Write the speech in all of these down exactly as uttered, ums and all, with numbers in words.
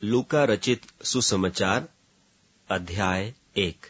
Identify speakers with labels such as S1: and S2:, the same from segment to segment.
S1: लूका रचित सुसमाचार अध्याय एक।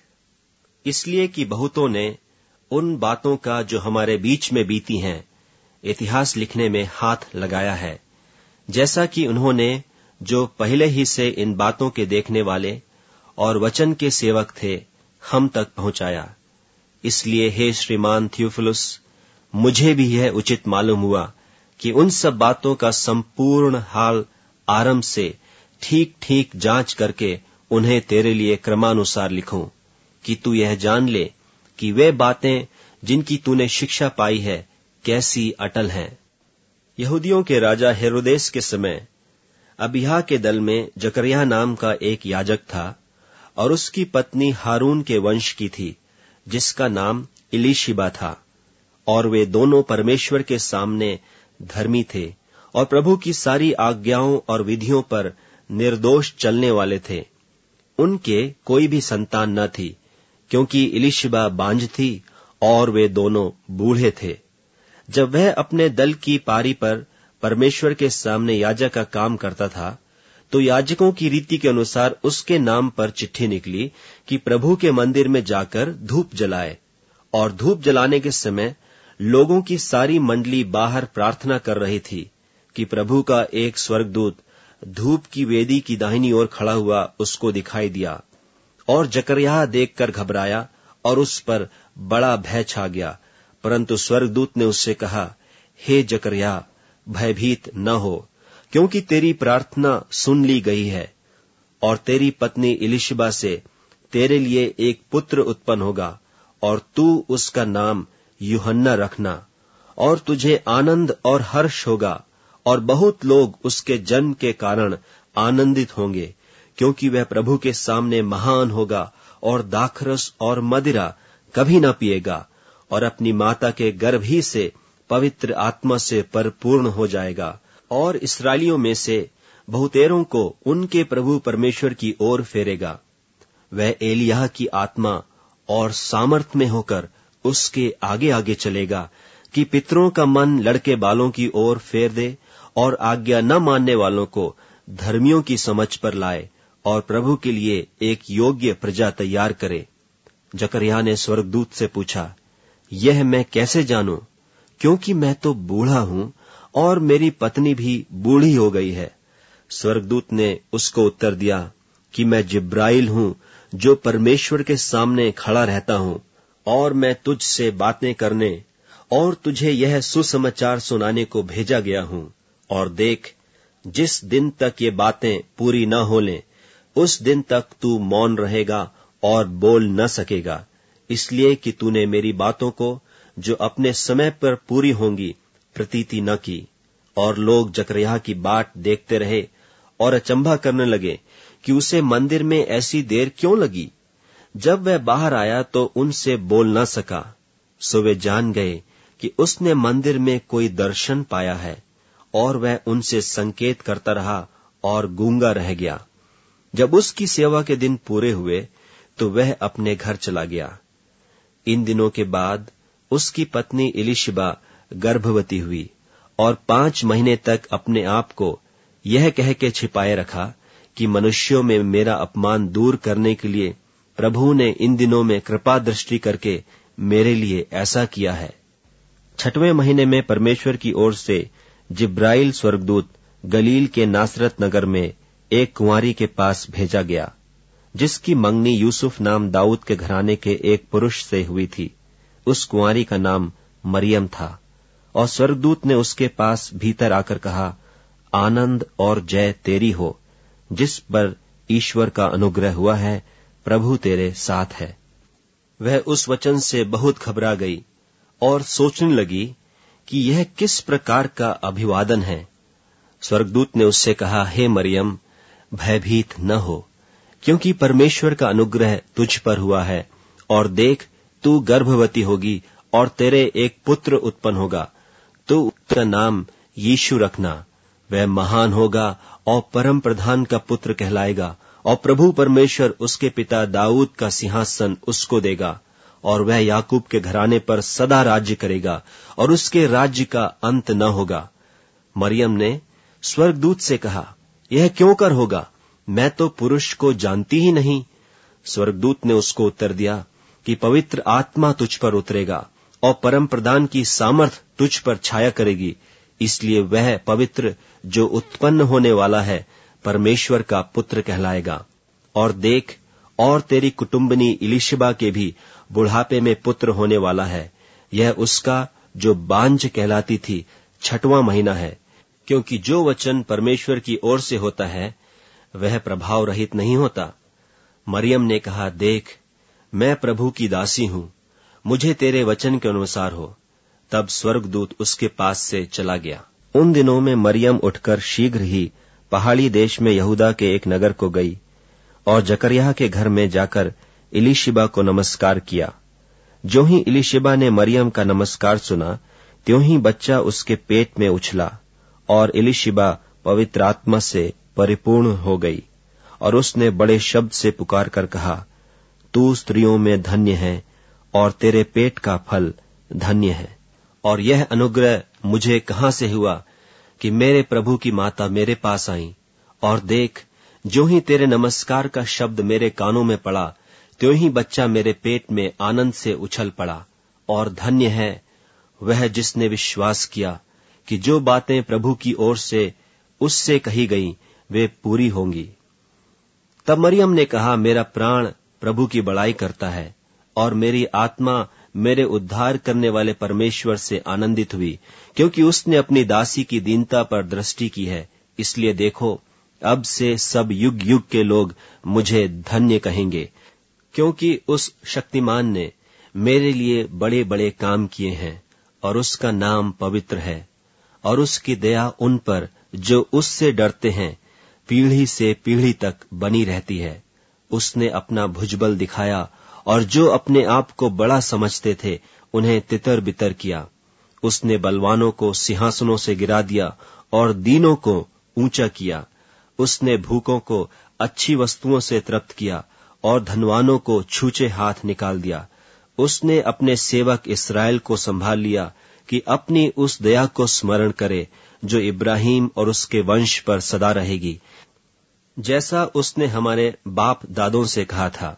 S1: इसलिए कि बहुतों ने उन बातों का जो हमारे बीच में बीती हैं इतिहास लिखने में हाथ लगाया है, जैसा कि उन्होंने जो पहले ही से इन बातों के देखने वाले और वचन के सेवक थे हम तक पहुंचाया। इसलिए हे श्रीमान थियोफिलुस, मुझे भी यह उचित मालूम हुआ कि उन सब बातों का संपूर्ण हाल आरंभ से ठीक ठीक जांच करके उन्हें तेरे लिए क्रमानुसार लिखूं, कि तू यह जान ले कि वे बातें जिनकी तूने शिक्षा पाई है कैसी अटल हैं। यहूदियों के राजा हेरोदेस के समय अबिय्याह के दल में जकरिया नाम का एक याजक था, और उसकी पत्नी हारून के वंश की थी, जिसका नाम इलीशिबा था। और वे दोनों परमेश्वर के सामने धर्मी थे और प्रभु की सारी आज्ञाओं और विधियों पर निर्दोष चलने वाले थे। उनके कोई भी संतान न थी, क्योंकि इलीशिबा बांझ थी और वे दोनों बूढ़े थे। जब वह अपने दल की पारी पर परमेश्वर के सामने याजक का काम करता था, तो याजकों की रीति के अनुसार उसके नाम पर चिट्ठी निकली कि प्रभु के मंदिर में जाकर धूप जलाए। और धूप जलाने के समय लोगों की सारी मंडली बाहर प्रार्थना कर रही थी कि प्रभु का एक स्वर्गदूत धूप की वेदी की दाहिनी ओर खड़ा हुआ उसको दिखाई दिया। और जकरिया देखकर घबराया और उस पर बड़ा भय छा गया। परंतु स्वर्गदूत ने उससे कहा, हे जकरिया, भयभीत न हो, क्योंकि तेरी प्रार्थना सुन ली गई है, और तेरी पत्नी इलीशिबा से तेरे लिए एक पुत्र उत्पन्न होगा, और तू उसका नाम यूहन्ना रखना। और तुझे आनंद और हर्ष होगा, और बहुत लोग उसके जन्म के कारण आनंदित होंगे, क्योंकि वह प्रभु के सामने महान होगा और दाखरस और मदिरा कभी न पिएगा, और अपनी माता के गर्भ ही से पवित्र आत्मा से परिपूर्ण हो जाएगा। और इस्राएलियों में से बहुतेरों को उनके प्रभु परमेश्वर की ओर फेरेगा। वह एलिय्याह की आत्मा और सामर्थ में होकर उसके आगे आगे चलेगा, कि पितरों का मन लड़के बालों की ओर फेर दे, और आज्ञा न मानने वालों को धर्मियों की समझ पर लाए, और प्रभु के लिए एक योग्य प्रजा तैयार करे। जकरिया ने स्वर्गदूत से पूछा, यह मैं कैसे जानूं, क्योंकि मैं तो बूढ़ा हूं और मेरी पत्नी भी बूढ़ी हो गई है। स्वर्गदूत ने उसको उत्तर दिया कि मैं जिब्राइल हूं, जो परमेश्वर के सामने खड़ा रहता हूं, और मैं तुझ से बातें करने और तुझे यह सुसमाचार सुनाने को भेजा गया हूं। और देख, जिस दिन तक ये बातें पूरी न हो लें, उस दिन तक तू मौन रहेगा और बोल न सकेगा, इसलिए कि तूने मेरी बातों को, जो अपने समय पर पूरी होंगी, प्रतीति न की। और लोग जकरिया की बाट देखते रहे और अचंभा करने लगे कि उसे मंदिर में ऐसी देर क्यों लगी। जब वह बाहर आया तो उनसे बोल न सका, सो वे जान गए कि उसने मंदिर में कोई दर्शन पाया है। और वह उनसे संकेत करता रहा और गूंगा रह गया। जब उसकी सेवा के दिन पूरे हुए तो वह अपने घर चला गया। इन दिनों के बाद उसकी पत्नी इलीशिबा गर्भवती हुई, और पांच महीने तक अपने आप को यह कह के छिपाए रखा कि मनुष्यों में मेरा अपमान दूर करने के लिए प्रभु ने इन दिनों में कृपा दृष्टि करके मेरे लिए ऐसा किया है। छठवें महीने में परमेश्वर की ओर से जिब्राइल स्वर्गदूत गलील के नासरत नगर में एक कुंवारी के पास भेजा गया, जिसकी मंगनी यूसुफ नाम दाऊद के घराने के एक पुरुष से हुई थी। उस कुंवारी का नाम मरियम था। और स्वर्गदूत ने उसके पास भीतर आकर कहा, आनंद और जय तेरी हो, जिस पर ईश्वर का अनुग्रह हुआ है, प्रभु तेरे साथ है। वह उस वचन से बहुत घबरा गई और सोचने लगी कि यह किस प्रकार का अभिवादन है। स्वर्गदूत ने उससे कहा, हे मरियम, भयभीत न हो, क्योंकि परमेश्वर का अनुग्रह तुझ पर हुआ है। और देख, तू गर्भवती होगी और तेरे एक पुत्र उत्पन्न होगा। तू उसका नाम यीशु रखना। वह महान होगा और परम प्रधान का पुत्र कहलाएगा, और प्रभु परमेश्वर उसके पिता दाऊद का सिंहासन उसको देगा, और वह याकूब के घराने पर सदा राज्य करेगा, और उसके राज्य का अंत न होगा। मरियम ने स्वर्गदूत से कहा, यह क्यों कर होगा, मैं तो पुरुष को जानती ही नहीं। स्वर्गदूत ने उसको उत्तर दिया कि पवित्र आत्मा तुझ पर उतरेगा और परम प्रधान की सामर्थ तुझ पर छाया करेगी, इसलिए वह पवित्र जो उत्पन्न होने वाला है परमेश्वर का पुत्र कहलाएगा। और देख, और तेरी कुटुंबनी इलिशिबा के भी बुढ़ापे में पुत्र होने वाला है। यह उसका जो बांझ कहलाती थी छठवां महीना है, क्योंकि जो वचन परमेश्वर की ओर से होता है वह प्रभाव रहित नहीं होता। मरियम ने कहा, देख, मैं प्रभु की दासी हूं, मुझे तेरे वचन के अनुसार हो। तब स्वर्गदूत उसके पास से चला गया। उन दिनों में मरियम उठकर शीघ्र ही पहाड़ी देश में यहूदा के एक नगर को गई और जकरयाह के घर में जाकर इलीशिबा को नमस्कार किया। जो ही इलीशिबा ने मरियम का नमस्कार सुना, त्यों ही बच्चा उसके पेट में उछला और इलीशिबा पवित्र आत्मा से परिपूर्ण हो गई। और उसने बड़े शब्द से पुकार कर कहा, तू स्त्रियों में धन्य है और तेरे पेट का फल धन्य है। और यह अनुग्रह मुझे कहां से हुआ कि मेरे प्रभु की माता मेरे पास आई। और देख, जो ही तेरे नमस्कार का शब्द मेरे कानों में पड़ा, त्यों ही बच्चा मेरे पेट में आनंद से उछल पड़ा। और धन्य है वह जिसने विश्वास किया कि जो बातें प्रभु की ओर से उससे कही गईं वे पूरी होंगी। तब मरियम ने कहा, मेरा प्राण प्रभु की बड़ाई करता है और मेरी आत्मा मेरे उद्धार करने वाले परमेश्वर से आनंदित हुई, क्योंकि उसने अपनी दासी की दीनता पर दृष्टि की है। इसलिए देखो, अब से सब युग युग के लोग मुझे धन्य कहेंगे, क्योंकि उस शक्तिमान ने मेरे लिए बड़े बड़े काम किए हैं और उसका नाम पवित्र है। और उसकी दया उन पर जो उससे डरते हैं पीढ़ी से पीढ़ी तक बनी रहती है। उसने अपना भुजबल दिखाया और जो अपने आप को बड़ा समझते थे उन्हें तितर बितर किया। उसने बलवानों को सिंहासनों से गिरा दिया और दीनों को ऊंचा किया। उसने भूखों को अच्छी वस्तुओं से तृप्त किया और धनवानों को छूचे हाथ निकाल दिया। उसने अपने सेवक इस्राएल को संभाल लिया कि अपनी उस दया को स्मरण करे जो इब्राहिम और उसके वंश पर सदा रहेगी, जैसा उसने हमारे बाप दादों से कहा था।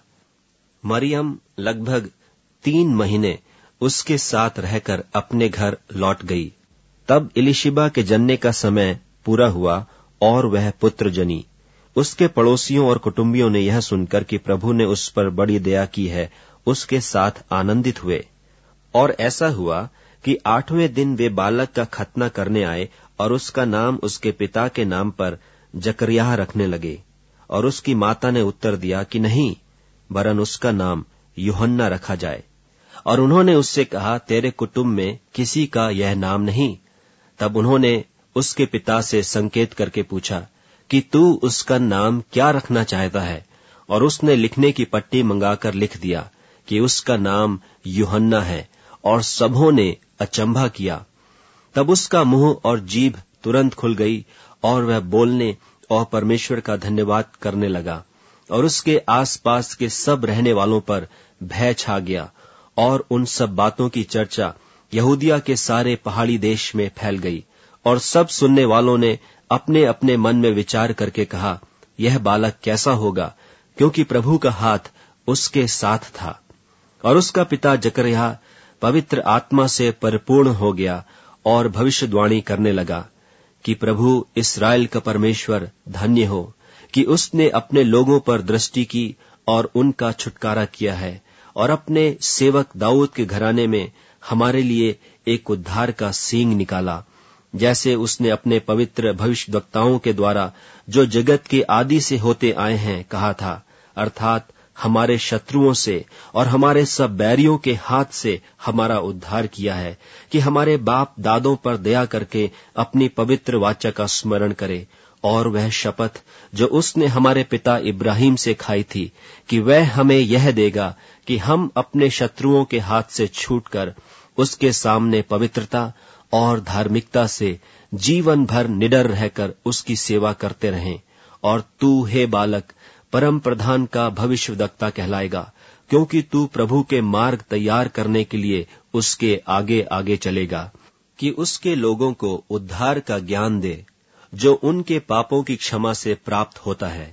S1: मरियम लगभग तीन महीने उसके साथ रहकर अपने घर लौट गई। तब इलीशिबा के जनने का समय पूरा हुआ और वह पुत्र जनी। उसके पड़ोसियों और कुटुंबियों ने यह सुनकर कि प्रभु ने उस पर बड़ी दया की है, उसके साथ आनंदित हुए। और ऐसा हुआ कि आठवें दिन वे बालक का खतना करने आए और उसका नाम उसके पिता के नाम पर जकरयाह रखने लगे। और उसकी माता ने उत्तर दिया कि नहीं, वरन उसका नाम यूहन्ना रखा जाए। और उन्होंने उससे कहा, तेरे कुटुंब में किसी का यह नाम नहीं। तब उन्होंने उसके पिता से संकेत करके पूछा कि तू उसका नाम क्या रखना चाहता है। और उसने लिखने की पट्टी मंगाकर लिख दिया कि उसका नाम यूहन्ना है। और सबों ने अचंभा किया। तब उसका मुंह और जीभ तुरंत खुल गई और वह बोलने और परमेश्वर का धन्यवाद करने लगा। और उसके आसपास के सब रहने वालों पर भय छा गया। और उन सब बातों की चर्चा यहूदिया के सारे पहाड़ी देश में फैल गई। और सब सुनने वालों ने अपने अपने मन में विचार करके कहा, यह बालक कैसा होगा, क्योंकि प्रभु का हाथ उसके साथ था। और उसका पिता जकरयाह पवित्र आत्मा से परिपूर्ण हो गया और भविष्यवाणी करने लगा कि प्रभु इस्राएल का परमेश्वर धन्य हो कि उसने अपने लोगों पर दृष्टि की और उनका छुटकारा किया है और अपने सेवक दाऊद के घराने में हमारे लिए एक उद्धार का सींग निकाला, जैसे उसने अपने पवित्र भविष्यद्वक्ताओं के द्वारा जो जगत के आदि से होते आए हैं कहा था, अर्थात हमारे शत्रुओं से और हमारे सब बैरियों के हाथ से हमारा उद्धार किया है, कि हमारे बाप दादों पर दया करके अपनी पवित्र वाचा का स्मरण करे और वह शपथ जो उसने हमारे पिता इब्राहिम से खाई थी कि वह हमें यह देगा कि हम अपने शत्रुओं के हाथ से छूटकर उसके सामने पवित्रता और धार्मिकता से जीवन भर निडर रहकर उसकी सेवा करते रहें। और तू हे बालक परम प्रधान का भविष्यवक्ता कहलाएगा, क्योंकि तू प्रभु के मार्ग तैयार करने के लिए उसके आगे आगे चलेगा, कि उसके लोगों को उद्धार का ज्ञान दे जो उनके पापों की क्षमा से प्राप्त होता है,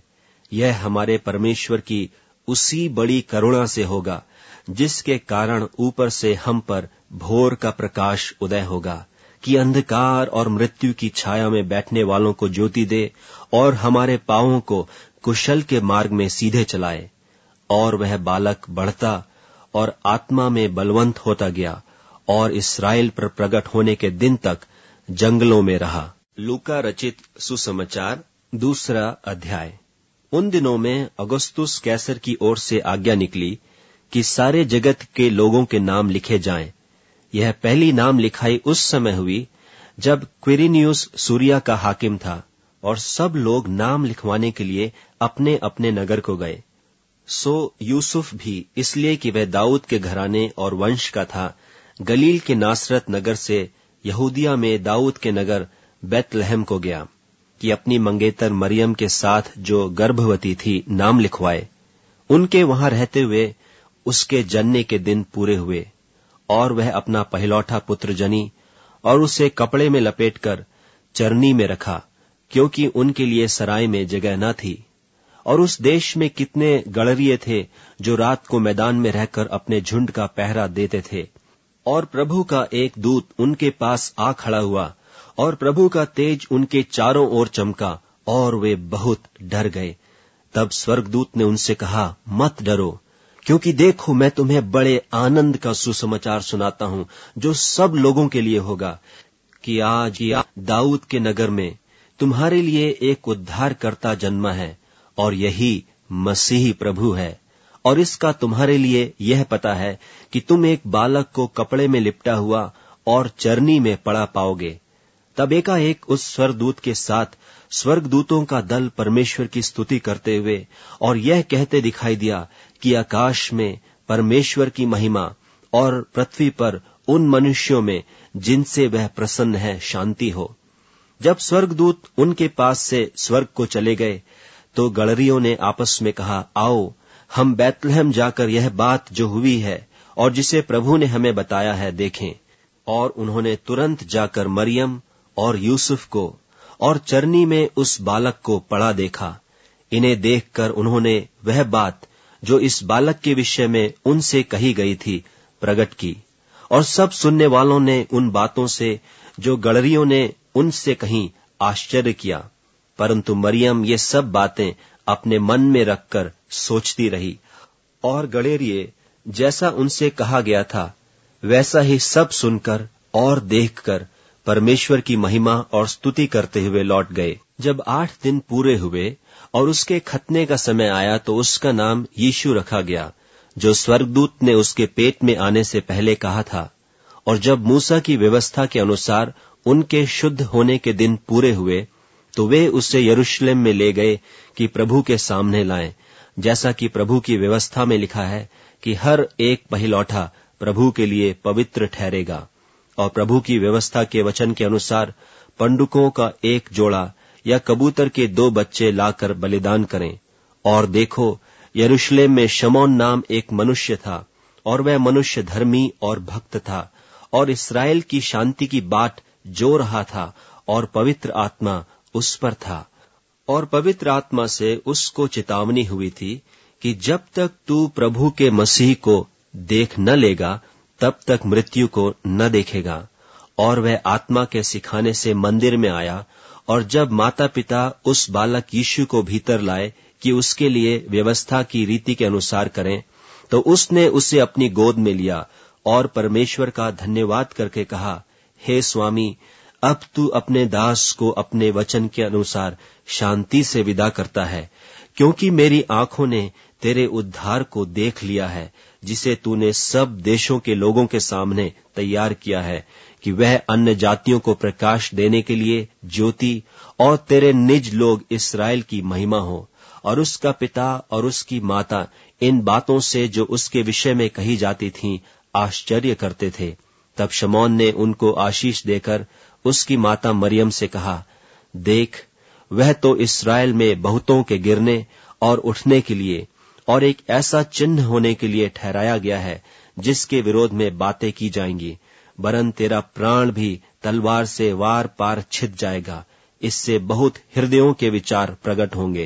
S1: यह हमारे परमेश्वर की उसी बड़ी करुणा से होगा जिसके कारण ऊपर से हम पर भोर का प्रकाश उदय होगा, कि अंधकार और मृत्यु की छाया में बैठने वालों को ज्योति दे और हमारे पांवों को कुशल के मार्ग में सीधे चलाए। और वह बालक बढ़ता और आत्मा में बलवंत होता गया और इस्राएल पर प्रकट होने के दिन तक जंगलों में रहा। लूका रचित सुसमाचार दूसरा अध्याय। उन दिनों में अगस्तुस कैसर की ओर से आज्ञा निकली कि सारे जगत के लोगों के नाम लिखे जाएं। यह पहली नाम लिखाई उस समय हुई जब क्विरिनियुस सूरिया का हाकिम था, और सब लोग नाम लिखवाने के लिए अपने अपने नगर को गए। सो यूसुफ भी, इसलिए कि वह दाऊद के घराने और वंश का था, गलील के नासरत नगर से यहूदिया में दाऊद के नगर बैतलहम को गया कि अपनी मंगेतर मरियम के साथ जो गर्भवती थी नाम लिखवाए। उनके वहां रहते हुए उसके जनने के दिन पूरे हुए, और वह अपना पहलौठा पुत्र जनी और उसे कपड़े में लपेटकर चरनी में रखा, क्योंकि उनके लिए सराय में जगह न थी। और उस देश में कितने गड़रिये थे जो रात को मैदान में रहकर अपने झुंड का पहरा देते थे। और प्रभु का एक दूत उनके पास आ खड़ा हुआ, और प्रभु का तेज उनके चारों ओर चमका, और वे बहुत डर गए। तब स्वर्गदूत ने उनसे कहा, मत डरो, क्योंकि देखो मैं तुम्हें बड़े आनंद का सुसमाचार सुनाता हूं, जो सब लोगों के लिए होगा, कि आज या दाऊद के नगर में तुम्हारे लिए एक उद्धारकर्ता जन्मा है, और यही मसीही प्रभु है। और इसका तुम्हारे लिए यह पता है कि तुम एक बालक को कपड़े में लिपटा हुआ और चरनी में पड़ा पाओगे। तब एकाएक उस स्वर्गदूत के साथ स्वर्गदूतों का दल परमेश्वर की स्तुति करते हुए और यह कहते दिखाई दिया कि आकाश में परमेश्वर की महिमा और पृथ्वी पर उन मनुष्यों में जिनसे वह प्रसन्न है शांति हो। जब स्वर्गदूत उनके पास से स्वर्ग को चले गए, तो गड़रियों ने आपस में कहा, आओ हम बैतलहम जाकर यह बात जो हुई है और जिसे प्रभु ने हमें बताया है देखें। और उन्होंने तुरंत जाकर मरियम और यूसुफ को और चरनी में उस बालक को पड़ा देखा। इन्हें देखकर उन्होंने वह बात जो इस बालक के विषय में उनसे कही गई थी प्रकट की। और सब सुनने वालों ने उन बातों से जो गड़रियों ने उनसे कहीं आश्चर्य किया, परंतु मरियम ये सब बातें अपने मन में रखकर सोचती रही। और गड़ेरिये जैसा उनसे कहा गया था वैसा ही सब सुनकर और देखकर परमेश्वर की महिमा और स्तुति करते हुए लौट गए। जब आठ दिन पूरे हुए और उसके खतने का समय आया, तो उसका नाम यीशु रखा गया, जो स्वर्गदूत ने उसके पेट में आने से पहले कहा था। और जब मूसा की व्यवस्था के अनुसार उनके शुद्ध होने के दिन पूरे हुए, तो वे उसे यरूशलेम में ले गए कि प्रभु के सामने लाएं, जैसा कि प्रभु की व्यवस्था में लिखा है कि हर एक पहिलौठा प्रभु के लिए पवित्र ठहरेगा। और प्रभु की व्यवस्था के वचन के अनुसार पंडुकों का एक जोड़ा या कबूतर के दो बच्चे लाकर बलिदान करें। और देखो, यरूशलेम में शमौन नाम एक मनुष्य था, और वह मनुष्य धर्मी और भक्त था, और इस्राएल की शांति की बाट जो रहा था, और पवित्र आत्मा उस पर था। और पवित्र आत्मा से उसको चेतावनी हुई थी कि जब तक तू प्रभु के मसीह को देख न लेगा, तब तक मृत्यु को न देखेगा। और वह आत्मा के सिखाने से मंदिर में आया, और जब माता पिता उस बालक यीशु को भीतर लाए कि उसके लिए व्यवस्था की रीति के अनुसार करें, तो उसने उसे अपनी गोद में लिया और परमेश्वर का धन्यवाद करके कहा, हे स्वामी, अब तू अपने दास को अपने वचन के अनुसार शांति से विदा करता है, क्योंकि मेरी आंखों ने तेरे उद्धार को देख लिया है, जिसे तूने सब देशों के लोगों के सामने तैयार किया है, कि वह अन्य जातियों को प्रकाश देने के लिए ज्योति और तेरे निज लोग इस्राएल की महिमा हो। और उसका पिता और उसकी माता इन बातों से जो उसके विषय में कही जाती थीं आश्चर्य करते थे। तब शमौन ने उनको आशीष देकर उसकी माता मरियम से कहा, देख, वह तो इस्राएल में बहुतों के गिरने और उठने के लिए और एक ऐसा चिन्ह होने के लिए ठहराया गया है, जिसके विरोध में बातें की जाएंगी, वरन तेरा प्राण भी तलवार से वार पार छिद जाएगा। इससे बहुत हृदयों के विचार प्रकट होंगे।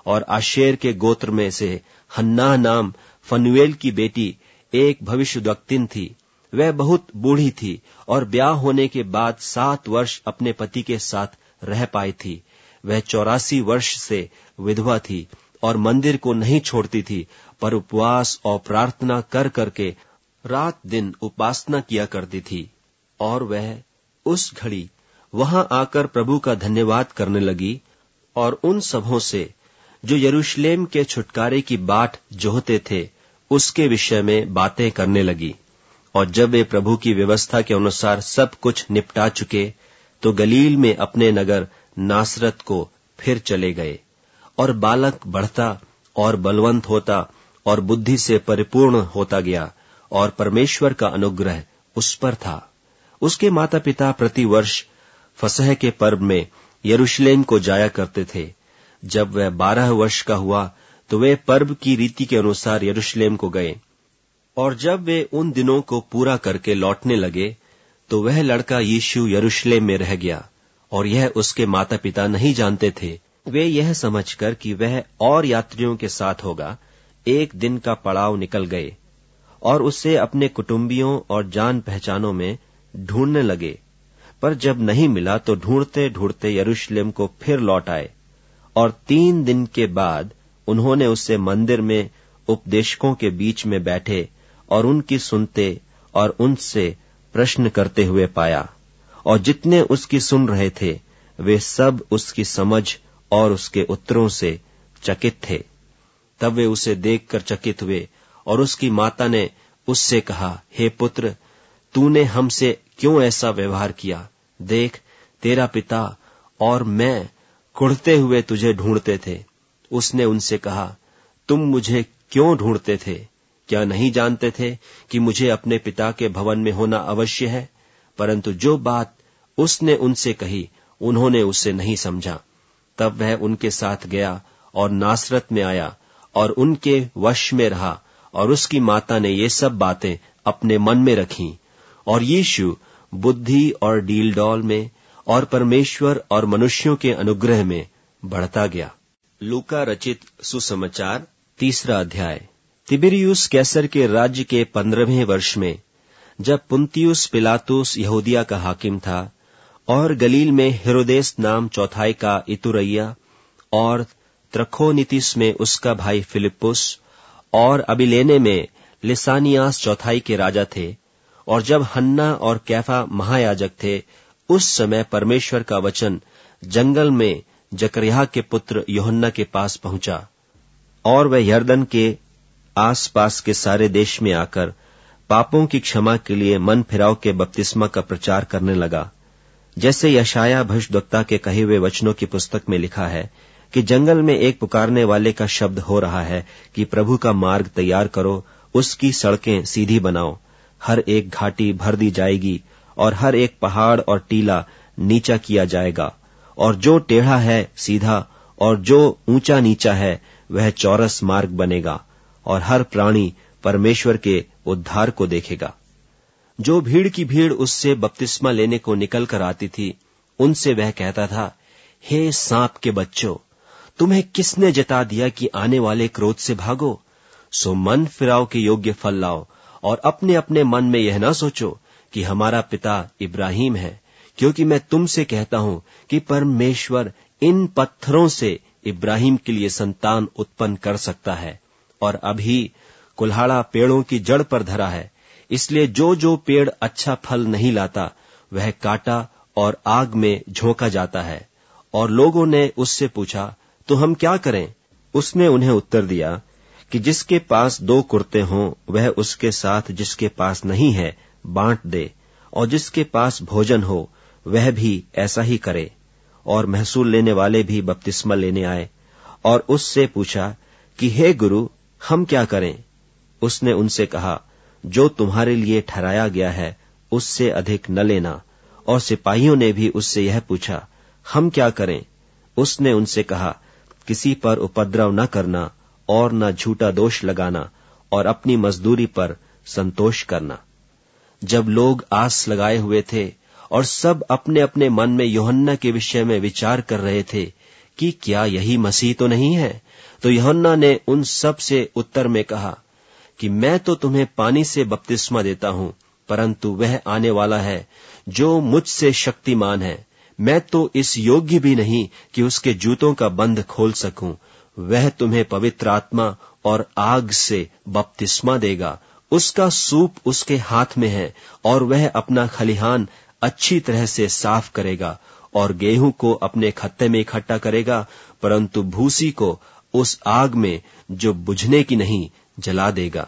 S1: और आशेर के गोत्र में से हन्नाह नाम फनुएल की बेटी एक भविष्यद्वक्तिन थी। वह बहुत बूढ़ी थी और ब्याह होने के बाद सात वर्ष अपने पति के साथ रह पाई थी। वह चौरासी वर्ष से विधवा थी और मंदिर को नहीं छोड़ती थी, पर उपवास और प्रार्थना कर करके रात दिन उपासना किया करती थी। और वह उस घड़ी वहां आकर प्रभु का धन्यवाद करने लगी और उन सबों से जो यरूशलेम के छुटकारे की बाट जोहते थे उसके विषय में बातें करने लगी। और जब वे प्रभु की व्यवस्था के अनुसार सब कुछ निपटा चुके तो गलील में अपने नगर नासरत को फिर चले गए। और बालक बढ़ता और बलवंत होता और बुद्धि से परिपूर्ण होता गया और परमेश्वर का अनुग्रह उस पर था। उसके माता पिता प्रति वर्ष फसह के पर्व में यरूशलेम को जाया करते थे। जब वह बारह वर्ष का हुआ तो वे पर्व की रीति के अनुसार यरूशलेम को गए। और जब वे उन दिनों को पूरा करके लौटने लगे तो वह लड़का यीशु यरूशलेम में रह गया और यह उसके माता पिता नहीं जानते थे। वे यह समझकर कि वह और यात्रियों के साथ होगा, एक दिन का पड़ाव निकल गए और उसे अपने कुटुंबियों और जान पहचानों में ढूंढने लगे। पर जब नहीं मिला तो ढूंढते ढूंढते यरूशलेम को फिर लौट आए। और तीन दिन के बाद उन्होंने उसे मंदिर में उपदेशकों के बीच में बैठे और उनकी सुनते और उनसे प्रश्न करते हुए पाया। और जितने उसकी सुन रहे थे वे सब उसकी समझ और उसके उत्तरों से चकित थे। तब वे उसे देखकर चकित हुए और उसकी माता ने उससे कहा, हे पुत्र, तूने हमसे क्यों ऐसा व्यवहार किया? देख, तेरा पिता और मैं कुढ़ते हुए तुझे ढूंढते थे। उसने उनसे कहा, तुम मुझे क्यों ढूंढते थे? क्या नहीं जानते थे कि मुझे अपने पिता के भवन में होना अवश्य है? परंतु जो बात उसने उनसे कही उन्होंने उसे नहीं समझा। तब वह उनके साथ गया और नासरत में आया और उनके वश में रहा। और उसकी माता ने ये सब बातें अपने मन में रखीं। और यीशु बुद्धि और डीलडौल में और परमेश्वर और मनुष्यों के अनुग्रह में बढ़ता गया। लूका रचित सुसमाचार तीसरा अध्याय। तिबिरियुस कैसर के राज्य के पंद्रहवें वर्ष में, जब पुन्तियुस पिलातुस यहूदिया का हाकिम था और गलील में हेरोदेस नाम चौथाई का इतुरैया और त्रखोनितिस में उसका भाई फिलिप्पुस और अबिलेने में लिसानियास चौथाई के राजा थे, और जब हन्ना और कैफा महायाजक थे, उस समय परमेश्वर का वचन जंगल में जकरिया के पुत्र यूहन्ना के पास पहुंचा। और वह यरदन के आसपास के सारे देश में आकर पापों की क्षमा के लिए मन फिराव के बपतिस्मा का प्रचार करने लगा, जैसे यशाया भविष्यद्वक्ता के कहे हुए वचनों की पुस्तक में लिखा है कि जंगल में एक पुकारने वाले का शब्द हो रहा है कि प्रभु का मार्ग तैयार करो, उसकी सड़कें सीधी बनाओ। हर एक घाटी भर दी जाएगी और हर एक पहाड़ और टीला नीचा किया जाएगा, और जो टेढ़ा है सीधा और जो ऊंचा नीचा है वह चौरस मार्ग बनेगा, और हर प्राणी परमेश्वर के उद्धार को देखेगा। जो भीड़ की भीड़ उससे बपतिस्मा लेने को निकल कर आती थी, उनसे वह कहता था, हे सांप के बच्चों, तुम्हें किसने जता दिया कि आने वाले क्रोध से भागो? सो मन फिराव के योग्य फल लाओ, और अपने अपने मन में यह ना सोचो कि हमारा पिता इब्राहिम है, क्योंकि मैं तुमसे कहता हूं कि परमेश्वर इन पत्थरों से इब्राहिम के लिए संतान उत्पन्न कर सकता है। और अभी कुल्हाड़ा पेड़ों की जड़ पर धरा है, इसलिए जो जो पेड़ अच्छा फल नहीं लाता वह काटा और आग में झोंका जाता है। और लोगों ने उससे पूछा, तो हम क्या करें? उसने उन्हें उत्तर दिया कि जिसके पास दो कुर्ते हों वह उसके साथ जिसके पास नहीं है बांट दे, और जिसके पास भोजन हो वह भी ऐसा ही करे। और महसूल लेने वाले भी बपतिस्मा लेने आए और उससे पूछा कि हे गुरु, हम क्या करें? उसने उनसे कहा, जो तुम्हारे लिए ठहराया गया है उससे अधिक न लेना। और सिपाहियों ने भी उससे यह पूछा, हम क्या करें? उसने उनसे कहा, किसी पर उपद्रव न करना और न झूठा दोष लगाना, और अपनी मजदूरी पर संतोष करना। जब लोग आस लगाए हुए थे और सब अपने अपने मन में यूहन्ना के विषय में विचार कर रहे थे कि क्या यही मसीह तो नहीं है, तो यूहन्ना ने उन सब से उत्तर में कहा कि मैं तो तुम्हें पानी से बपतिस्मा देता हूं, परंतु वह आने वाला है जो मुझसे शक्तिमान है। मैं तो इस योग्य भी नहीं कि उसके जूतों का बंध खोल सकूं। वह तुम्हें पवित्र आत्मा और आग से बपतिस्मा देगा। उसका सूप उसके हाथ में है और वह अपना खलिहान अच्छी तरह से साफ करेगा और गेहूं को अपने खत्ते में इकट्ठा करेगा, परंतु भूसी को उस आग में जो बुझने की नहीं जला देगा।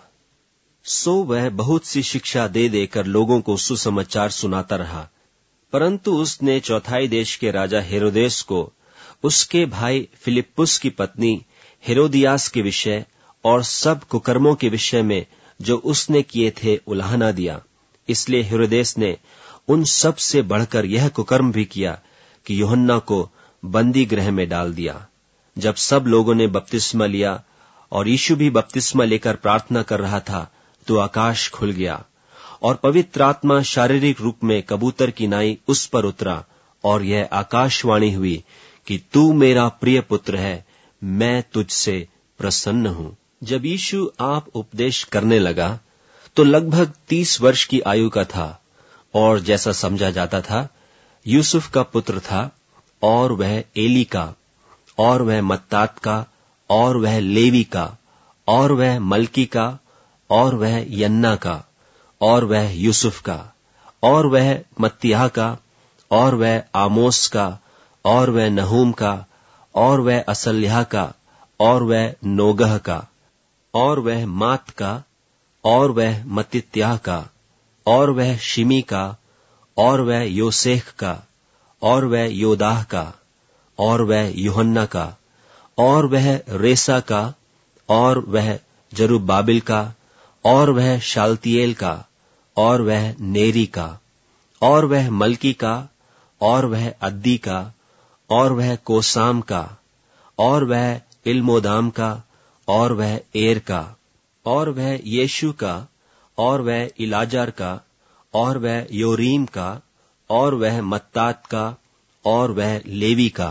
S1: सो वह बहुत सी शिक्षा दे देकर लोगों को सुसमाचार सुनाता रहा, परंतु उसने चौथाई देश के राजा हेरोदेस को उसके भाई फिलिप्पुस की पत्नी हेरोदियास के विषय और सब कुकर्मों के विषय में जो उसने किए थे उलाहना दिया। इसलिए हेरोदेस ने उन सब से बढ़कर यह कुकर्म भी किया कि यूहन्ना को बंदी गृह में डाल दिया। जब सब लोगों ने बपतिस्मा लिया और यीशु भी बपतिस्मा लेकर प्रार्थना कर रहा था, तो आकाश खुल गया और पवित्र आत्मा शारीरिक रूप में कबूतर की नाई उस पर उतरा और यह आकाशवाणी हुई कि तू मेरा प्रिय पुत्र है, मैं तुझसे प्रसन्न हूं। जब यीशु आप उपदेश करने लगा तो लगभग तीस वर्ष की आयु का था और जैसा समझा जाता था यूसुफ का पुत्र था और वह एली का और वह मत्तात का और वह लेवी का और वह मलकी का और वह यन्ना का और वह यूसुफ का और वह मत्तियाह का और वह आमोस का और वह नहूम का और वह असल्याह का और वह नोगह का और वह मात का और वह मत्तित्याह का और वह शिमी का और वह योसेख का और वह योदाह का और वह यूहन्ना का और वह रेसा का और वह जरुब्बाबिल का और वह शालतिएल का और वह नेरी का और वह मलकी का और वह अद्दी का और वह कोसाम का और वह इल्मोदाम का और वह एर का और वह यीशु का और वह इलाजार का और वह योरीम का और वह मत्तात का और वह लेवी का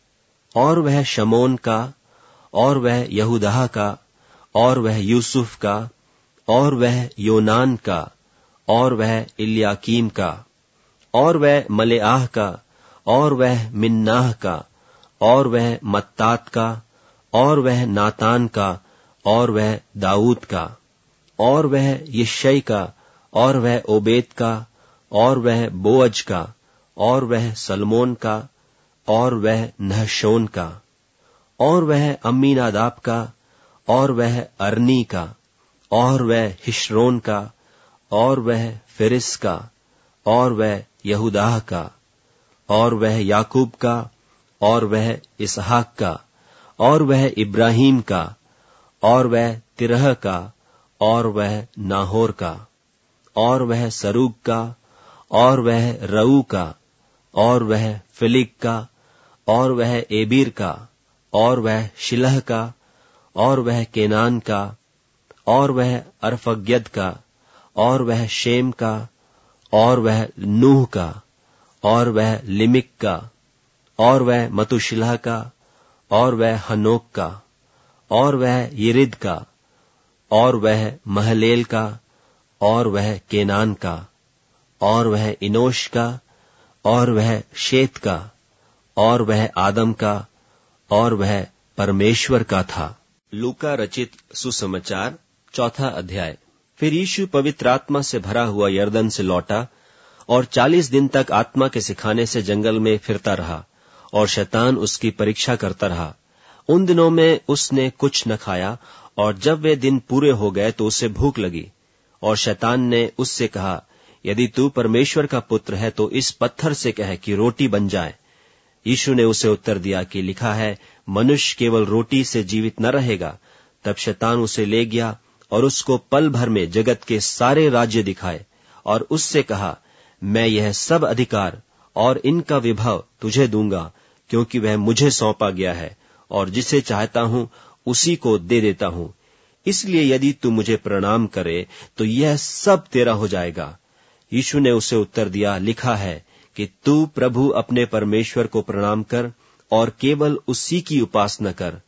S1: और वह शमोन का और वह यहूदाह का और वह यूसुफ का और वह योनान का और वह इल्याकीम का और वह मलेआह का और वह मिन्नाह का और वह मत्तात का और वह नातान का और वह दाऊद का और वह यिशै का और वह ओबेद का और वह बोअज का और वह सलमोन का और वह नहशोन का और वह अम्मीनादाब का और वह अरनी का और वह हिश्रोन का और वह फिरिस का और वह यहूदाह का और वह याकूब का और वह इसहाक का और वह इब्राहीम का और वह तिरह का और वह नाहोर का और वह सरूग का और वह रऊ का और वह फिलिग का और वह एबीर का और वह शिलह का और वह केनान का और वह अरफग्यद का और वह शेम का और वह नूह का और वह लिमिक का और वह मतुशिलह का और वह हनोक का और वह यिरिद का और वह महलेल का और वह केनान का और वह इनोश का और वह शेत का और वह आदम का और वह परमेश्वर का था। लूका रचित सुसमाचार चौथा अध्याय। फिर यीशु पवित्र आत्मा से भरा हुआ यरदन से लौटा और चालीस दिन तक आत्मा के सिखाने से जंगल में फिरता रहा और शैतान उसकी परीक्षा करता रहा। उन दिनों में उसने कुछ न खाया और जब वे दिन पूरे हो गए तो उसे भूख लगी और शैतान ने उससे कहा, यदि तू परमेश्वर का पुत्र है तो इस पत्थर से कह कि रोटी बन जाए। यीशु ने उसे उत्तर दिया कि लिखा है, मनुष्य केवल रोटी से जीवित न रहेगा। तब शैतान उसे ले गया और उसको पल भर में जगत के सारे राज्य दिखाए और उससे कहा, मैं यह सब अधिकार और इनका विभव तुझे दूंगा, क्योंकि वह मुझे सौंपा गया है और जिसे चाहता हूं उसी को दे देता हूं। इसलिए यदि तू मुझे प्रणाम करे तो यह सब तेरा हो जाएगा। यीशु ने उसे उत्तर दिया, लिखा है कि तू प्रभु अपने परमेश्वर को प्रणाम कर और केवल उसी की उपासना कर।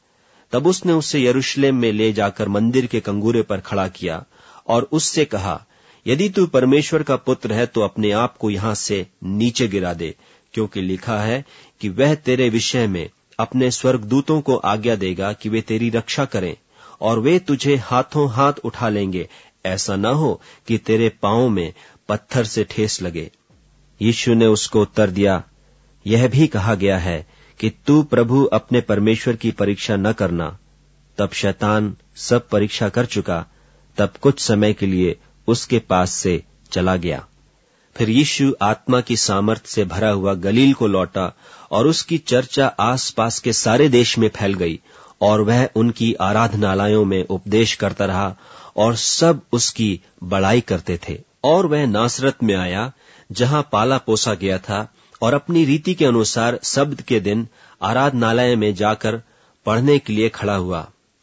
S1: तब उसने उसे यरूशलेम में ले जाकर मंदिर के कंगूरे पर खड़ा किया और उससे कहा, यदि तू परमेश्वर का पुत्र है तो अपने आप को यहां से नीचे गिरा दे, क्योंकि लिखा है कि वह तेरे विषय में अपने स्वर्गदूतों को आज्ञा देगा कि वे तेरी रक्षा करें, और वे तुझे हाथों हाथ उठा लेंगे, ऐसा न हो कि तेरे पांव में पत्थर से ठेस लगे। यीशु ने उसको उत्तर दिया, यह भी कहा गया है कि तू प्रभु अपने परमेश्वर की परीक्षा न करना। तब शैतान सब परीक्षा कर चुका, तब कुछ समय के लिए उसके पास से चला गया। फिर यीशु आत्मा की सामर्थ से भरा हुआ गलील को लौटा और उसकी चर्चा आसपास के सारे देश में फैल गई, और वह उनकी आराधनालयों में उपदेश करता रहा और सब उसकी बड़ाई करते थे। और वह नासरत में आया, जहां पाला पोसा गया था, और अपनी रीति के अनुसार सब्त के दिन आराधनालय में जाकर पढ़ने के लिए खड़ा हुआ।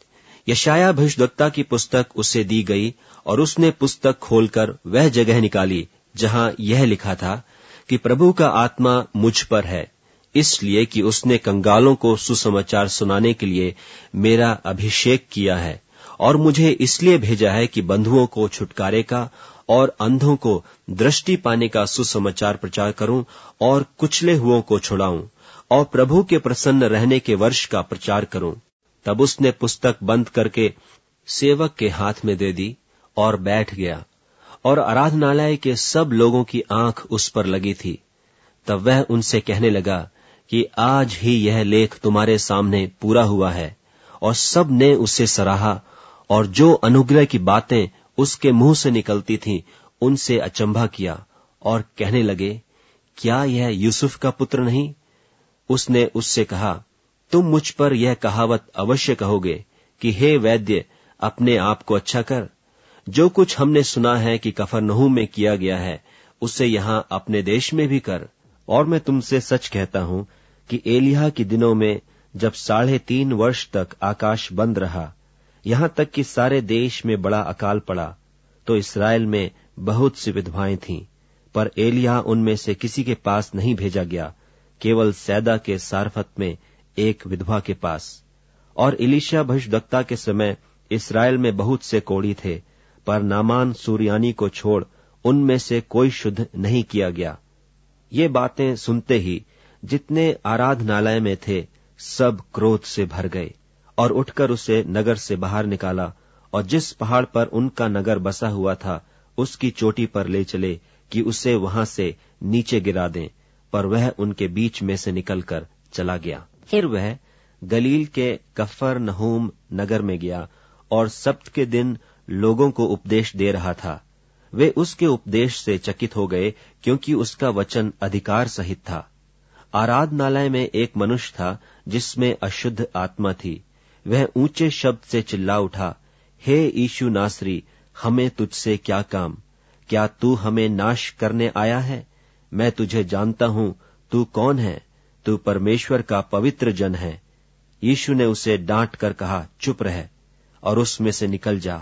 S1: यशायाह भविष्यद्वक्ता की पुस्तक उसे दी गई और उसने पुस्तक खोलकर वह जगह निकाली जहां यह लिखा था कि प्रभु का आत्मा मुझ पर है, इसलिए कि उसने कंगालों को सुसमाचार सुनाने के लिए मेरा अभिषेक किया है, और मुझे इसलिए भेजा है कि बंधुओं को छुटकारे का और अंधों को दृष्टि पाने का सुसमाचार प्रचार करूं, और कुचले हुओं को छुड़ाऊं, और प्रभु के प्रसन्न रहने के वर्ष का प्रचार करूं। तब उसने पुस्तक बंद करके सेवक के हाथ में दे दी और बैठ गया, और आराधनालय के सब लोगों की आंख उस पर लगी थी। तब वह उनसे कहने लगा कि आज ही यह लेख तुम्हारे सामने पूरा हुआ है। और सब ने उसे सराहा, और जो अनुग्रह की बातें उसके मुंह से निकलती थीं, उनसे अचंभा किया, और कहने लगे, क्या यह यूसुफ का पुत्र नहीं? उसने उससे कहा, तुम मुझ पर यह कहावत अवश्य कहोगे कि हे वैद्य, अपने आप को अच्छा कर। जो कुछ हमने सुना है कि कफरनहूम में किया गया है, उसे यहां अपने देश में भी कर। और मैं तुमसे सच कहता हूं कि एलिय्याह के दिनों में जब साढ़े तीन वर्ष तक आकाश बंद रहा, यहां तक कि सारे देश में बड़ा अकाल पड़ा, तो इस्राएल में बहुत सी विधवाएं थीं, पर एलिय्याह उनमें से किसी के पास नहीं भेजा गया, केवल सैदा के सारफत में एक विधवा के पास। और एलीशा भविष्यद्वक्ता के समय इस्राएल में बहुत से कोढ़ी थे, पर नामान सूरियानी को छोड़ उनमें से कोई शुद्ध नहीं किया गया। ये बातें सुनते ही जितने आराधनालय में थे सब क्रोध से भर गए, और उठकर उसे नगर से बाहर निकाला, और जिस पहाड़ पर उनका नगर बसा हुआ था उसकी चोटी पर ले चले कि उसे वहां से नीचे गिरा दें, पर वह उनके बीच में से निकलकर चला गया। फिर वह गलील के कफरनहूम नगर में गया और सब्त के दिन लोगों को उपदेश दे रहा था। वे उसके उपदेश से चकित हो गए, क्योंकि उसका वचन अधिकार सहित था। आराधनालय में एक मनुष्य था जिसमें अशुद्ध आत्मा थी। वह ऊंचे शब्द से चिल्ला उठा, हे यीशु नासरी, हमें तुझसे क्या काम? क्या तू हमें नाश करने आया है? मैं तुझे जानता हूं, तू कौन है? तू परमेश्वर का पवित्र जन है। यीशु ने उसे डांट कर कहा, चुप रह और उसमें से निकल जा।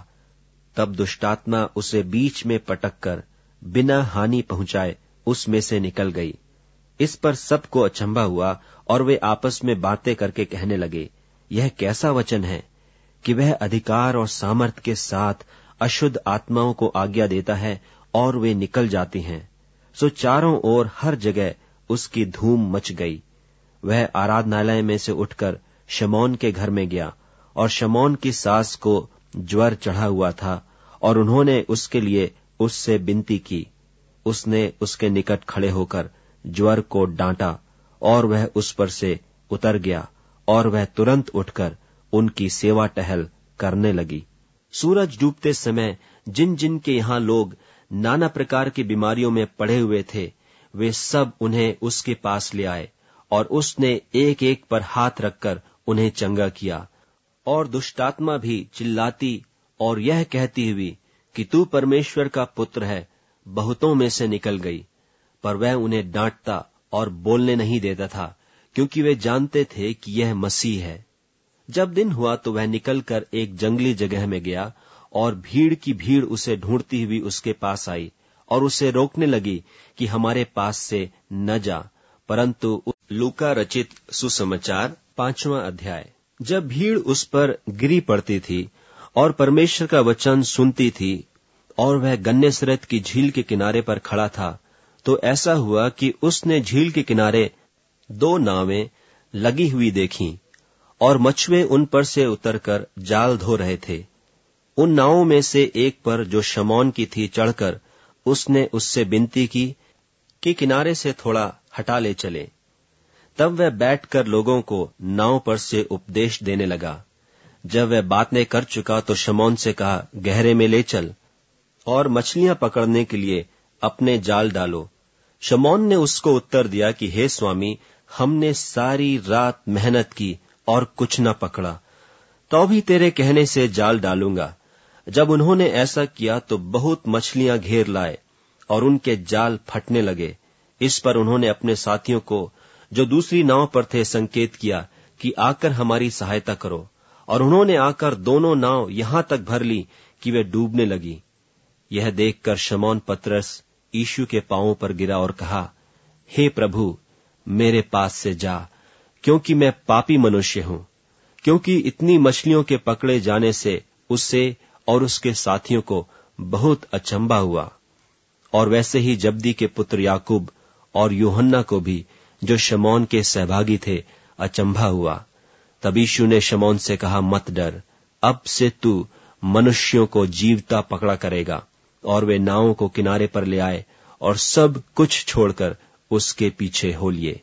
S1: तब दुष्टात्मा उसे बीच में पटक कर बिना हानि पहुंचाए उसमें से निकल गई। इस पर सबको अचंभा हुआ, और वे आपस में बातें करके कहने लगे, यह कैसा वचन है कि वह अधिकार और सामर्थ के साथ अशुद्ध आत्माओं को आज्ञा देता है और वे निकल जाती हैं। सो चारों ओर हर जगह उसकी धूम मच गई। वह आराधनालय में से उठकर शमौन के घर में गया, और शमौन की सास को ज्वर चढ़ा हुआ था, और उन्होंने उसके लिए उससे विनती की। उसने उसके निकट खड़े होकर ज्वर को डांटा, और वह उस पर से उतर गया, और वह तुरंत उठकर उनकी सेवा टहल करने लगी। सूरज डूबते समय जिन जिन के यहाँ लोग नाना प्रकार की बीमारियों में पड़े हुए थे, वे सब उन्हें उसके पास ले आए, और उसने एक एक पर हाथ रखकर उन्हें चंगा किया। और दुष्टात्मा भी चिल्लाती और यह कहती हुई कि तू परमेश्वर का पुत्र है, बहुतों में से निकल गई। पर वह उन्हें डांटता और बोलने नहीं देता था, क्योंकि वे जानते थे कि यह मसीह है। जब दिन हुआ तो वह निकलकर एक जंगली जगह में गया, और भीड़ की भीड़ उसे ढूंढती हुई उसके पास आई और उसे रोकने लगी कि हमारे पास से न जा। परंतु लूका रचित सुसमाचार पांचवां अध्याय। जब भीड़ उस पर गिरी पड़ती थी और परमेश्वर का वचन सुनती थी और वह गन्नेसरत की झील के किनारे पर खड़ा था, तो ऐसा हुआ कि उसने झील के किनारे दो नावें लगी हुई देखीं और मछुए उन पर से उतरकर जाल धो रहे थे। उन नावों में से एक पर, जो शमौन की थी, चढ़कर उसने उससे विनती की कि किनारे से थोड़ा हटा ले चले। तब वह बैठकर लोगों को नाव पर से उपदेश देने लगा। जब वह बातें कर चुका तो शमौन से कहा, गहरे में ले चल और मछलियां पकड़ने के लिए अपने जाल डालो। शमौन ने उसको उत्तर दिया कि हे स्वामी, हमने सारी रात मेहनत की और कुछ न पकड़ा, तो भी तेरे कहने से जाल डालूंगा। जब उन्होंने ऐसा किया तो बहुत मछलियां घेर लाए और उनके जाल फटने लगे। इस पर उन्होंने अपने साथियों को, जो दूसरी नाव पर थे, संकेत किया कि आकर हमारी सहायता करो, और उन्होंने आकर दोनों नाव यहां तक भर ली कि वे डूबने लगी। यह देखकर शमौन पतरस यीशु के पांवों पर गिरा और कहा, हे प्रभु, मेरे पास से जा, क्योंकि मैं पापी मनुष्य हूं। क्योंकि इतनी मछलियों के पकड़े जाने से उसे और उसके साथियों को बहुत अचंभा हुआ। और वैसे ही जब्दी के पुत्र याकूब और यूहन्ना को भी, जो शमौन के सहभागी थे, अचंभा हुआ। तब यीशु ने शमौन से कहा, मत डर, अब से तू मनुष्यों को जीवता पकड़ा करेगा। और वे नावों को किनारे पर ले आए और सब कुछ छोड़कर उसके पीछे हो लिए।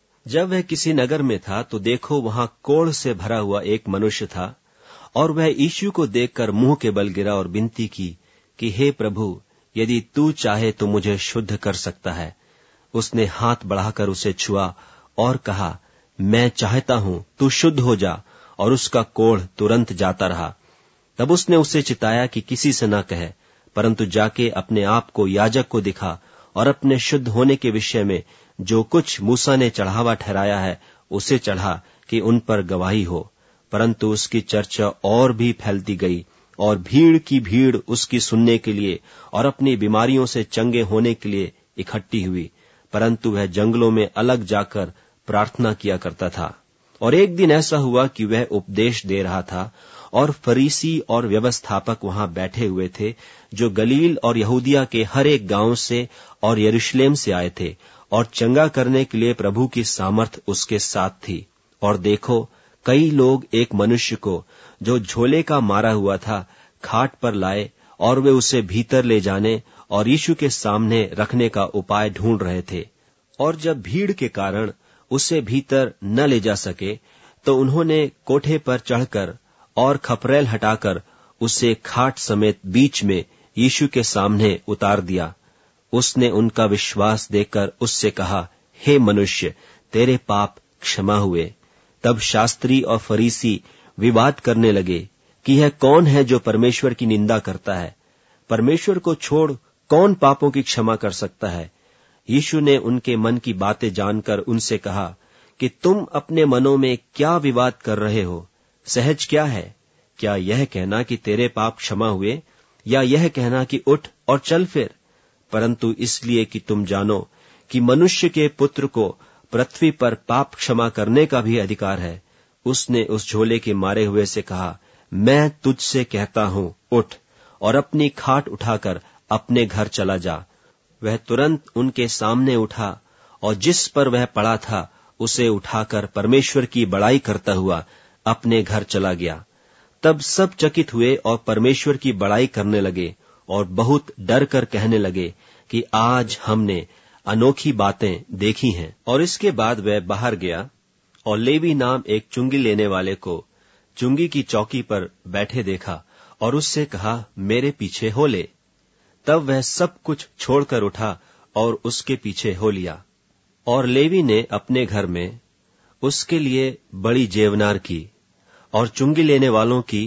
S1: जब वह किसी नगर में था तो देखो, वहां कोढ़ से भरा हुआ एक मनुष्य था, और वह यीशु को देखकर मुंह के बल गिरा और विनती की कि हे प्रभु, यदि तू चाहे तो मुझे शुद्ध कर सकता है। उसने हाथ बढ़ाकर उसे छुआ और कहा, मैं चाहता हूं, तू शुद्ध हो जा। और उसका कोढ़ तुरंत जाता रहा। तब उसने उसे चिताया कि किसी से न कहे, परंतु जाके अपने आप को याजक को दिखा और अपने शुद्ध होने के विषय में जो कुछ मूसा ने चढ़ावा ठहराया है उसे चढ़ा, कि उन पर गवाही हो। परंतु उसकी चर्चा और भी फैलती गई और भीड़ की भीड़ उसकी सुनने के लिए और अपनी बीमारियों से चंगे होने के लिए इकट्ठी हुई। परंतु वह जंगलों में अलग जाकर प्रार्थना किया करता था। और एक दिन ऐसा हुआ कि वह उपदेश दे रहा था, और फरीसी और व्यवस्थापक वहां बैठे हुए थे, जो गलील और यहूदिया के हर एक गांव से और यरूशलेम से आए थे, और चंगा करने के लिए प्रभु की सामर्थ उसके साथ थी। और देखो, कई लोग एक मनुष्य को, जो झोले का मारा हुआ था, खाट पर लाए, और वे उसे भीतर ले जाने और यीशु के सामने रखने का उपाय ढूंढ रहे थे। और जब भीड़ के कारण उसे भीतर न ले जा सके, तो उन्होंने कोठे पर चढ़कर और खपरेल हटाकर उसे खाट समेत बीच में यीशु के सामने उतार दिया। उसने उनका विश्वास देखकर उससे कहा, हे मनुष्य, तेरे पाप क्षमा हुए। तब शास्त्री और फरीसी विवाद करने लगे कि यह कौन है जो परमेश्वर की निंदा करता है। परमेश्वर को छोड़ कौन पापों की क्षमा कर सकता है। यीशु ने उनके मन की बातें जानकर उनसे कहा कि तुम अपने मनों में क्या विवाद कर रहे हो? सहज क्या है? क्या यह कहना कि तेरे पाप क्षमा हुए, या यह कहना कि उठ और चल फिर? परंतु इसलिए कि तुम जानो कि मनुष्य के पुत्र को पृथ्वी पर पाप क्षमा करने का भी अधिकार है। उसने उस झोले के मारे हुए से कहा, मैं तुझसे कहता हूं, उठ और अपनी खाट उठाकर अपने घर चला जा। वह तुरंत उनके सामने उठा, और जिस पर वह पड़ा था उसे उठाकर परमेश्वर की बड़ाई करता हुआ अपने घर चला गया। तब सब चकित हुए और परमेश्वर की बड़ाई करने लगे, और बहुत डर कर कहने लगे कि आज हमने अनोखी बातें देखी हैं। और इसके बाद वह बाहर गया और लेवी नाम एक चुंगी लेने वाले को चुंगी की चौकी पर बैठे देखा, और उससे कहा, मेरे पीछे हो ले। तब वह सब कुछ छोड़कर उठा और उसके पीछे हो लिया। और लेवी ने अपने घर में उसके लिए बड़ी जेवनार की, और चुंगी लेने वालों की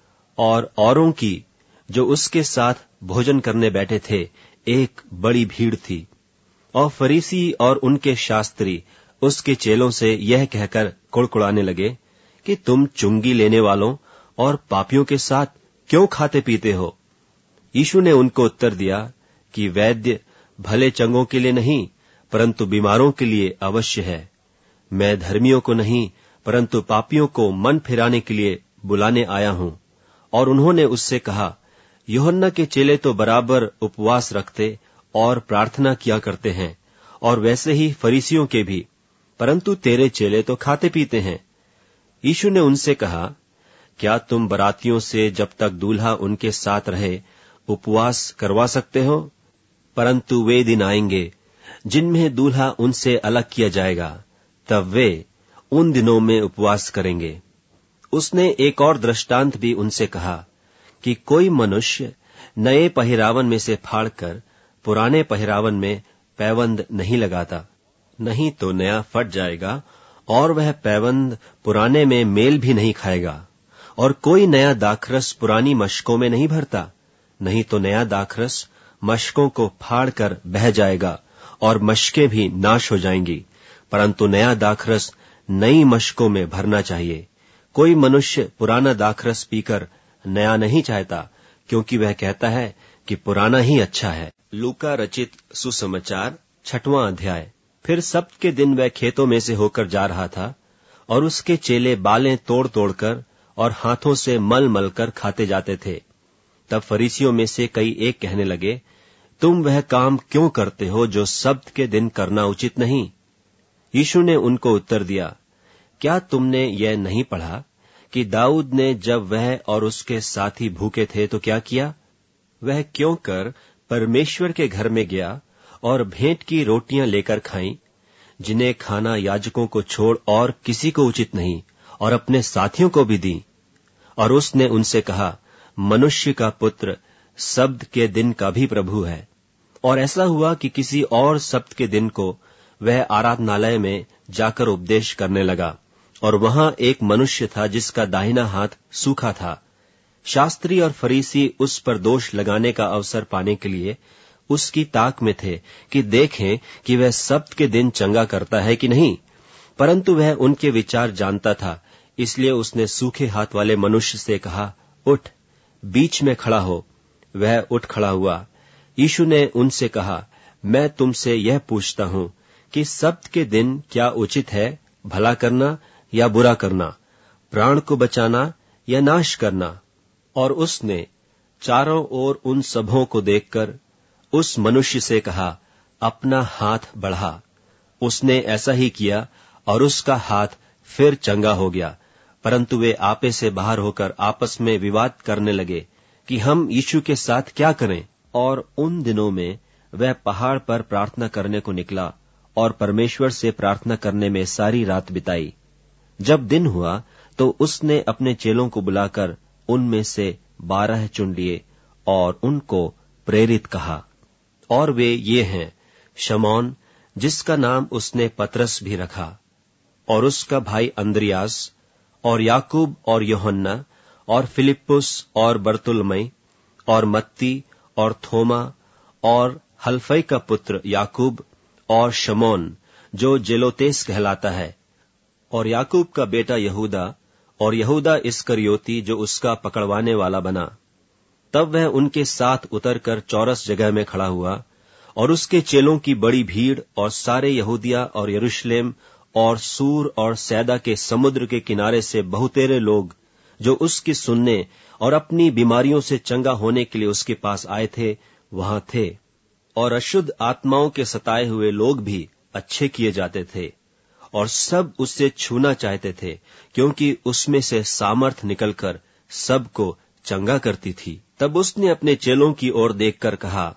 S1: और औरों की, जो उसके साथ भोजन करने बैठे थे, एक बड़ी भीड़ थी। और फरीसी और उनके शास्त्री उसके चेलों से यह कहकर कुड़कुड़ाने लगे कि तुम चुंगी लेने वालों और पापियों के साथ क्यों खाते पीते हो? यीशु ने उनको उत्तर दिया कि वैद्य भले चंगों के लिए नहीं, परंतु बीमारों के लिए अवश्य है। मैं धर्मियों को नहीं, परंतु पापियों को मन फिराने के लिए बुलाने आया हूं। और उन्होंने उससे कहा, यूहन्ना के चेले तो बराबर उपवास रखते और प्रार्थना किया करते हैं, और वैसे ही फरीसियों के भी, परंतु तेरे चेले तो खाते पीते हैं। यीशु ने उनसे कहा, क्या तुम बरातियों से जब तक दूल्हा उनके साथ रहे उपवास करवा सकते हो? परंतु वे दिन आएंगे जिनमें दूल्हा उनसे अलग किया जाएगा, तब वे उन दिनों में उपवास करेंगे। उसने एक और दृष्टांत भी उनसे कहा कि कोई मनुष्य नए पहिरावन में से फाड़कर पुराने पहिरावन में पैबंद नहीं लगाता, नहीं तो नया फट जाएगा और वह पैबंद पुराने में मेल भी नहीं खाएगा। और कोई नया दाखरस पुरानी मशकों में नहीं भरता, नहीं तो नया दाखरस मशकों को फाड़कर बह जाएगा और मशकें भी नाश हो जाएंगी, परंतु नया दाखरस नई मशकों में भरना चाहिए। कोई मनुष्य पुराना दाखरस पीकर नया नहीं चाहता, क्योंकि वह कहता है कि पुराना ही अच्छा है। लूका रचित सुसमाचार छठवां अध्याय। फिर सब्त के दिन वह खेतों में से होकर जा रहा था, और उसके चेले बालें तोड़ तोड़कर और हाथों से मल मल कर खाते जाते थे। तब फरीसियों में से कई एक कहने लगे, तुम वह काम क्यों करते हो जो सब्त के दिन करना उचित नहीं? यीशु ने उनको उत्तर दिया, क्या तुमने यह नहीं पढ़ा कि दाऊद ने जब वह और उसके साथी भूखे थे तो क्या किया? वह क्यों कर परमेश्वर के घर में गया और भेंट की रोटियां लेकर खाईं, जिन्हें खाना याजकों को छोड़ और किसी को उचित नहीं, और अपने साथियों को भी दी। और उसने उनसे कहा, मनुष्य का पुत्र सब्त के दिन का भी प्रभु है। और ऐसा हुआ कि किसी और सब्त के दिन को वह आराधनालय में जाकर उपदेश करने लगा, और वहां एक मनुष्य था जिसका दाहिना हाथ सूखा था। शास्त्री और फरीसी उस पर दोष लगाने का अवसर पाने के लिए उसकी ताक में थे कि देखें कि वह सब्त के दिन चंगा करता है कि नहीं। परंतु वह उनके विचार जानता था, इसलिए उसने सूखे हाथ वाले मनुष्य से कहा, उठ, बीच में खड़ा हो। वह उठ खड़ा हुआ। यीशु ने उनसे कहा, मैं तुमसे यह पूछता हूं कि सब्त के दिन क्या उचित है, भला करना या बुरा करना, प्राण को बचाना या नाश करना? और उसने चारों ओर उन सबों को देखकर उस मनुष्य से कहा, अपना हाथ बढ़ा। उसने ऐसा ही किया और उसका हाथ फिर चंगा हो गया। परंतु वे आपे से बाहर होकर आपस में विवाद करने लगे कि हम यीशु के साथ क्या करें। और उन दिनों में वह पहाड़ पर प्रार्थना करने को निकला और परमेश्वर से प्रार्थना करने में सारी रात बिताई। जब दिन हुआ तो उसने अपने चेलों को बुलाकर उनमें से बारह चुन लिए और उनको प्रेरित कहा। और वे ये हैं, शमौन जिसका नाम उसने पतरस भी रखा, और उसका भाई अंद्रियास, और याकूब और यूहन्ना, और फिलिप्पुस और बरतुलमै, और मत्ती और थोमा, और हल्फई का पुत्र याकूब, और शमौन जो जेलोतेस कहलाता है, और याकूब का बेटा यहूदा, और यहूदा इस्करियोती जो उसका पकड़वाने वाला बना। तब वह उनके साथ उतरकर चौरस जगह में खड़ा हुआ, और उसके चेलों की बड़ी भीड़ और सारे यहूदिया और यरूशलेम और सूर और सैदा के समुद्र के किनारे से बहुतेरे लोग जो उसकी सुनने और अपनी बीमारियों से चंगा होने के लिए उसके पास आए थे, वहां थे। और अशुद्ध आत्माओं के सताए हुए लोग भी अच्छे किए जाते थे, और सब उससे छूना चाहते थे, क्योंकि उसमें से सामर्थ निकलकर सबको चंगा करती थी। तब उसने अपने चेलों की ओर देखकर कहा,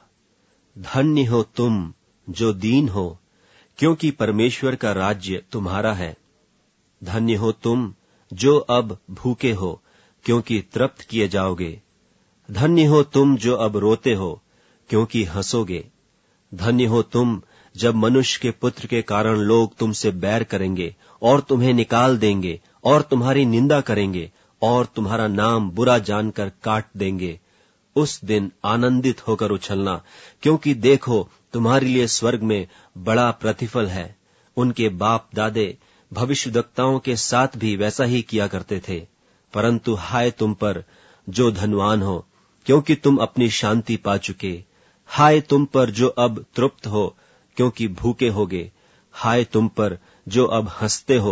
S1: धन्य हो तुम जो दीन हो, क्योंकि परमेश्वर का राज्य तुम्हारा है। धन्य हो तुम जो अब भूखे हो, क्योंकि तृप्त किए जाओगे। धन्य हो तुम जो अब रोते हो, क्योंकि हंसोगे। धन्य हो तुम जब मनुष्य के पुत्र के कारण लोग तुमसे बैर करेंगे और तुम्हें निकाल देंगे और तुम्हारी निंदा करेंगे और तुम्हारा नाम बुरा जानकर काट देंगे। उस दिन आनंदित होकर उछलना, क्योंकि देखो तुम्हारे लिए स्वर्ग में बड़ा प्रतिफल है। उनके बाप दादे भविष्यद्वक्ताओं के साथ भी वैसा ही किया करते थे। परंतु हाय तुम पर जो धनवान हो, क्योंकि तुम अपनी शांति पा चुके। हाय तुम पर जो अब तृप्त हो, क्योंकि भूखे होगे। हाय तुम पर जो अब हंसते हो,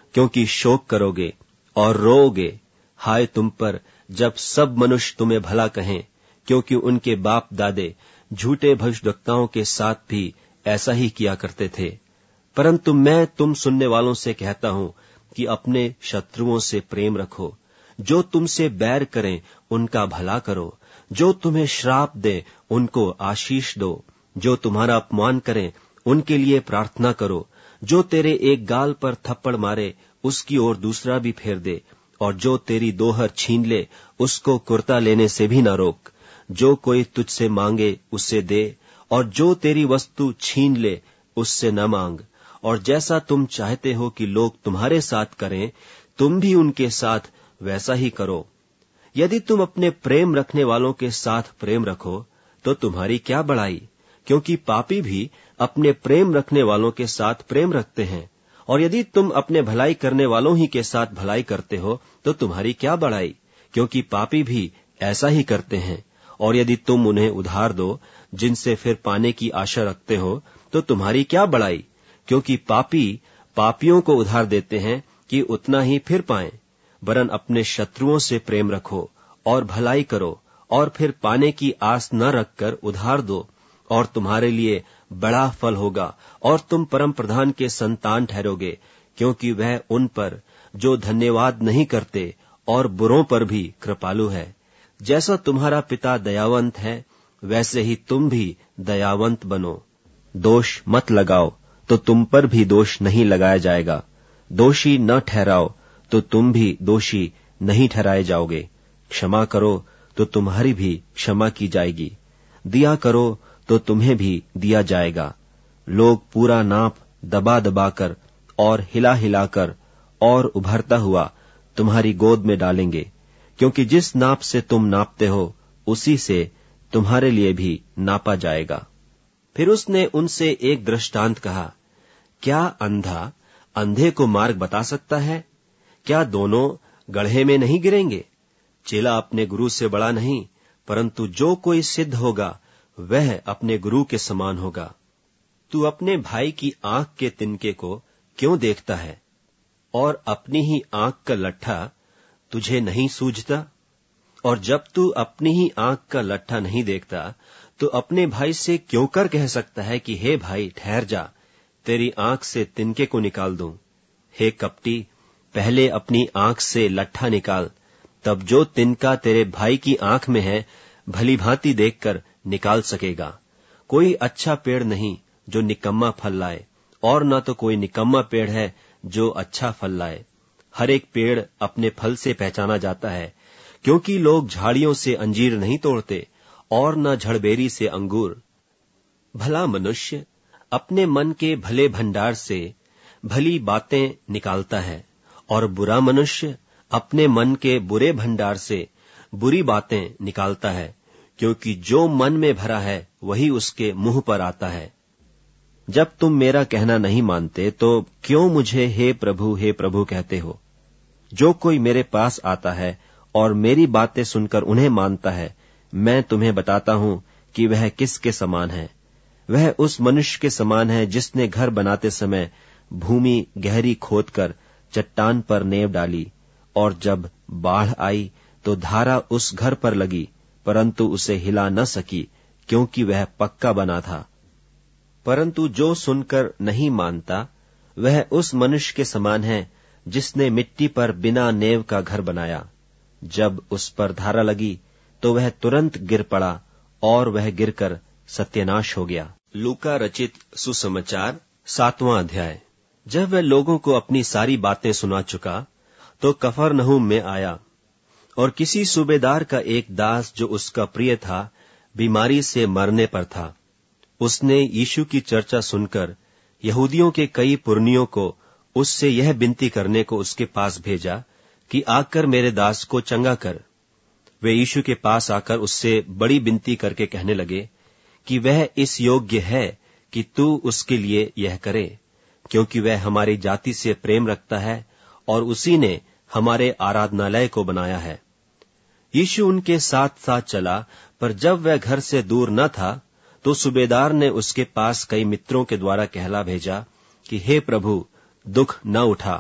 S1: क्योंकि शोक करोगे और रोओगे। हाय तुम पर, जब सब मनुष्य तुम्हें भला कहें, क्योंकि उनके बाप दादे झूठे भविष्यद्वक्ताओं के साथ भी ऐसा ही किया करते थे। परंतु मैं तुम सुनने वालों से कहता हूं कि अपने शत्रुओं से प्रेम रखो, जो तुमसे बैर करें उनका भला करो, जो तुम्हें श्राप दें उनको आशीष दो, जो तुम्हारा अपमान करें उनके लिए प्रार्थना करो, जो तेरे एक गाल पर थप्पड़ मारे उसकी ओर दूसरा भी फेर दे, और जो तेरी दोहर छीन ले उसको कुर्ता लेने से भी न रोक। जो कोई तुझसे मांगे उससे दे, और जो तेरी वस्तु छीन ले उससे न मांग। और जैसा तुम चाहते हो कि लोग तुम्हारे साथ करें, तुम भी उनके साथ वैसा ही करो। यदि तुम अपने प्रेम रखने वालों के साथ प्रेम रखो तो तुम्हारी क्या बड़ाई, क्योंकि पापी भी अपने प्रेम रखने वालों के साथ प्रेम रखते हैं। और यदि तुम अपने भलाई करने वालों ही के साथ भलाई करते हो तो तुम्हारी क्या बड़ाई, क्योंकि पापी भी ऐसा ही करते हैं। और यदि तुम उन्हें उधार दो जिनसे फिर पाने की आशा रखते हो तो तुम्हारी क्या बड़ाई, क्योंकि पापी पापियों को उधार देते हैं कि उतना ही फिर पाएं। वरन अपने शत्रुओं से प्रेम रखो और भलाई करो, और फिर पाने की आस न रखकर उधार दो, और तुम्हारे लिए बड़ा फल होगा, और तुम परम प्रधान के संतान ठहरोगे, क्योंकि वह उन पर जो धन्यवाद नहीं करते और बुरों पर भी कृपालु है। जैसा तुम्हारा पिता दयावंत है वैसे ही तुम भी दयावंत बनो। दोष मत लगाओ तो तुम पर भी दोष नहीं लगाया जाएगा, दोषी न ठहराओ तो तुम भी दोषी नहीं ठहराए जाओगे। क्षमा करो तो तुम्हारी भी क्षमा की जाएगी, दिया करो तो तुम्हें भी दिया जाएगा। लोग पूरा नाप दबा दबा कर और हिला हिला कर और उभरता हुआ तुम्हारी गोद में डालेंगे, क्योंकि जिस नाप से तुम नापते हो उसी से तुम्हारे लिए भी नापा जाएगा। फिर उसने उनसे एक दृष्टांत कहा, क्या अंधा अंधे को मार्ग बता सकता है? क्या दोनों गड्ढे में नहीं गिरेंगे? चेला अपने गुरु से बड़ा नहीं, परंतु जो कोई सिद्ध होगा वह अपने गुरु के समान होगा। तू अपने भाई की आंख के तिनके को क्यों देखता है, और अपनी ही आंख का लट्ठा तुझे नहीं सूझता? और जब तू अपनी ही आंख का लट्ठा नहीं देखता तो अपने भाई से क्यों कर कह सकता है कि हे भाई ठहर जा, तेरी आंख से तिनके को निकाल दूं? हे कपटी, पहले अपनी आंख से लट्ठा निकाल, तब जो तिनका तेरे भाई की आंख में है भली भांति देखकर निकाल सकेगा। कोई अच्छा पेड़ नहीं जो निकम्मा फल लाए, और न तो कोई निकम्मा पेड़ है जो अच्छा फल लाए। हर एक पेड़ अपने फल से पहचाना जाता है, क्योंकि लोग झाड़ियों से अंजीर नहीं तोड़ते और न झड़बेरी से अंगूर। भला मनुष्य अपने मन के भले भंडार से भली बातें निकालता है, और बुरा मनुष्य अपने मन के बुरे भंडार से बुरी बातें निकालता है, क्योंकि जो मन में भरा है वही उसके मुंह पर आता है। जब तुम मेरा कहना नहीं मानते तो क्यों मुझे हे प्रभु हे प्रभु कहते हो? जो कोई मेरे पास आता है और मेरी बातें सुनकर उन्हें मानता है, मैं तुम्हें बताता हूं कि वह किसके समान है। वह उस मनुष्य के समान है जिसने घर बनाते समय भूमि गहरी खोदकर चट्टान पर नेव डाली, और जब बाढ़ आई तो धारा उस घर पर लगी, परंतु उसे हिला न सकी, क्योंकि वह पक्का बना था। परंतु जो सुनकर नहीं मानता वह उस मनुष्य के समान है जिसने मिट्टी पर बिना नेव का घर बनाया। जब उस पर धारा लगी तो वह तुरंत गिर पड़ा, और वह गिरकर सत्यानाश हो गया। लूका रचित सुसमाचार सातवां अध्याय। जब वह लोगों को अपनी सारी बातें सुना चुका तो कफरनहूम में आया, और किसी सूबेदार का एक दास जो उसका प्रिय था बीमारी से मरने पर था। उसने यीशु की चर्चा सुनकर यहूदियों के कई पुरनियों को उससे यह विनती करने को उसके पास भेजा कि आकर मेरे दास को चंगा कर। वे यीशु के पास आकर उससे बड़ी विनती करके कहने लगे कि वह इस योग्य है कि तू उसके लिए यह करे, क्योंकि वह हमारी जाति से प्रेम रखता है और उसी ने हमारे आराधनालय को बनाया है। यीशु उनके साथ साथ चला, पर जब वह घर से दूर न था तो सूबेदार ने उसके पास कई मित्रों के द्वारा कहला भेजा कि हे प्रभु, दुख न उठा,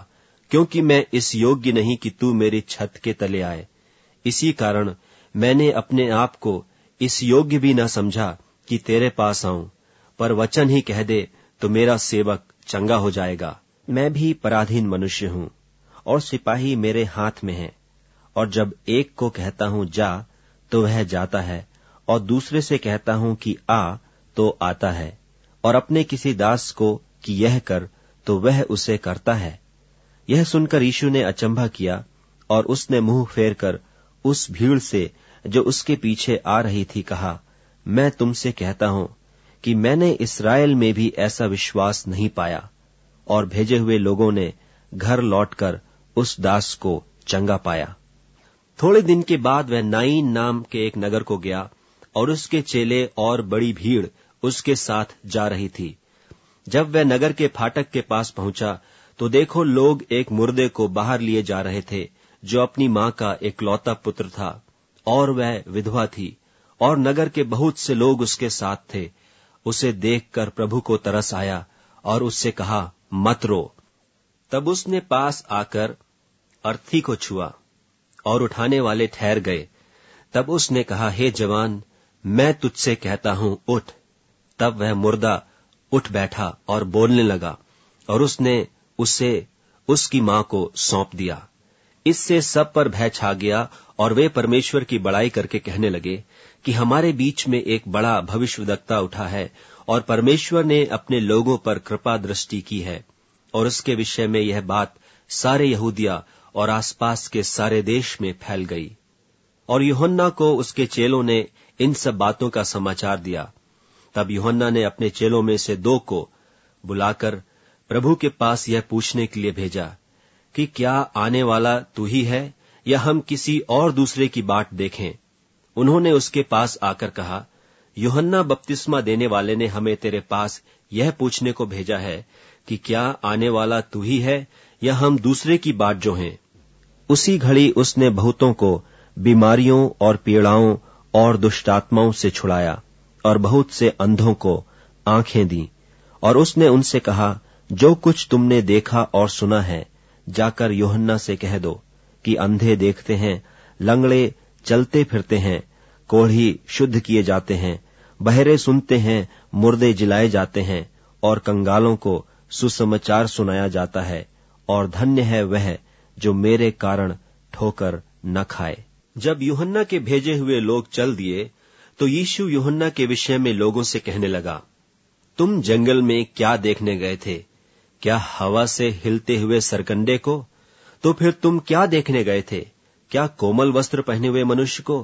S1: क्योंकि मैं इस योग्य नहीं कि तू मेरी छत के तले आए। इसी कारण मैंने अपने आप को इस योग्य भी न समझा कि तेरे पास आऊं, पर वचन ही कह दे तो मेरा सेवक चंगा हो जाएगा। मैं भी पराधीन मनुष्य हूं और सिपाही मेरे हाथ में है, और जब एक को कहता हूं जा तो वह जाता है, और दूसरे से कहता हूं कि आ तो आता है, और अपने किसी दास को कि यह कर तो वह उसे करता है। यह सुनकर यीशु ने अचंभा किया, और उसने मुंह फेर कर उस भीड़ से जो उसके पीछे आ रही थी कहा, मैं तुमसे कहता हूं कि मैंने इस्राएल में भी ऐसा विश्वास नहीं पाया। और भेजे हुए लोगों ने घर लौटकर उस दास को चंगा पाया। थोड़े दिन के बाद वह नाइन नाम के एक नगर को गया, और उसके चेले और बड़ी भीड़ उसके साथ जा रही थी। जब वह नगर के फाटक के पास पहुंचा तो देखो, लोग एक मुर्दे को बाहर लिए जा रहे थे, जो अपनी मां का एकलौता पुत्र था, और वह विधवा थी, और नगर के बहुत से लोग उसके साथ थे। उसे देखकर प्रभु को तरस आया और उससे कहा, मत रो। तब उसने पास आकर अर्थी को छुआ, और उठाने वाले ठहर गए। तब उसने कहा, हे जवान, मैं तुझसे कहता हूं, उठ। तब वह मुर्दा उठ बैठा और बोलने लगा, और उसने उसे उसकी मां को सौंप दिया। इससे सब पर भय छा गया, और वे परमेश्वर की बड़ाई करके कहने लगे कि हमारे बीच में एक बड़ा भविष्यद्वक्ता उठा है, और परमेश्वर ने अपने लोगों पर कृपा दृष्टि की है। और उसके विषय में यह बात सारे यहूदिया और आसपास के सारे देश में फैल गई। और यूहन्ना को उसके चेलों ने इन सब बातों का समाचार दिया। तब यूहन्ना ने अपने चेलों में से दो को बुलाकर प्रभु के पास यह पूछने के लिए भेजा कि क्या आने वाला तू ही है, या हम किसी और दूसरे की बाट देखें। उन्होंने उसके पास आकर कहा, यूहन्ना बपतिस्मा देने वाले ने हमें तेरे पास यह पूछने को भेजा है कि क्या आने वाला तू ही है, या हम दूसरे की बाट जो हैं। उसी घड़ी उसने बहुतों को बीमारियों और पीड़ाओं और दुष्टात्माओं से छुड़ाया, और बहुत से अंधों को आंखें दी। और उसने उनसे कहा, जो कुछ तुमने देखा और सुना है, जाकर यूहन्ना से कह दो कि अंधे देखते हैं, लंगड़े चलते फिरते हैं, कोढ़ी शुद्ध किए जाते हैं, बहरे सुनते हैं, मुर्दे जिलाए जाते हैं, और कंगालों को सुसमाचार सुनाया जाता है। और धन्य है वह जो मेरे कारण ठोकर न खाए। जब यूहन्ना के भेजे हुए लोग चल दिए, तो यीशु यूहन्ना के विषय में लोगों से कहने लगा, तुम जंगल में क्या देखने गए थे? क्या हवा से हिलते हुए सरकंडे को? तो फिर तुम क्या देखने गए थे? क्या कोमल वस्त्र पहने हुए मनुष्य को?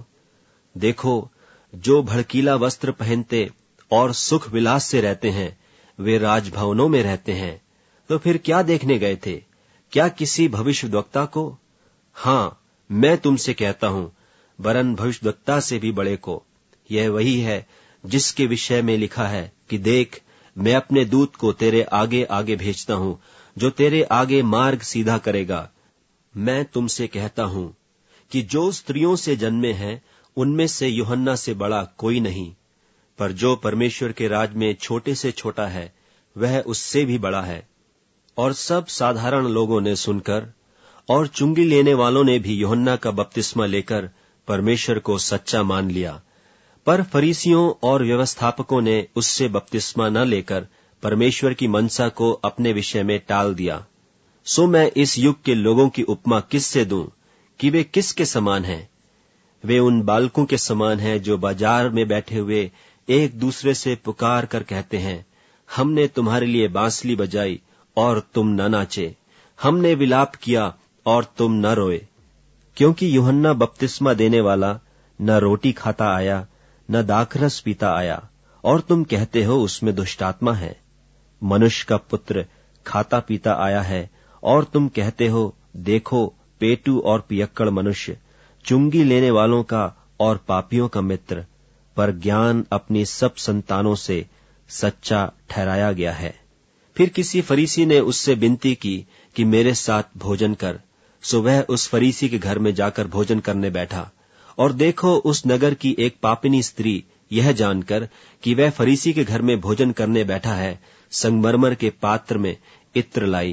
S1: देखो, जो भड़कीला वस्त्र पहनते और सुख विलास से रहते हैं, वे राजभवनों में रहते हैं। तो फिर क्या देखने गए थे? क्या किसी भविष्यद्वक्ता को? हाँ, मैं तुमसे कहता हूं, वरन भविष्यद्वक्ता से भी बड़े को। यह वही है जिसके विषय में लिखा है कि देख, मैं अपने दूत को तेरे आगे आगे भेजता हूं, जो तेरे आगे मार्ग सीधा करेगा। मैं तुमसे कहता हूं कि जो स्त्रियों से जन्मे हैं, उनमें से यूहन्ना से बड़ा कोई नहीं, पर जो परमेश्वर के राज में छोटे से छोटा है, वह उससे भी बड़ा है। और सब साधारण लोगों ने सुनकर, और चुंगी लेने वालों ने भी यूहन्ना का बपतिस्मा लेकर परमेश्वर को सच्चा मान लिया। पर फरीसियों और व्यवस्थापकों ने उससे बपतिस्मा न लेकर परमेश्वर की मनसा को अपने विषय में टाल दिया। सो मैं इस युग के लोगों की उपमा किससे दूं कि वे किसके समान हैं? वे उन बालकों के समान हैं जो बाजार में बैठे हुए एक दूसरे से पुकार कर कहते हैं, हमने तुम्हारे लिए बांसुरी बजाई और तुम न नाचे, हमने विलाप किया और तुम न रोए। क्योंकि यूहन्ना बपतिस्मा देने वाला न रोटी खाता आया, न दाखरस पीता आया, और तुम कहते हो उसमें दुष्टात्मा है। मनुष्य का पुत्र खाता पीता आया है, और तुम कहते हो, देखो पेटू और पियक्कड़ मनुष्य, चुंगी लेने वालों का और पापियों का मित्र। पर ज्ञान अपनी सब संतानों से सच्चा ठहराया गया है। फिर किसी फरीसी ने उससे विनती की कि मेरे साथ भोजन कर। सो वह उस फरीसी के घर में जाकर भोजन करने बैठा। और देखो, उस नगर की एक पापिनी स्त्री यह जानकर कि वह फरीसी के घर में भोजन करने बैठा है, संगमरमर के पात्र में इत्र लाई,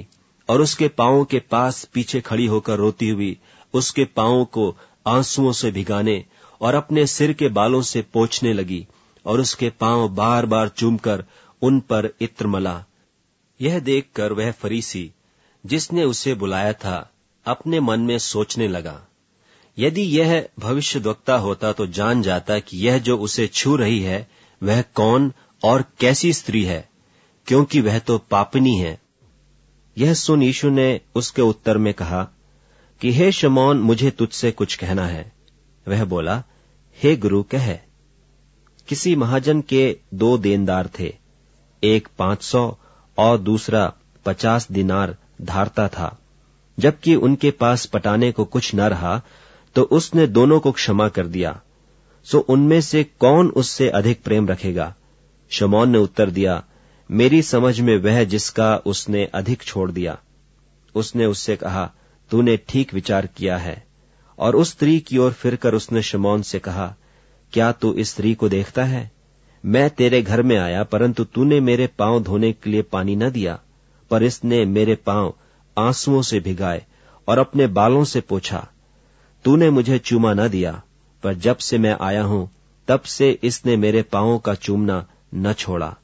S1: और उसके पांवों के पास पीछे खड़ी होकर रोती हुई उसके पांवों को आंसुओं से भिगाने और अपने सिर के बालों से पोंछने लगी और उसके पांव बार बार चूमकर उन पर इत्र मला। यह देखकर वह फरीसी जिसने उसे बुलाया था अपने मन में सोचने लगा, यदि यह भविष्यद्वक्ता होता तो जान जाता कि यह जो उसे छू रही है वह कौन और कैसी स्त्री है, क्योंकि वह तो पापिनी है। यह सुन यीशु ने उसके उत्तर में कहा कि हे शमौन, मुझे तुझसे कुछ कहना है। वह बोला, हे गुरु, कह। किसी महाजन के दो देनदार थे, एक पांच सौ और दूसरा पचास दिनार धारता था। जबकि उनके पास पटाने को कुछ न रहा तो उसने दोनों को क्षमा कर दिया। सो उनमें से कौन उससे अधिक प्रेम रखेगा? शमौन ने उत्तर दिया, मेरी समझ में वह जिसका उसने अधिक छोड़ दिया। उसने उससे कहा, तूने ठीक विचार किया है। और उस स्त्री की ओर फिरकर उसने शमौन से कहा, क्या तू इस स्त्री को देखता है? मैं तेरे घर में आया, परंतु तूने मेरे पांव धोने के लिए पानी न दिया, पर इसने मेरे पांव आंसुओं से भिगाए और अपने बालों से पोंछा। तूने मुझे चूमा न दिया, पर जब से मैं आया हूं तब से इसने मेरे पांवों का चूमना न छोड़ा।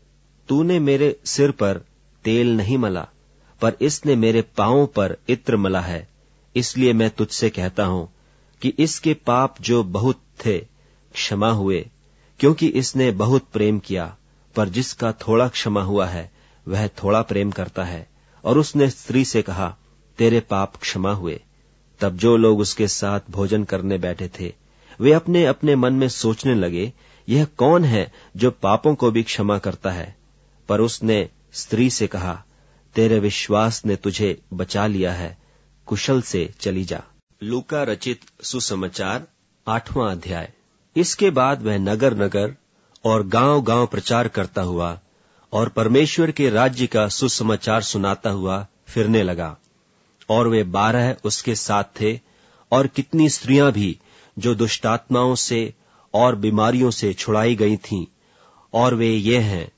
S1: तूने मेरे सिर पर तेल नहीं मला, पर इसने मेरे पांवों पर इत्र मला है। इसलिए मैं तुझसे कहता हूं कि इसके पाप जो बहुत थे क्षमा हुए, क्योंकि इसने बहुत प्रेम किया। पर जिसका थोड़ा क्षमा हुआ है वह थोड़ा प्रेम करता है। और उसने स्त्री से कहा, तेरे पाप क्षमा हुए। तब जो लोग उसके साथ भोजन करने बैठे थे वे अपने अपने मन में सोचने लगे, यह कौन है जो पापों को भी क्षमा करता है? पर उसने स्त्री से कहा, तेरे विश्वास ने तुझे बचा लिया है, कुशल से चली जा। लूका रचित सुसमाचार आठवां अध्याय। इसके बाद वह नगर नगर और गांव गांव प्रचार करता हुआ और परमेश्वर के राज्य का सुसमाचार सुनाता हुआ फिरने लगा। और वे बारह उसके साथ थे, और कितनी स्त्रियां भी जो दुष्टात्माओं से और बीमारियों से छुड़ाई गई थीं। और वे ये हैं,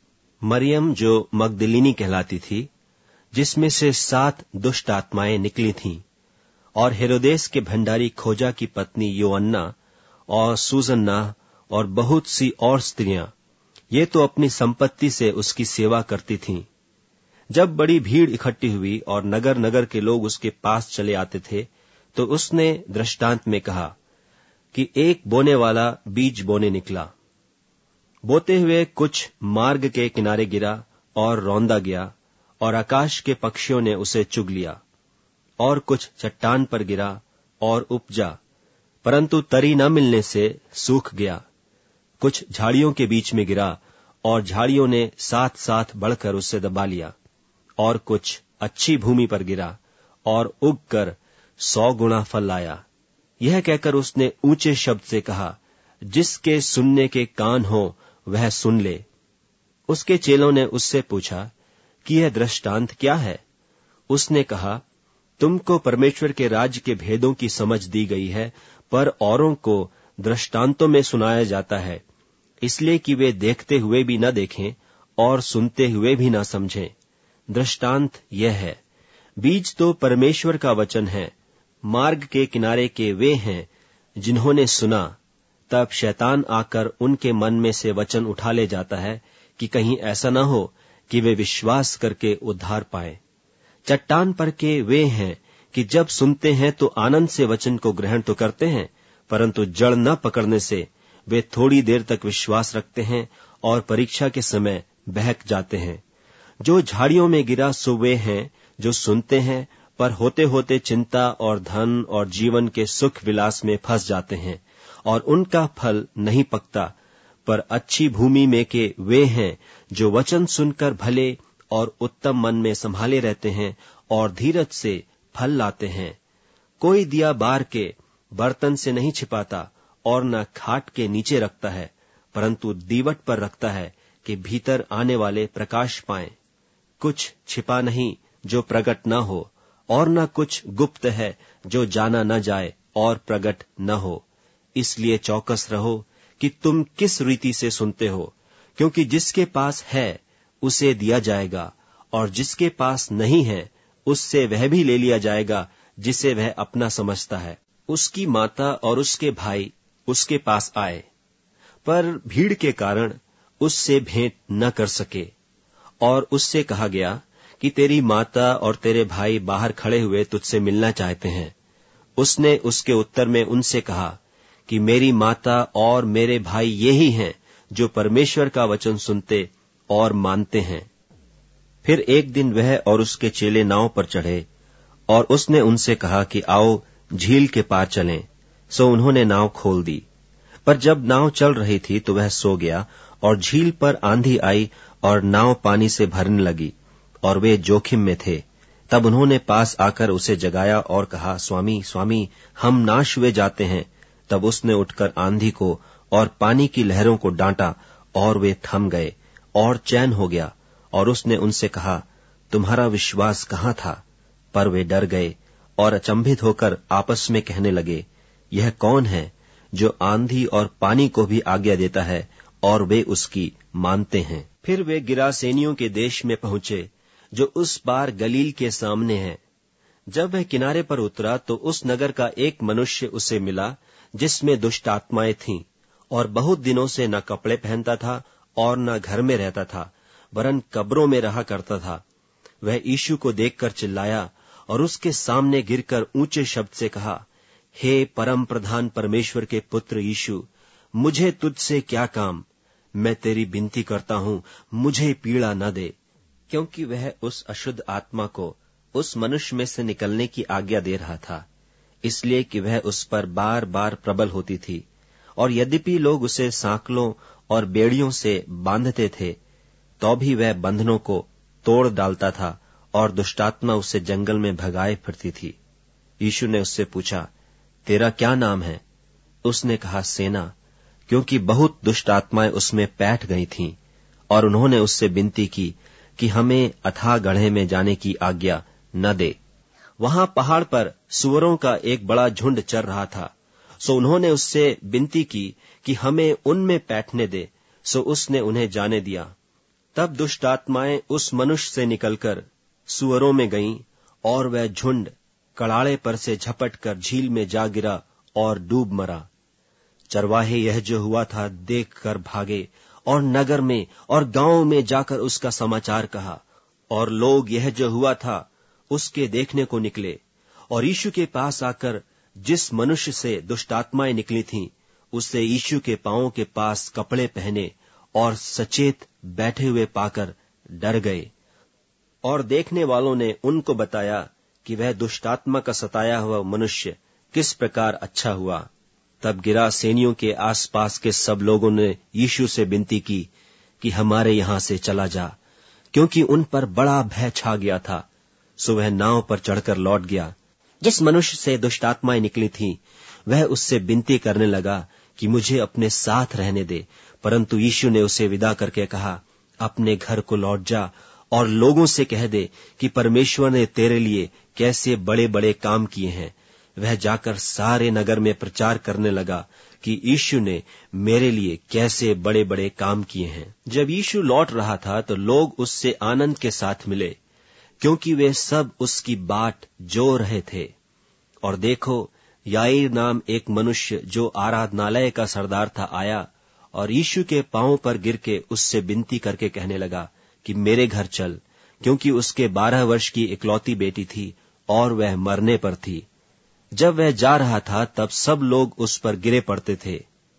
S1: मरियम जो मगदलिनी कहलाती थी, जिसमें से सात दुष्ट आत्माएं निकली थीं, और हेरोदेस के भंडारी खोजा की पत्नी योअन्ना और सुसन्ना और बहुत सी और स्त्रियां, ये तो अपनी संपत्ति से उसकी सेवा करती थीं। जब बड़ी भीड़ इकट्ठी हुई और नगर नगर के लोग उसके पास चले आते थे, तो उसने दृष्टांत में कहा कि एक बोने वाला बीज बोने निकला। बोते हुए कुछ मार्ग के किनारे गिरा और रौंदा गया, और आकाश के पक्षियों ने उसे चुग लिया। और कुछ चट्टान पर गिरा और उपजा, परंतु तरी न मिलने से सूख गया। कुछ झाड़ियों के बीच में गिरा, और झाड़ियों ने साथ साथ बढ़कर उसे दबा लिया। और कुछ अच्छी भूमि पर गिरा और उगकर सौ गुना फल लाया। यह कहकर उसने ऊंचे शब्द से कहा, जिसके सुनने के कान हो वह सुन ले। उसके चेलों ने उससे पूछा कि यह दृष्टांत क्या है? उसने कहा, तुमको परमेश्वर के राज्य के भेदों की समझ दी गई है, पर औरों को दृष्टांतों में सुनाया जाता है, इसलिए कि वे देखते हुए भी न देखें और सुनते हुए भी न समझें। दृष्टांत यह है, बीज तो परमेश्वर का वचन है। मार्ग के किनारे के वे हैं जिन्होंने सुना, तब शैतान आकर उनके मन में से वचन उठा ले जाता है कि कहीं ऐसा न हो कि वे विश्वास करके उद्धार पाएं। चट्टान पर के वे हैं कि जब सुनते हैं तो आनंद से वचन को ग्रहण तो करते हैं, परंतु जड़ न पकड़ने से वे थोड़ी देर तक विश्वास रखते हैं और परीक्षा के समय बहक जाते हैं। जो झाड़ियों में गिरा सो वे हैं जो सुनते हैं, पर होते होते चिंता और धन और जीवन के सुख विलास में फंस जाते हैं, और उनका फल नहीं पकता। पर अच्छी भूमि में के वे हैं जो वचन सुनकर भले और उत्तम मन में संभाले रहते हैं और धीरज से फल लाते हैं। कोई दिया बार के बर्तन से नहीं छिपाता और न खाट के नीचे रखता है, परंतु दीवट पर रखता है कि भीतर आने वाले प्रकाश पाएं। कुछ छिपा नहीं जो प्रकट न हो, और न कुछ गुप्त है जो जाना न जाए और प्रकट न हो। इसलिए चौकस रहो कि तुम किस रीति से सुनते हो, क्योंकि जिसके पास है उसे दिया जाएगा, और जिसके पास नहीं है उससे वह भी ले लिया जाएगा जिसे वह अपना समझता है। उसकी माता और उसके भाई उसके पास आए, पर भीड़ के कारण उससे भेंट न कर सके, और उससे कहा गया कि तेरी माता और तेरे भाई बाहर खड़े हुए तुझसे मिलना चाहते हैं। उसने उसके उत्तर में उनसे कहा कि मेरी माता और मेरे भाई ये ही हैं जो परमेश्वर का वचन सुनते और मानते हैं। फिर एक दिन वह और उसके चेले नाव पर चढ़े, और उसने उनसे कहा कि आओ झील के पार चलें। सो उन्होंने नाव खोल दी। पर जब नाव चल रही थी तो वह सो गया, और झील पर आंधी आई और नाव पानी से भरने लगी, और वे जोखिम में थे। तब उन्होंने पास आकर उसे जगाया और कहा, स्वामी स्वामी, हम नाश हुए जाते हैं। तब उसने उठकर आंधी को और पानी की लहरों को डांटा, और वे थम गए और चैन हो गया। और उसने उनसे कहा, तुम्हारा विश्वास कहाँ था? पर वे डर गए और अचंभित होकर आपस में कहने लगे, यह कौन है जो आंधी और पानी को भी आज्ञा देता है और वे उसकी मानते हैं। फिर वे गिरासेनियों के देश में पहुंचे, जो उस पार गलील के सामने है। जब वह किनारे पर उतरा तो उस नगर का एक मनुष्य उसे मिला जिसमें दुष्ट आत्माएं थीं, और बहुत दिनों से न कपड़े पहनता था और न घर में रहता था, वरन कब्रों में रहा करता था। वह यीशु को देखकर चिल्लाया और उसके सामने गिरकर ऊंचे शब्द से कहा, हे परम प्रधान परमेश्वर के पुत्र यीशु, मुझे तुझसे क्या काम? मैं तेरी विनती करता हूं, मुझे पीड़ा न दे। क्योंकि वह उस अशुद्ध आत्मा को उस मनुष्य में से निकलने की आज्ञा दे रहा था, इसलिए कि वह उस पर बार बार प्रबल होती थी। और यद्यपि लोग उसे सांकलों और बेड़ियों से बांधते थे, तो भी वह बंधनों को तोड़ डालता था, और दुष्टात्मा उसे जंगल में भगाए फिरती थी। यीशु ने उससे पूछा, तेरा क्या नाम है? उसने कहा, सेना, क्योंकि बहुत दुष्ट आत्माएं उसमें बैठ गई थीं। और उन्होंने उससे विनती की कि हमें अथाह गड्ढे में जाने की आज्ञा न दे। वहां पहाड़ पर सूअरों का एक बड़ा झुंड चर रहा था। सो उन्होंने उससे विनती की कि हमें उनमें बैठने दे। सो उसने उन्हें जाने दिया। तब दुष्ट आत्माएं उस मनुष्य से निकलकर सूअरों में गईं, और वह झुंड कड़ाड़े पर से झपट कर झील में जा गिरा और डूब मरा। चरवाहे यह जो हुआ था देखकर भागे, और नगर में और गांव में जाकर उसका समाचार कहा। और लोग यह जो हुआ था उसके देखने को निकले, और यीशु के पास आकर जिस मनुष्य से दुष्टात्माएं निकली थीं, उसे यीशु के पांवों के पास कपड़े पहने और सचेत बैठे हुए पाकर डर गए। और देखने वालों ने उनको बताया कि वह दुष्टात्मा का सताया हुआ मनुष्य किस प्रकार अच्छा हुआ। तब गिरासेनियों के आसपास के सब लोगों ने यीशु से विनती की कि हमारे यहां से चला जा, क्योंकि उन पर बड़ा भय छा गया था। सो वह नाव पर चढ़कर लौट गया। जिस मनुष्य से दुष्टात्माएं निकली थीं, वह उससे विनती करने लगा कि मुझे अपने साथ रहने दे, परंतु यीशु ने उसे विदा करके कहा, अपने घर को लौट जा और लोगों से कह दे कि परमेश्वर ने तेरे लिए कैसे बड़े बड़े काम किए हैं। वह जाकर सारे नगर में प्रचार करने लगा कि यीशु ने मेरे लिए कैसे बड़े बड़े काम किए हैं। जब यीशु लौट रहा था तो लोग उससे आनंद के साथ मिले, क्योंकि वे सब उसकी बाट जो रहे थे। और देखो, याईर नाम एक मनुष्य जो आराधनालय का सरदार था आया, और यीशु के पांवों पर गिर के उससे विनती करके कहने लगा कि मेरे घर चल, क्योंकि उसके बारह वर्ष की इकलौती बेटी थी और वह मरने पर थी। जब वह जा रहा था तब सब लोग उस पर गिरे पड़ते थे।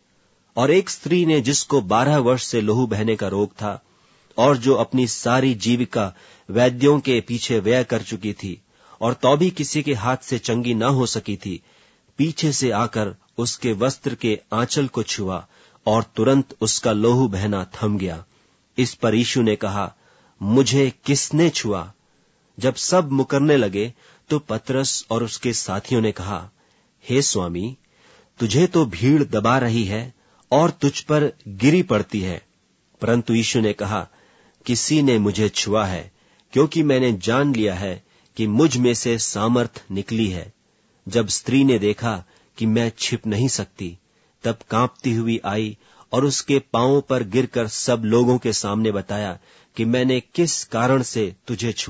S1: और एक स्त्री ने, जिसको बारह वर्ष से लहू बहने का रोग था और जो अपनी सारी जीविका वैद्यों के पीछे व्यय कर चुकी थी और तो भी किसी के हाथ से चंगी न हो सकी थी, पीछे से आकर उसके वस्त्र के आंचल को छुआ और तुरंत उसका लहू बहना थम गया। इस पर यीशु ने कहा, मुझे किसने छुआ? जब सब मुकरने लगे तो पतरस और उसके साथियों ने कहा, हे स्वामी, तुझे तो भीड़ दबा रही है और तुझ पर गिरी पड़ती है। परंतु यीशु ने कहा, किसी ने मुझे छुआ है, क्योंकि मैंने जान लिया है कि मुझ में से सामर्थ निकली है। जब स्त्री ने देखा कि मैं छिप नहीं सकती, तब कांपती हुई आई और उसके पांवों पर गिरकर सब लोगों के सामने बताया कि मैंने किस कारण से तुझे छुआ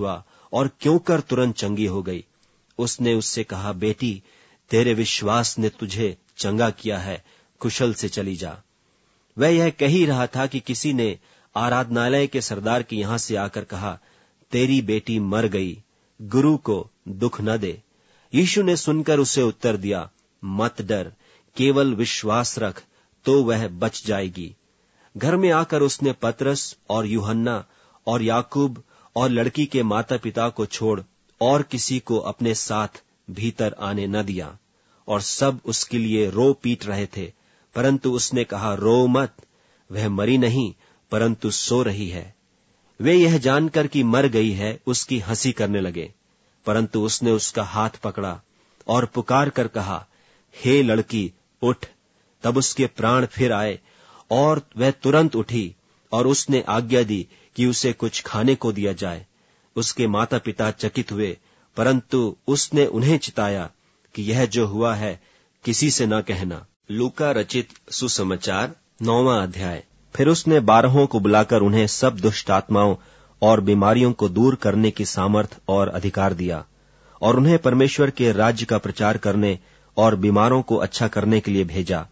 S1: और क्यों कर तुरंत चंगी हो गई। उसने उससे कहा, बेटी, तेरे विश्वास ने तुझे चंगा किया है, कुशल से चली जा। वह यह कह ही रहा था कि किसी ने आराधनालय के सरदार के यहां से आकर कहा, तेरी बेटी मर गई, गुरु को दुख न दे। यीशु ने सुनकर उसे उत्तर दिया, मत डर, केवल विश्वास रख तो वह बच जाएगी। घर में आकर उसने पतरस और यूहन्ना और याकूब और लड़की के माता पिता को छोड़ और किसी को अपने साथ भीतर आने न दिया, और सब उसके लिए रो पीट रहे थे। परंतु उसने कहा, रो मत, वह मरी नहीं परंतु सो रही है। वे यह जानकर कि मर गई है उसकी हंसी करने लगे। परंतु उसने उसका हाथ पकड़ा और पुकार कर कहा, हे लड़की, उठ। तब उसके प्राण फिर आए और वह तुरंत उठी, और उसने आज्ञा दी कि उसे कुछ खाने को दिया जाए। उसके माता पिता चकित हुए, परंतु उसने उन्हें चिताया कि यह जो हुआ है किसी से न कहना। लूका रचित सुसमाचार नौवां अध्याय। फिर उसने बारहों को बुलाकर उन्हें सब दुष्ट आत्माओं और बीमारियों को दूर करने की सामर्थ और अधिकार दिया, और उन्हें परमेश्वर के राज्य का प्रचार करने और बीमारों को अच्छा करने के लिए भेजा।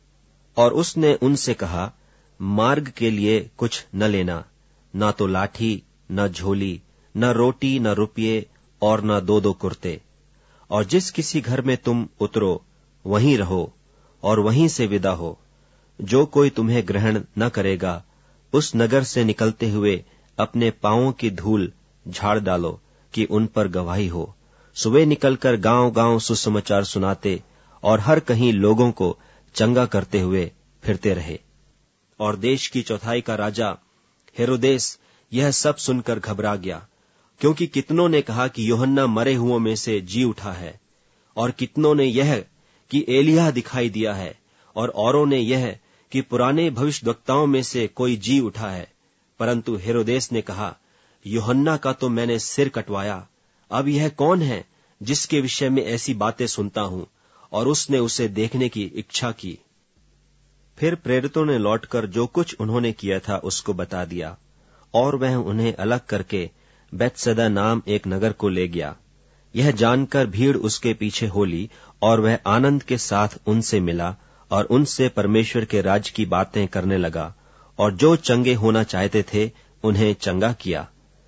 S1: और उसने उनसे कहा, मार्ग के लिए कुछ न लेना, न तो लाठी, न झोली, न रोटी, न रुपये, और न दो दो कुर्ते। और जिस किसी घर में तुम उतरो वहीं रहो और वहीं से विदा हो। जो कोई तुम्हें ग्रहण न करेगा, उस नगर से निकलते हुए अपने पांवों की धूल झाड़ डालो कि उन पर गवाही हो। सुबह निकलकर गांव-गांव सुसमाचार सुनाते और हर कहीं लोगों को चंगा करते हुए फिरते रहे। और देश की चौथाई का राजा हेरोदेस यह सब सुनकर घबरा गया, क्योंकि कितनों ने कहा कि यूहन्ना मरे हुओं में से जी उठा है, और कितनों ने यह कि एलिय्याह दिखाई दिया है, और औरों ने यह कि पुराने भविष्यद्वक्ताओं में से कोई जी उठा है। परंतु हेरोदेस ने कहा, यूहन्ना का तो मैंने सिर कटवाया, अब यह कौन है जिसके विषय में ऐसी बातें सुनता हूं? और उसने उसे देखने की इच्छा की। फिर प्रेरितों ने लौटकर जो कुछ उन्होंने किया था उसको बता दिया, और वह उन्हें अलग करके बैतसैदा नाम एक नगर को ले गया। यह जानकर भीड़ उसके पीछे हो ली, और वह आनंद के साथ उनसे मिला और उनसे परमेश्वर के राज्य की बातें करने लगा, और जो चंगे होना चाहते थे उन्हें चंगा किया।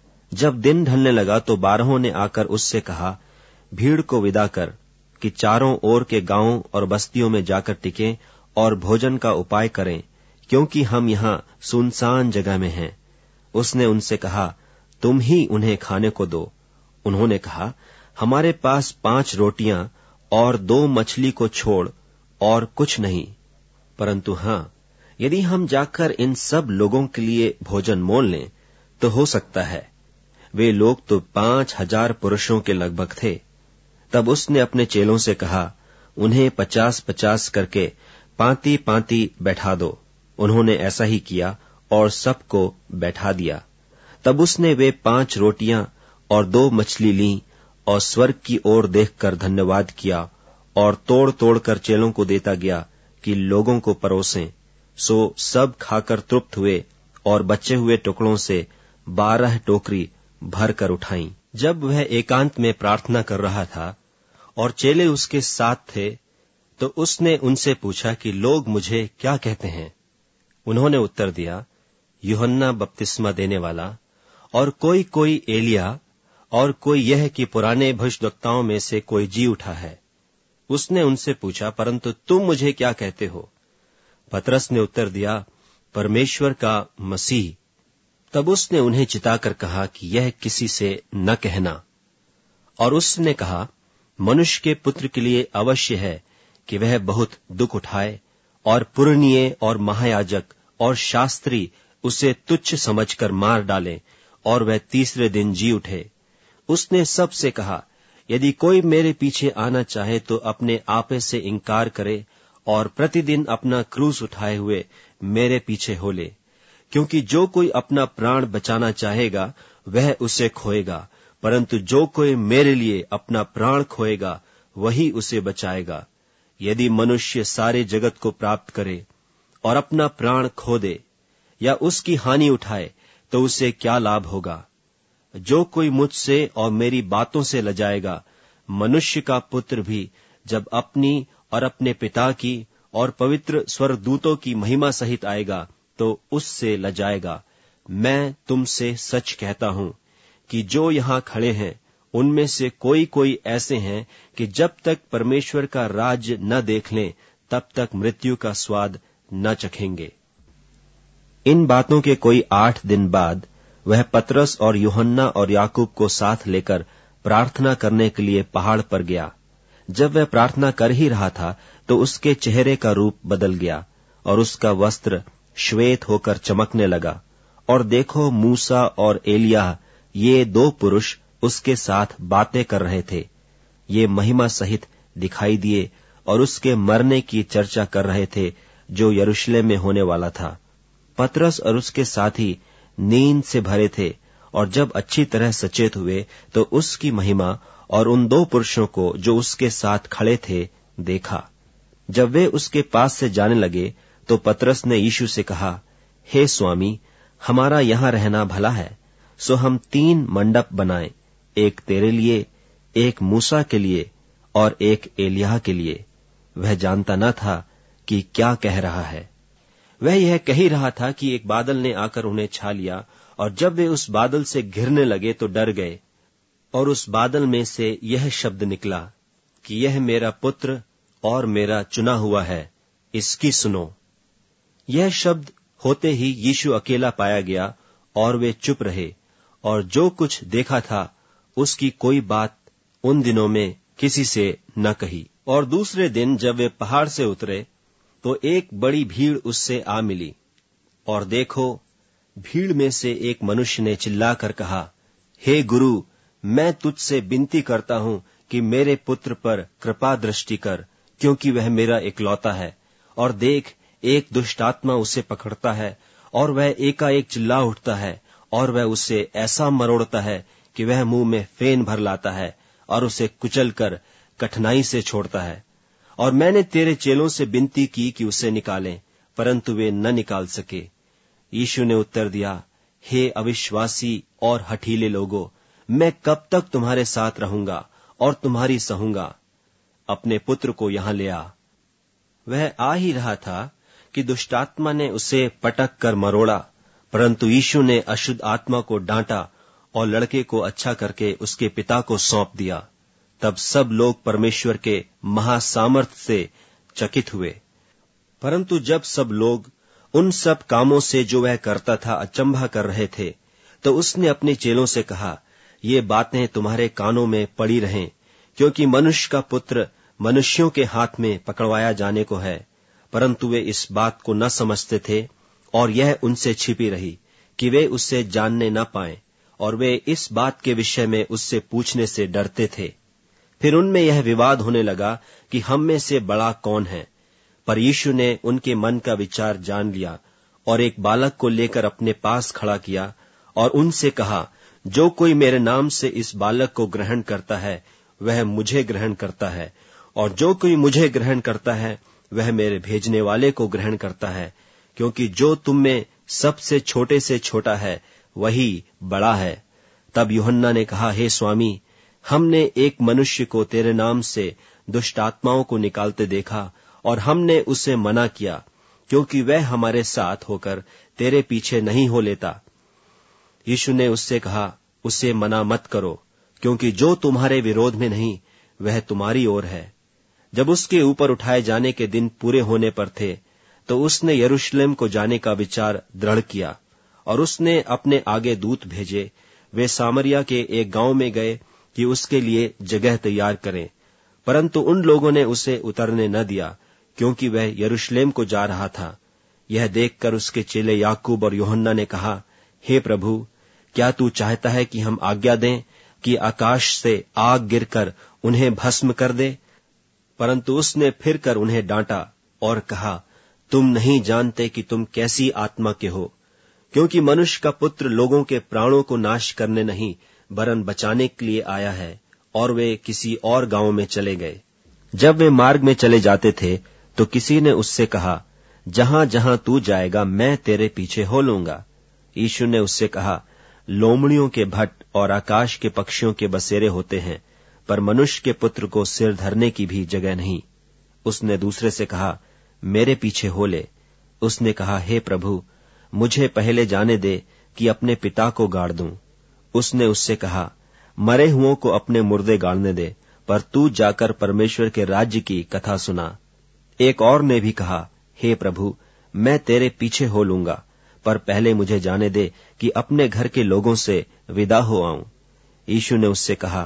S1: जब दिन ढलने लगा तो बारहों ने आकर उससे कहा, भीड़ को विदा कर कि चारों ओर के गांवों और बस्तियों में जाकर टिकें और भोजन का उपाय करें, क्योंकि हम यहाँ सुनसान जगह में हैं। उसने उनसे कहा, तुम ही उन्हें खाने को दो। उन्होंने कहा, हमारे पास पांच रोटियां और दो मछली को छोड़ और कुछ नहीं, परंतु हाँ, यदि हम जाकर इन सब लोगों के लिए भोजन मोल लें तो हो सकता है। वे लोग तो पांच हजार पुरुषों के लगभग थे। तब उसने अपने चेलों से कहा, उन्हें पचास पचास करके पांति पांति बैठा दो। उन्होंने ऐसा ही किया और सबको बैठा दिया। तब उसने वे पांच रोटियां और दो मछली लीं और स्वर्ग की ओर देखकर धन्यवाद किया और तोड़ तोड़ कर चेलों को देता गया कि लोगों को परोसें। सो सब खाकर तृप्त हुए और बचे हुए टुकड़ों से बारह टोकरी भर कर उठाई। जब वह एकांत में प्रार्थना कर रहा था और चेले उसके साथ थे, तो उसने उनसे पूछा कि लोग मुझे क्या कहते हैं? उन्होंने उत्तर दिया, यूहन्ना बपतिस्मा देने वाला, और कोई कोई एलिय्याह, और कोई यह कि पुराने भविष्यद्वक्ताओं में से कोई जी उठा है। उसने उनसे पूछा, परंतु तुम मुझे क्या कहते हो? पतरस ने उत्तर दिया, परमेश्वर का मसीह। तब उसने उन्हें चिताकर कहा कि यह किसी से न कहना। और उसने कहा, मनुष्य के पुत्र के लिए अवश्य है कि वह बहुत दुख उठाए, और पुरनिये और महायाजक और शास्त्री उसे तुच्छ समझकर मार डालें, और वह तीसरे दिन जी उठे। उसने सबसे कहा, यदि कोई मेरे पीछे आना चाहे तो अपने आपे से इनकार करे और प्रतिदिन अपना क्रूस उठाए हुए मेरे पीछे हो ले। क्योंकि जो कोई अपना प्राण बचाना चाहेगा वह उसे खोएगा, परंतु जो कोई मेरे लिए अपना प्राण खोएगा वही उसे बचाएगा। यदि मनुष्य सारे जगत को प्राप्त करे और अपना प्राण खो दे या उसकी हानि उठाए तो उसे क्या लाभ होगा? जो कोई मुझसे और मेरी बातों से लजाएगा, मनुष्य का पुत्र भी जब अपनी और अपने पिता की और पवित्र स्वर्गदूतों की महिमा सहित आएगा तो उससे लजाएगा। मैं तुमसे सच कहता हूं कि जो यहां खड़े हैं उनमें से कोई कोई ऐसे हैं कि जब तक परमेश्वर का राज्य न देख लें तब तक मृत्यु का स्वाद न चखेंगे। इन बातों के कोई आठ दिन बाद वह पतरस और यूहन्ना और याकूब को साथ लेकर प्रार्थना करने के लिए पहाड़ पर गया। जब वह प्रार्थना कर ही रहा था तो उसके चेहरे का रूप बदल गया और उसका वस्त्र श्वेत होकर चमकने लगा। और देखो, मूसा और एलिय्याह ये दो पुरुष उसके साथ बातें कर रहे थे। ये महिमा सहित दिखाई दिए और उसके मरने की चर्चा कर रहे थे जो यरूशलेम में होने वाला था। पतरस और उसके साथी नींद से भरे थे और जब अच्छी तरह सचेत हुए तो उसकी महिमा और उन दो पुरुषों को जो उसके साथ खड़े थे देखा। जब वे उसके पास से जाने लगे तो पतरस ने यीशु से कहा, हे स्वामी, हमारा यहां रहना भला है, सो हम तीन मंडप बनाएं, एक तेरे लिए, एक मूसा के लिए और एक एलिय्याह के लिए। वह जानता न था कि क्या कह रहा है। वह यह कह ही रहा था कि एक बादल ने आकर उन्हें छा लिया, और जब वे उस बादल से घिरने लगे तो डर गए। और उस बादल में से यह शब्द निकला कि यह मेरा पुत्र और मेरा चुना हुआ है, इसकी सुनो। यह शब्द होते ही यीशु अकेला पाया गया और वे चुप रहे, और जो कुछ देखा था उसकी कोई बात उन दिनों में किसी से न कही। और दूसरे दिन जब वे पहाड़ से उतरे तो एक बड़ी भीड़ उससे आ मिली। और देखो, भीड़ में से एक मनुष्य ने चिल्लाकर कहा, हे गुरु, मैं तुझसे विनती करता हूं कि मेरे पुत्र पर कृपा दृष्टि कर, क्योंकि वह मेरा इकलौता है। और देख, एक दुष्ट आत्मा उसे पकड़ता है और वह एकाएक चिल्ला उठता है और वह उसे ऐसा मरोड़ता है कि वह मुंह में फेन भर लाता है और उसे कुचल कर कठिनाई से छोड़ता है। और मैंने तेरे चेलों से विनती की कि उसे निकालें, परंतु वे न निकाल सके। यीशु ने उत्तर दिया, हे अविश्वासी और हठीले लोगों, मैं कब तक तुम्हारे साथ रहूंगा और तुम्हारी सहूंगा? अपने पुत्र को यहां ले आ। वह आ ही रहा था कि दुष्टात्मा ने उसे पटक कर मरोड़ा, परंतु यीशु ने अशुद्ध आत्मा को डांटा और लड़के को अच्छा करके उसके पिता को सौंप दिया। तब सब लोग परमेश्वर के महासामर्थ से चकित हुए। परंतु जब सब लोग उन सब कामों से जो वह करता था अचंभा कर रहे थे, तो उसने अपने चेलों से कहा, ये बातें तुम्हारे कानों में पड़ी रहें, क्योंकि मनुष्य का पुत्र मनुष्यों के हाथ में पकड़वाया जाने को है। परंतु वे इस बात को न समझते थे और यह उनसे छिपी रही कि वे उससे जानने न पाएं, और वे इस बात के विषय में उससे पूछने से डरते थे। फिर उनमें यह विवाद होने लगा कि हम में से बड़ा कौन है। पर यीशु ने उनके मन का विचार जान लिया और एक बालक को लेकर अपने पास खड़ा किया और उनसे कहा, जो कोई मेरे नाम से इस बालक को ग्रहण करता है वह मुझे ग्रहण करता है, और जो कोई मुझे ग्रहण करता है वह मेरे भेजने वाले को ग्रहण करता है, क्योंकि जो तुम में सबसे छोटे से छोटा है वही बड़ा है। तब यूहन्ना ने कहा, हे स्वामी, हमने एक मनुष्य को तेरे नाम से दुष्ट आत्माओं को निकालते देखा, और हमने उसे मना किया, क्योंकि वह हमारे साथ होकर तेरे पीछे नहीं हो लेता। यीशु ने उससे कहा, उसे मना मत करो, क्योंकि जो तुम्हारे विरोध में नहीं वह तुम्हारी ओर है। जब उसके ऊपर उठाए जाने के दिन पूरे होने पर थे, तो उसने यरूशलेम को जाने का विचार दृढ़ किया, और उसने अपने आगे दूत भेजे। वे सामरिया के एक गांव में गए कि उसके लिए जगह तैयार करें, परंतु उन लोगों ने उसे उतरने न दिया, क्योंकि वह यरूशलेम को जा रहा था। यह देखकर उसके चेले याकूब और यूहन्ना ने कहा, हे प्रभु, क्या तू चाहता है कि हम आज्ञा दें कि आकाश से आग गिरकर उन्हें भस्म कर दे? परंतु उसने फिर कर उन्हें डांटा और कहा, तुम नहीं जानते कि तुम कैसी आत्मा के हो, क्योंकि मनुष्य का पुत्र लोगों के प्राणों को नाश करने नहीं वरन बचाने के लिए आया है। और वे किसी और गांव में चले गए। जब वे मार्ग में चले जाते थे तो किसी ने उससे कहा, जहां जहां तू जाएगा मैं तेरे पीछे हो लूंगा। यीशु ने उससे कहा, लोमड़ियों के भट्ट और आकाश के पक्षियों के बसेरे होते हैं, पर मनुष्य के पुत्र को सिर धरने की भी जगह नहीं। उसने दूसरे से कहा, मेरे पीछे हो ले। उसने कहा, हे प्रभु, मुझे पहले जाने दे कि अपने पिता को गाड़ दूं। उसने उससे कहा, मरे हुओं को अपने मुर्दे गाड़ने दे, पर तू जाकर परमेश्वर के राज्य की कथा सुना। एक और ने भी कहा, हे प्रभु, मैं तेरे पीछे हो लूंगा, पर पहले मुझे जाने दे कि अपने घर के लोगों से विदा हो आऊं। यीशु ने उससे कहा,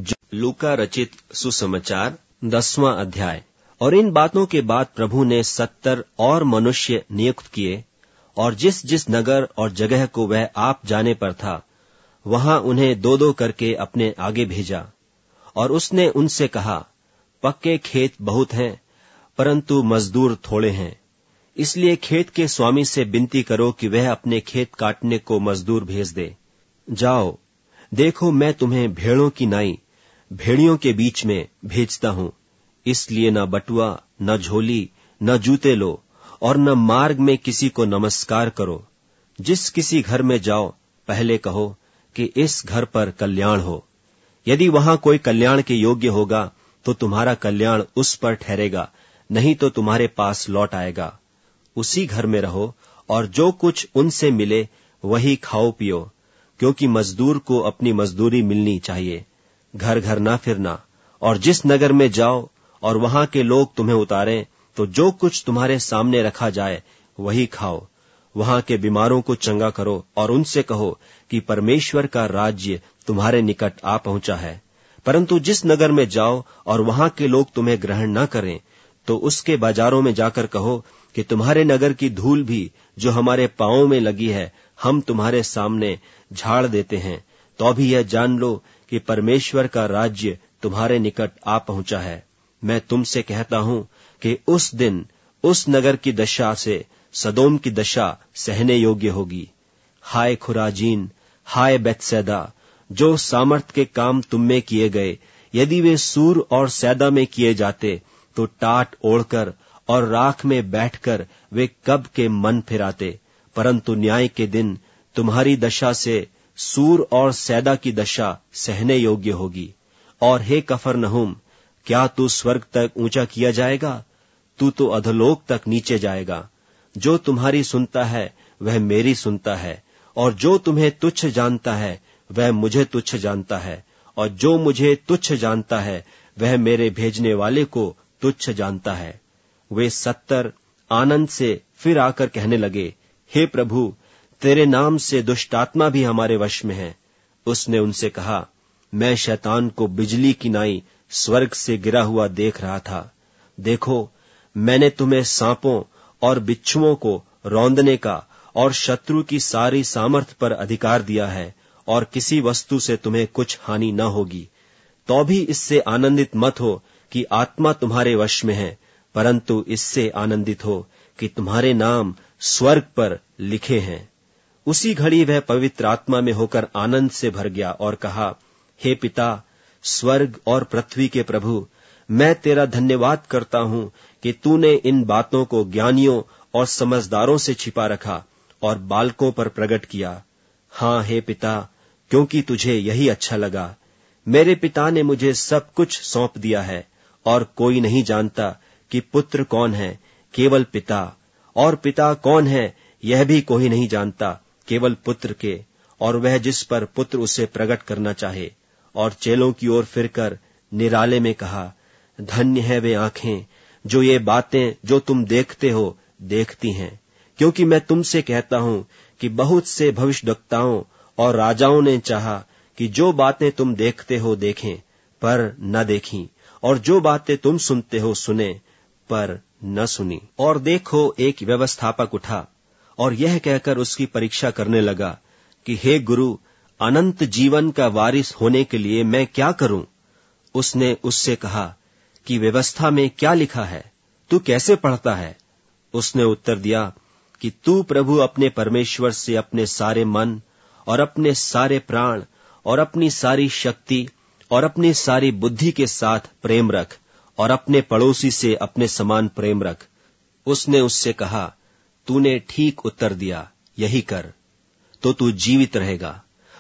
S1: लूका रचित सुसमाचार दसवां अध्याय। और इन बातों के बाद प्रभु ने सत्तर और मनुष्य नियुक्त किए, और जिस जिस नगर और जगह को वह आप जाने पर था, वहां उन्हें दो दो करके अपने आगे भेजा। और उसने उनसे कहा, पक्के खेत बहुत हैं, परंतु मजदूर थोड़े हैं। इसलिए खेत के स्वामी से विनती करो कि वह अपने खेत काटने को मजदूर भेज दे। जाओ, देखो, मैं तुम्हें भेड़ों की नाई भेड़ियों के बीच में भेजता हूं। इसलिए न बटुआ, न झोली, न जूते लो, और न मार्ग में किसी को नमस्कार करो। जिस किसी घर में जाओ, पहले कहो कि इस घर पर कल्याण हो। यदि वहां कोई कल्याण के योग्य होगा, तो तुम्हारा कल्याण उस पर ठहरेगा, नहीं तो तुम्हारे पास लौट आएगा। उसी घर में रहो, और जो कुछ उनसे मिले वही खाओ पियो, क्योंकि मजदूर को अपनी मजदूरी मिलनी चाहिए। घर घर ना फिरना। और जिस नगर में जाओ और वहां के लोग तुम्हें उतारें, तो जो कुछ तुम्हारे सामने रखा जाए वही खाओ। वहां के बीमारों को चंगा करो, और उनसे कहो कि परमेश्वर का राज्य तुम्हारे निकट आ पहुंचा है। परंतु जिस नगर में जाओ और वहां के लोग तुम्हें ग्रहण न करें, तो उसके बाजारों में जाकर कहो कि तुम्हारे नगर की धूल भी जो हमारे पांवों में लगी है, हम तुम्हारे सामने झाड़ देते हैं। तो भी यह जान लो कि परमेश्वर का राज्य तुम्हारे निकट आ पहुंचा है। मैं तुमसे कहता हूं कि उस दिन उस नगर की दशा से सदोम की दशा सहने योग्य होगी। हाय खुराजीन, हाय बैतसैदा, जो सामर्थ के काम तुम में किए गए, यदि वे सूर और सैदा में किए जाते, तो टाट ओढ़कर और राख में बैठकर वे कब के मन फिराते। परंतु न्याय के दिन तुम्हारी दशा से सूर और सैदा की दशा सहने योग्य होगी। और हे कफरनहूम, क्या तू स्वर्ग तक ऊंचा किया जाएगा? तू तो अधोलोक तक नीचे जाएगा। जो तुम्हारी सुनता है वह मेरी सुनता है, और जो तुम्हें तुच्छ जानता है वह मुझे तुच्छ जानता है, और जो मुझे तुच्छ जानता है वह मेरे भेजने वाले को तुच्छ जानता है। वे सत्तर आनंद से फिर आकर कहने लगे, हे प्रभु, तेरे नाम से दुष्टात्मा भी हमारे वश में है। उसने उनसे कहा, मैं शैतान को बिजली की नाई स्वर्ग से गिरा हुआ देख रहा था। देखो, मैंने तुम्हें सांपों और बिच्छुओं को रौंदने का और शत्रु की सारी सामर्थ पर अधिकार दिया है, और किसी वस्तु से तुम्हें कुछ हानि न होगी। तो भी इससे आनंदित मत हो कि आत्मा तुम्हारे वश में है, परंतु इससे आनंदित हो कि तुम्हारे नाम स्वर्ग पर लिखे हैं। उसी घड़ी वह पवित्र आत्मा में होकर आनंद से भर गया और कहा, हे पिता, स्वर्ग और पृथ्वी के प्रभु, मैं तेरा धन्यवाद करता हूं कि तूने इन बातों को ज्ञानियों और समझदारों से छिपा रखा और बालकों पर प्रकट किया। हाँ हे पिता, क्योंकि तुझे यही अच्छा लगा। मेरे पिता ने मुझे सब कुछ सौंप दिया है, और कोई नहीं जानता कि पुत्र कौन है, केवल पिता, और पिता कौन है यह भी कोई नहीं जानता, केवल पुत्र के, और वह जिस पर पुत्र उसे प्रकट करना चाहे। और चेलों की ओर फिरकर निराले में कहा, धन्य है वे आंखें जो ये बातें जो तुम देखते हो देखती हैं, क्योंकि मैं तुमसे कहता हूं कि बहुत से भविष्यद्वक्ताओं और राजाओं ने चाहा कि जो बातें तुम देखते हो देखें, पर न देखीं, और जो बातें तुम सुनते हो सुने, पर न सुनी। और देखो, एक व्यवस्थापक उठा और यह कहकर उसकी परीक्षा करने लगा कि हे गुरु, अनंत जीवन का वारिस होने के लिए मैं क्या करूं? उसने उससे कहा कि व्यवस्था में क्या लिखा है, तू कैसे पढ़ता है? उसने उत्तर दिया कि तू प्रभु अपने परमेश्वर से अपने सारे मन और अपने सारे प्राण और अपनी सारी शक्ति और अपनी सारी बुद्धि के साथ प्रेम रख, और अपने पड़ोसी से अपने समान प्रेम रख। उसने उससे कहा, तूने ठीक उत्तर दिया, यही कर, तो तू जीवित रहेगा।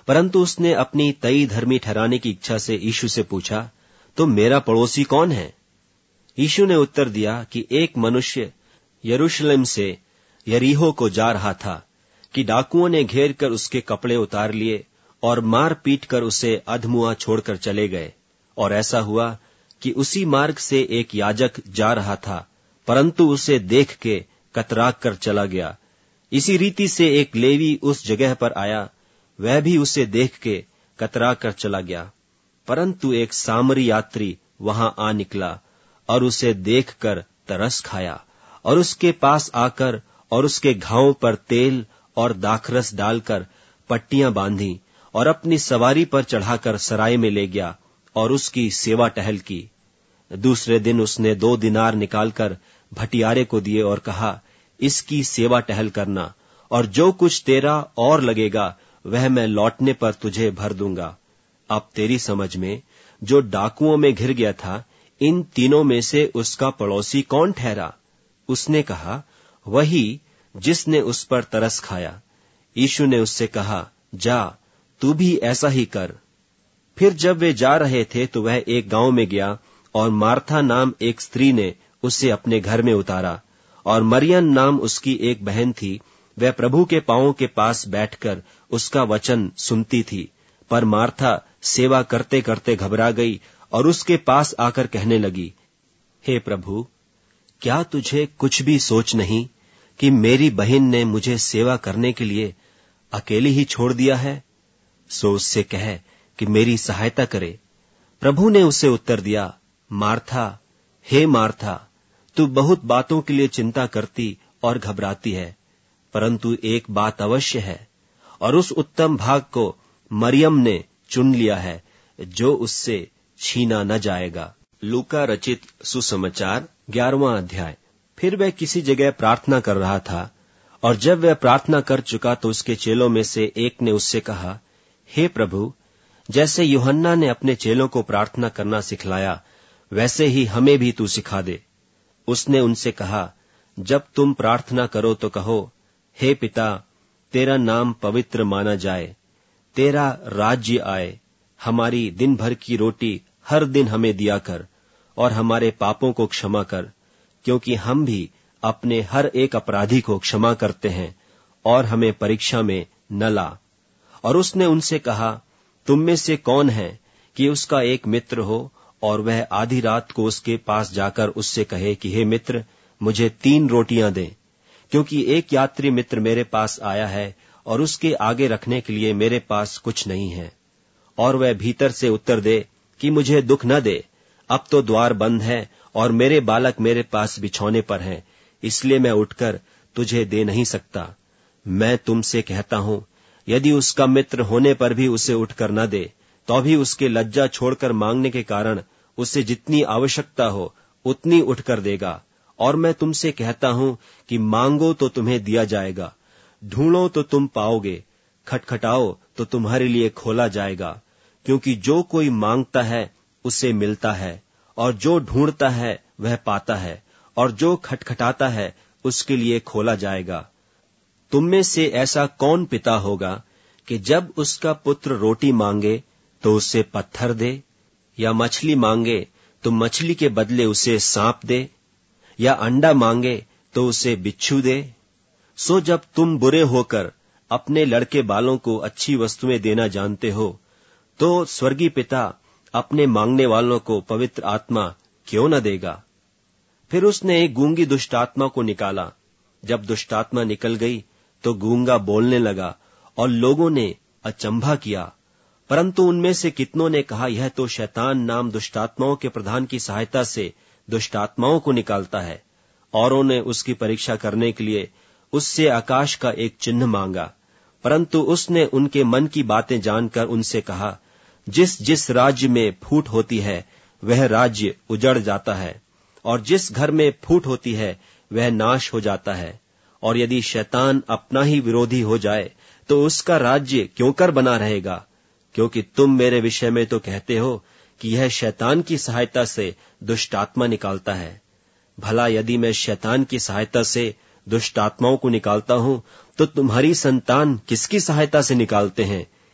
S1: परंतु उसने अपनी तई धर्मी ठहराने की इच्छा से यीशु से पूछा, तो मेरा पड़ोसी कौन है? यीशु ने उत्तर दिया कि एक मनुष्य यरूशलेम से यरीहो को जा रहा था कि डाकुओं ने घेर कर उसके कपड़े उतार लिए और मार पीट कर उसे अधमुआ छोड़कर चले गए। और ऐसा हुआ कि उसी मार्ग से एक याजक जा रहा था, परंतु उसे देख के कतरा कर चला गया। इसी रीति से एक लेवी उस जगह पर आया, वह भी उसे देख के कतरा कर चला गया। परंतु एक सामरी यात्री वहां आ निकला और उसे देखकर तरस खाया और उसके पास आकर और उसके घावों पर तेल और दाखरस डालकर पट्टियां बांधी और अपनी सवारी पर चढ़ाकर सराय में ले गया और उसकी सेवा टहल की। दूसरे दिन उसने दो दिनार निकालकर भटियारे को दिए और कहा, इसकी सेवा टहल करना, और जो कुछ तेरा और लगेगा वह मैं लौटने पर तुझे भर दूंगा। अब तेरी समझ में जो डाकुओं में घिर गया था, इन तीनों में से उसका पड़ोसी कौन ठहरा? उसने कहा, वही जिसने उस पर तरस खाया। यीशु ने उससे कहा, जा, तू भी ऐसा ही कर। फिर जब वे जा रहे थे तो वह एक गांव में गया और मार्था नाम एक स्त्री ने उसे अपने घर में उतारा, और मरियम नाम उसकी एक बहन थी। वह प्रभु के पांवों के पास बैठकर उसका वचन सुनती थी। पर मार्था सेवा करते करते घबरा गई और उसके पास आकर कहने लगी, हे प्रभु, क्या तुझे कुछ भी सोच नहीं कि मेरी बहन ने मुझे सेवा करने के लिए अकेली ही छोड़ दिया है? सो उससे कह कि मेरी सहायता करे। प्रभु ने उसे उत्तर दिया, मार्था, हे मार्था, तू बहुत बातों के लिए चिंता करती और घबराती है, परंतु एक बात अवश्य है, और उस उत्तम भाग को मरियम ने चुन लिया है, जो उससे छीना न जाएगा। लूका रचित सुसमाचार ग्यारहवां अध्याय। फिर वह किसी जगह प्रार्थना कर रहा था, और जब वह प्रार्थना कर चुका तो उसके चेलों में से एक ने उससे कहा, हे प्रभु, जैसे यूहन्ना ने अपने चेलों को प्रार्थना करना सिखलाया, वैसे ही हमें भी तू सिखा दे। उसने उनसे कहा, जब तुम प्रार्थना करो तो कहो, हे पिता, तेरा नाम पवित्र माना जाए, तेरा राज्य आए, हमारी दिन भर की रोटी हर दिन हमें दिया कर, और हमारे पापों को क्षमा कर, क्योंकि हम भी अपने हर एक अपराधी को क्षमा करते हैं, और हमें परीक्षा में न ला। और उसने उनसे कहा, तुम में से कौन है कि उसका एक मित्र हो और वह आधी रात को उसके पास जाकर उससे कहे कि हे मित्र, मुझे तीन रोटियां दे, क्योंकि एक यात्री मित्र मेरे पास आया है और उसके आगे रखने के लिए मेरे पास कुछ नहीं है। और वह भीतर से उत्तर दे कि मुझे दुख न दे, अब तो द्वार बंद है और मेरे बालक मेरे पास बिछौने पर हैं, इसलिए मैं उठकर तुझे दे नहीं सकता। मैं तुमसे कहता हूं, यदि उसका मित्र होने पर भी उसे उठकर न दे, तो भी उसके लज्जा छोड़कर मांगने के कारण उसे जितनी आवश्यकता हो उतनी उठकर देगा। और मैं तुमसे कहता हूं कि मांगो तो तुम्हें दिया जाएगा, ढूंढो तो तुम पाओगे, खटखटाओ तो तुम्हारे लिए खोला जाएगा। क्योंकि जो कोई मांगता है उसे मिलता है, और जो ढूंढता है वह पाता है, और जो खटखटाता है उसके लिए खोला जाएगा। तुम में से ऐसा कौन पिता होगा कि जब उसका पुत्र रोटी मांगे तो उसे पत्थर दे, या मछली मांगे तो मछली के बदले उसे सांप दे, या अंडा मांगे तो उसे बिच्छू दे? सो जब तुम बुरे होकर अपने लड़के बालों को अच्छी वस्तुएं देना जानते हो, तो स्वर्गीय पिता अपने मांगने वालों को पवित्र आत्मा क्यों न देगा? फिर उसने एक गूंगी दुष्टात्मा को निकाला। जब दुष्टात्मा निकल गई तो गूंगा बोलने लगा, और लोगों ने अचंभा किया। परंतु उनमें से कितनों ने कहा, यह तो शैतान नाम दुष्टात्माओं के प्रधान की सहायता से दुष्टात्माओं को निकालता है। औरों ने उसकी परीक्षा करने के लिए उससे आकाश का एक चिन्ह मांगा, परंतु उसने उनके मन की बातें जानकर उनसे कहा, जिस जिस राज्य में फूट होती है वह राज्य उजड़ जाता है, और जिस घर में फूट होती है वह नाश हो जाता है। और यदि शैतान अपना ही विरोधी हो जाए तो उसका राज्य क्यों कर बना रहेगा? क्योंकि तुम मेरे विषय में तो कहते हो कि यह शैतान की सहायता से दुष्टात्मा निकालता है। भला यदि मैं शैतान की सहायता से दुष्टात्माओं को निकालता हूं, तो तुम्हारी संतान किसकी सहायता से निकालते हैं?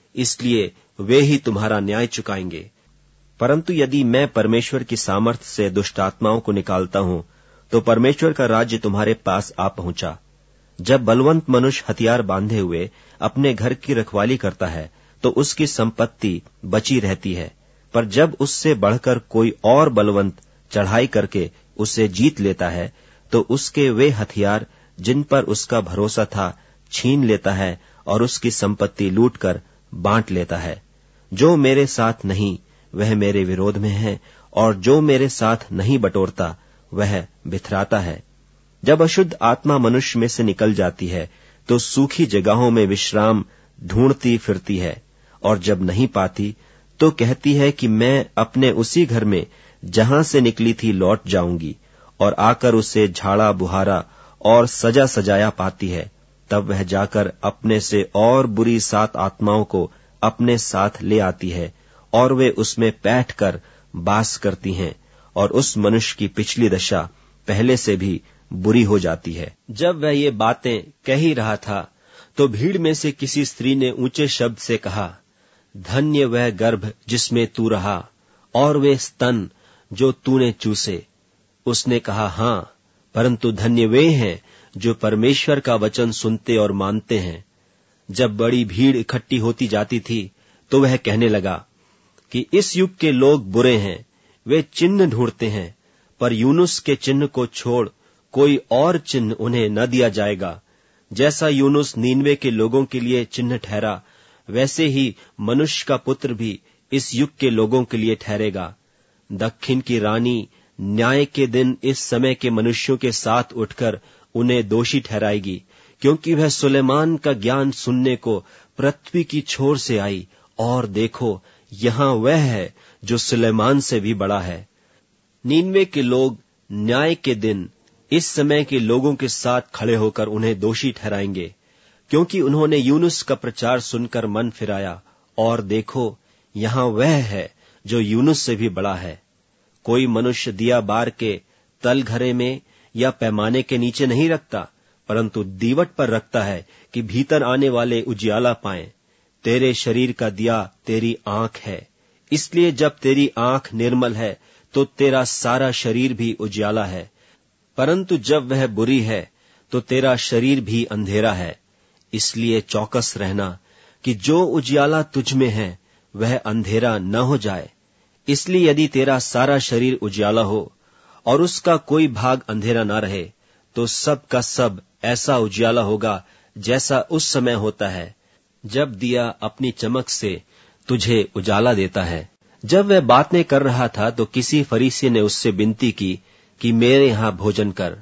S1: इसलिए वे ही तुम्हारा न्याय चुकाएंगे। परंतु यदि मैं परमेश्वर की सामर्थ्य से दुष्ट आत्माओं को निकालता हूं, तो परमेश्वर का राज्य तुम्हारे पास आ पहुंचा। जब बलवंत मनुष्य हथियार बांधे हुए अपने घर की रखवाली करता है, तो उसकी संपत्ति बची रहती है, पर जब उससे बढ़कर कोई और बलवंत चढ़ाई करके उसे जीत लेता है, तो उसके वे हथियार जिन पर उसका भरोसा था छीन लेता है और उसकी संपत्ति लूटकर बांट लेता है। जो मेरे साथ नहीं वह मेरे विरोध में है, और जो मेरे साथ नहीं बटोरता वह बिथराता है। जब अशुद्ध आत्मा मनुष्य में से निकल जाती है, तो सूखी जगहों में विश्राम ढूंढती फिरती है, और जब नहीं पाती तो कहती है कि मैं अपने उसी घर में जहां से निकली थी लौट जाऊंगी, और आकर उसे झाड़ा बुहारा और सजा सजाया पाती है। तब वह जाकर अपने से और बुरी सात आत्माओं को अपने साथ ले आती है, और वे उसमें बैठ कर बास करती हैं, और उस मनुष्य की पिछली दशा पहले से भी बुरी हो जाती है। जब वह ये बातें कह ही रहा था, तो भीड़ में से किसी स्त्री ने ऊंचे शब्द से कहा, धन्य वह गर्भ जिसमें तू रहा, और वे स्तन जो तूने चूसे। उसने कहा, हाँ, परंतु धन्य वे हैं जो परमेश्वर का वचन सुनते और मानते हैं। जब बड़ी भीड़ इकट्ठी होती जाती थी, तो वह कहने लगा कि इस युग के लोग बुरे हैं, वे चिन्ह ढूंढते हैं, पर यूनुस के चिन्ह को छोड़ कोई और चिन्ह उन्हें न दिया जाएगा। जैसा यूनुस नीनवे के लोगों के लिए चिन्ह ठहरा, वैसे ही मनुष्य का पुत्र भी इस युग के लोगों के लिए ठहरेगा। दक्षिण की रानी न्याय के दिन इस समय के मनुष्यों के साथ उठकर उन्हें दोषी ठहराएगी, क्योंकि वह सुलेमान का ज्ञान सुनने को पृथ्वी की छोर से आई, और देखो यहाँ वह है जो सुलेमान से भी बड़ा है। नीनवे के लोग न्याय के दिन इस समय के लोगों के साथ खड़े होकर उन्हें दोषी ठहराएंगे, क्योंकि उन्होंने यूनुस का प्रचार सुनकर मन फिराया, और देखो यहाँ वह है जो यूनुस से भी बड़ा है। कोई मनुष्य दिया बार के तल घरे में या पैमाने के नीचे नहीं रखता, परंतु दीवट पर रखता है कि भीतर आने वाले उजियाला पाएं। तेरे शरीर का दिया तेरी आंख है, इसलिए जब तेरी आंख निर्मल है तो तेरा सारा शरीर भी उजियाला है, परंतु जब वह बुरी है तो तेरा शरीर भी अंधेरा है। इसलिए चौकस रहना कि जो उजियाला तुझ में है वह अंधेरा न हो जाए। इसलिए यदि तेरा सारा शरीर उजियाला हो और उसका कोई भाग अंधेरा न रहे, तो सब का सब ऐसा उजियाला होगा जैसा उस समय होता है जब दिया अपनी चमक से तुझे उजाला देता है। जब वह बातें कर रहा था, तो किसी फरीसी ने उससे विनती की कि मेरे यहां भोजन कर,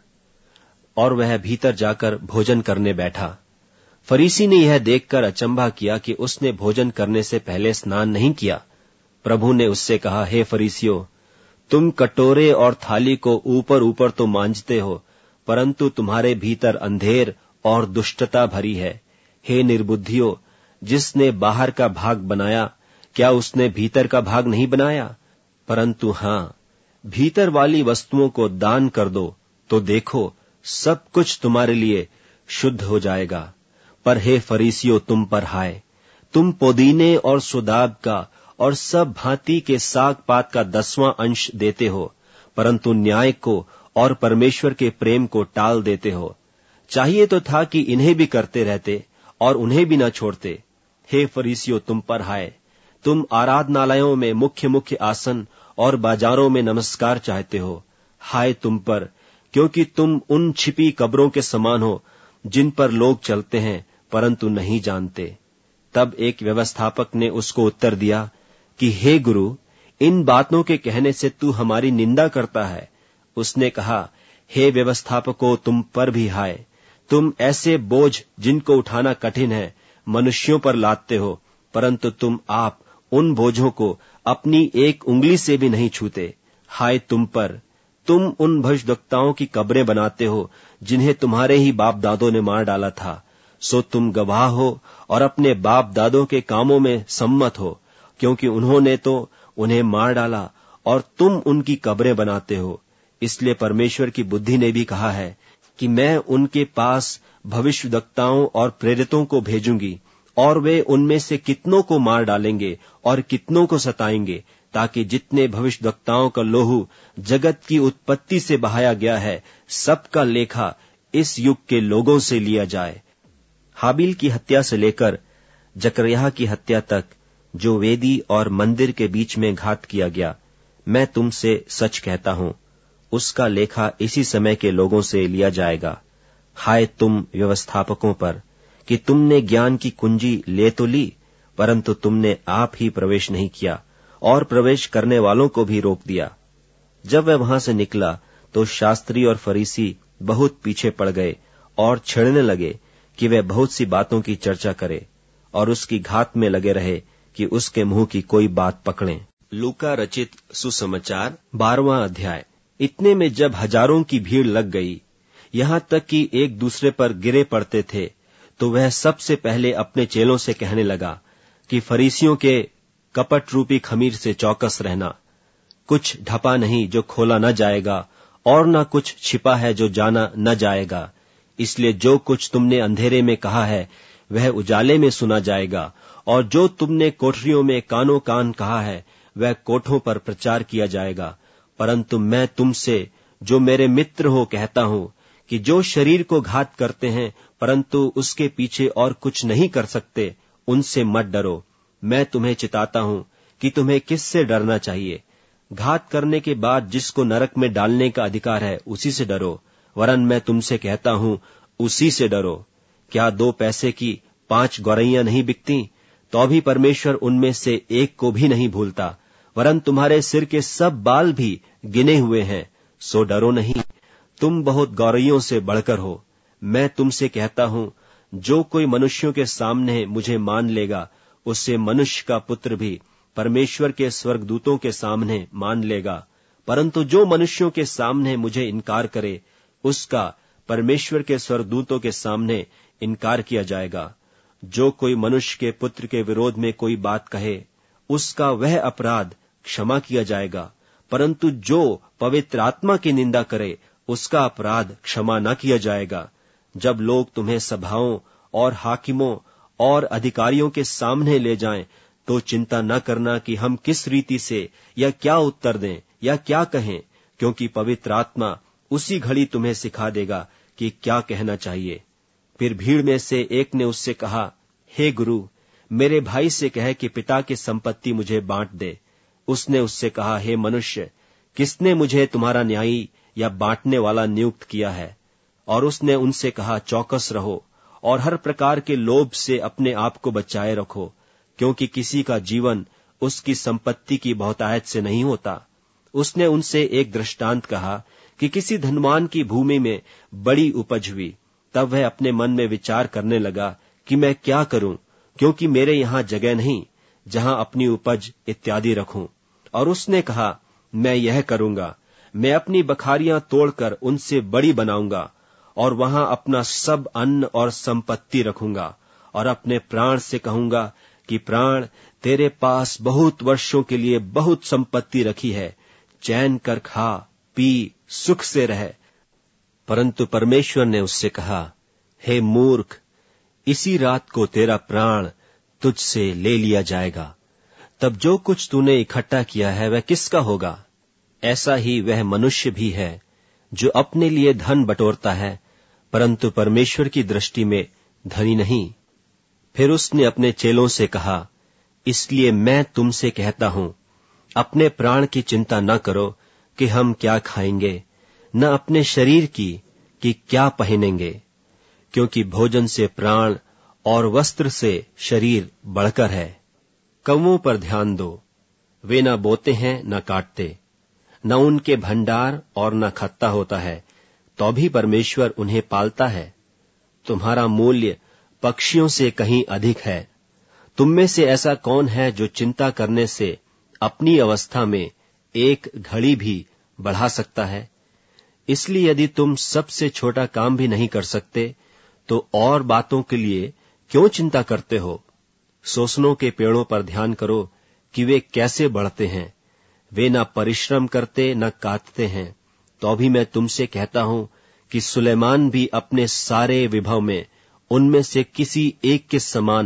S1: और वह भीतर जाकर भोजन करने बैठा। फरीसी ने यह देखकर अचंभा किया कि उसने भोजन करने से पहले स्नान नहीं किया। प्रभु ने उससे कहा, हे फरीसियों, तुम कटोरे और थाली को ऊपर ऊपर तो मांजते हो, परंतु तुम्हारे भीतर अंधेर और दुष्टता भरी है। हे निर्बुद्धियों, जिसने बाहर का भाग बनाया, क्या उसने भीतर का भाग नहीं बनाया? परंतु हाँ, भीतर वाली वस्तुओं को दान कर दो, तो देखो सब कुछ तुम्हारे लिए शुद्ध हो जाएगा। पर हे फरीसियों, तुम पर हाय, तुम पुदीने और सुदाब का और सब भांति के साग पात का दसवां अंश देते हो, परंतु न्याय को और परमेश्वर के प्रेम को टाल देते हो। चाहिए तो था कि इन्हें भी करते रहते और उन्हें भी न छोड़ते। हे फरीसियों, तुम पर हाय, तुम आराधनालयों में मुख्य मुख्य आसन और बाजारों में नमस्कार चाहते हो। हाय तुम पर, क्योंकि तुम उन छिपी कब्रों के समान हो जिन पर लोग चलते हैं परंतु नहीं जानते। तब एक व्यवस्थापक ने उसको उत्तर दिया कि हे गुरु, इन बातों के कहने से तू हमारी निंदा करता है। उसने कहा, हे व्यवस्थापकों, तुम पर भी हाय, तुम ऐसे बोझ जिनको उठाना कठिन है मनुष्यों पर लादते हो, परंतु तुम आप उन बोझों को अपनी एक उंगली से भी नहीं छूते। हाय तुम पर, तुम उन भविष्यद्वक्ताओं की कब्रें बनाते हो जिन्हें तुम्हारे ही बाप दादों ने मार डाला था। सो तुम गवाह हो और अपने बाप दादों के कामों में सम्मत हो, क्योंकि उन्होंने तो उन्हें मार डाला और तुम उनकी कब्रें बनाते हो। इसलिए परमेश्वर की बुद्धि ने भी कहा है कि मैं उनके पास भविष्यद्वक्ताओं और प्रेरितों को भेजूंगी, और वे उनमें से कितनों को मार डालेंगे और कितनों को सताएंगे, ताकि जितने भविष्यद्वक्ताओं का लोहू जगत की उत्पत्ति से बहाया गया है, सबका लेखा इस युग के लोगों से लिया जाए। हाबिल की हत्या से लेकर जकरयाह की हत्या तक जो वेदी और मंदिर के बीच में घात किया गया, मैं तुमसे सच कहता हूं, उसका लेखा इसी समय के लोगों से लिया जाएगा। हाय तुम व्यवस्थापकों पर कि तुमने ज्ञान की कुंजी ले तो ली, परंतु तुमने आप ही प्रवेश नहीं किया और प्रवेश करने वालों को भी रोक दिया। जब वह वहां से निकला तो शास्त्री और फरीसी बहुत पीछे पड़ गए और छेड़ने लगे कि वह बहुत सी बातों की चर्चा करे और उसकी घात में लगे रहे कि उसके मुंह की कोई बात पकड़ें। लूका रचित सुसमाचार बारहवां अध्याय। इतने में जब हजारों की भीड़ लग गई, यहां तक कि एक दूसरे पर गिरे पड़ते थे, तो वह सबसे पहले अपने चेलों से कहने लगा कि फरीसियों के कपट रूपी खमीर से चौकस रहना। कुछ ढपा नहीं जो खोला न जाएगा, और न कुछ छिपा है जो जाना न जाएगा। इसलिए जो कुछ तुमने अंधेरे में कहा है वह उजाले में सुना जाएगा, और जो तुमने कोठरियों में कानो कान कहा है वह कोठों पर प्रचार किया जाएगा। परंतु मैं तुमसे जो मेरे मित्र हो कहता हूं कि जो शरीर को घात करते हैं परंतु उसके पीछे और कुछ नहीं कर सकते, उनसे मत डरो। मैं तुम्हें चिताता हूं कि तुम्हें किससे डरना चाहिए। घात करने के बाद जिसको नरक में डालने का अधिकार है उसी से डरो, वरन मैं तुमसे कहता हूं उसी से डरो। क्या दो पैसे की पांच गौरैयां नहीं बिकती, तो भी परमेश्वर उनमें से एक को भी नहीं भूलता, वरन तुम्हारे सिर के सब बाल भी गिने हुए हैं। सो डरो नहीं, तुम बहुत गौरैयों से बढ़कर हो। मैं तुमसे कहता हूं, जो कोई मनुष्यों के सामने मुझे मान लेगा, उससे मनुष्य का पुत्र भी परमेश्वर के स्वर्गदूतों के सामने मान लेगा। परंतु जो मनुष्यों के सामने मुझे इनकार करे, उसका परमेश्वर के स्वर्गदूतों के सामने इनकार किया जाएगा। जो कोई मनुष्य के पुत्र के विरोध में कोई बात कहे, उसका वह अपराध क्षमा किया जाएगा, परंतु जो पवित्र आत्मा की निंदा करे, उसका अपराध क्षमा न किया जाएगा। जब लोग तुम्हें सभाओं और हाकिमों और अधिकारियों के सामने ले जाएं, तो चिंता न करना कि हम किस रीति से या क्या उत्तर दें या क्या कहें, क्योंकि पवित्र आत्मा उसी घड़ी तुम्हें सिखा देगा कि क्या कहना चाहिए। फिर भीड़ में से एक ने उससे कहा, हे गुरु, मेरे भाई से कह कि पिता की संपत्ति मुझे बांट दे। उसने उससे कहा, हे मनुष्य, किसने मुझे तुम्हारा न्यायी या बांटने वाला नियुक्त किया है? और उसने उनसे कहा, चौकस रहो और हर प्रकार के लोभ से अपने आप को बचाए रखो, क्योंकि किसी का जीवन उसकी संपत्ति की बहुतायत से नहीं होता। उसने उनसे एक दृष्टांत कहा कि किसी धनवान की भूमि में बड़ी उपज हुई। तब वह अपने मन में विचार करने लगा कि मैं क्या करूं, क्योंकि मेरे यहां जगह नहीं जहां अपनी उपज इत्यादि रखूं। और उसने कहा, मैं यह करूंगा, मैं अपनी बखारियां तोड़कर उनसे बड़ी बनाऊंगा और वहां अपना सब अन्न और संपत्ति रखूंगा, और अपने प्राण से कहूंगा कि प्राण, तेरे पास बहुत वर्षों के लिए बहुत संपत्ति रखी है, चैन कर खा पी सुख से रह। परंतु परमेश्वर ने उससे कहा, हे मूर्ख, इसी रात को तेरा प्राण तुझसे ले लिया जाएगा। तब जो कुछ तूने इकट्ठा किया है वह किसका होगा? ऐसा ही वह मनुष्य भी है जो अपने लिए धन बटोरता है, परंतु परमेश्वर की दृष्टि में धनी नहीं। फिर उसने अपने चेलों से कहा, इसलिए मैं तुमसे कहता हूं, अपने प्राण की चिंता न करो कि हम क्या खाएंगे, न अपने शरीर की कि क्या पहनेंगे, क्योंकि भोजन से प्राण और वस्त्र से शरीर बढ़कर है। कौवों पर ध्यान दो, वे न बोते हैं न काटते, न उनके भंडार और न खत्ता होता है, तो भी परमेश्वर उन्हें पालता है। तुम्हारा मूल्य पक्षियों से कहीं अधिक है। तुम में से ऐसा कौन है जो चिंता करने से अपनी अवस्था में एक घड़ी भी बढ़ा सकता है? इसलिए यदि तुम सबसे छोटा काम भी नहीं कर सकते, तो और बातों के लिए क्यों चिंता करते हो? सोसनों के पेड़ों पर ध्यान करो कि वे कैसे बढ़ते हैं। वे न परिश्रम करते न काटते हैं, तो भी मैं तुमसे कहता हूं कि सुलेमान भी अपने सारे विभव में उनमें से किसी एक के समान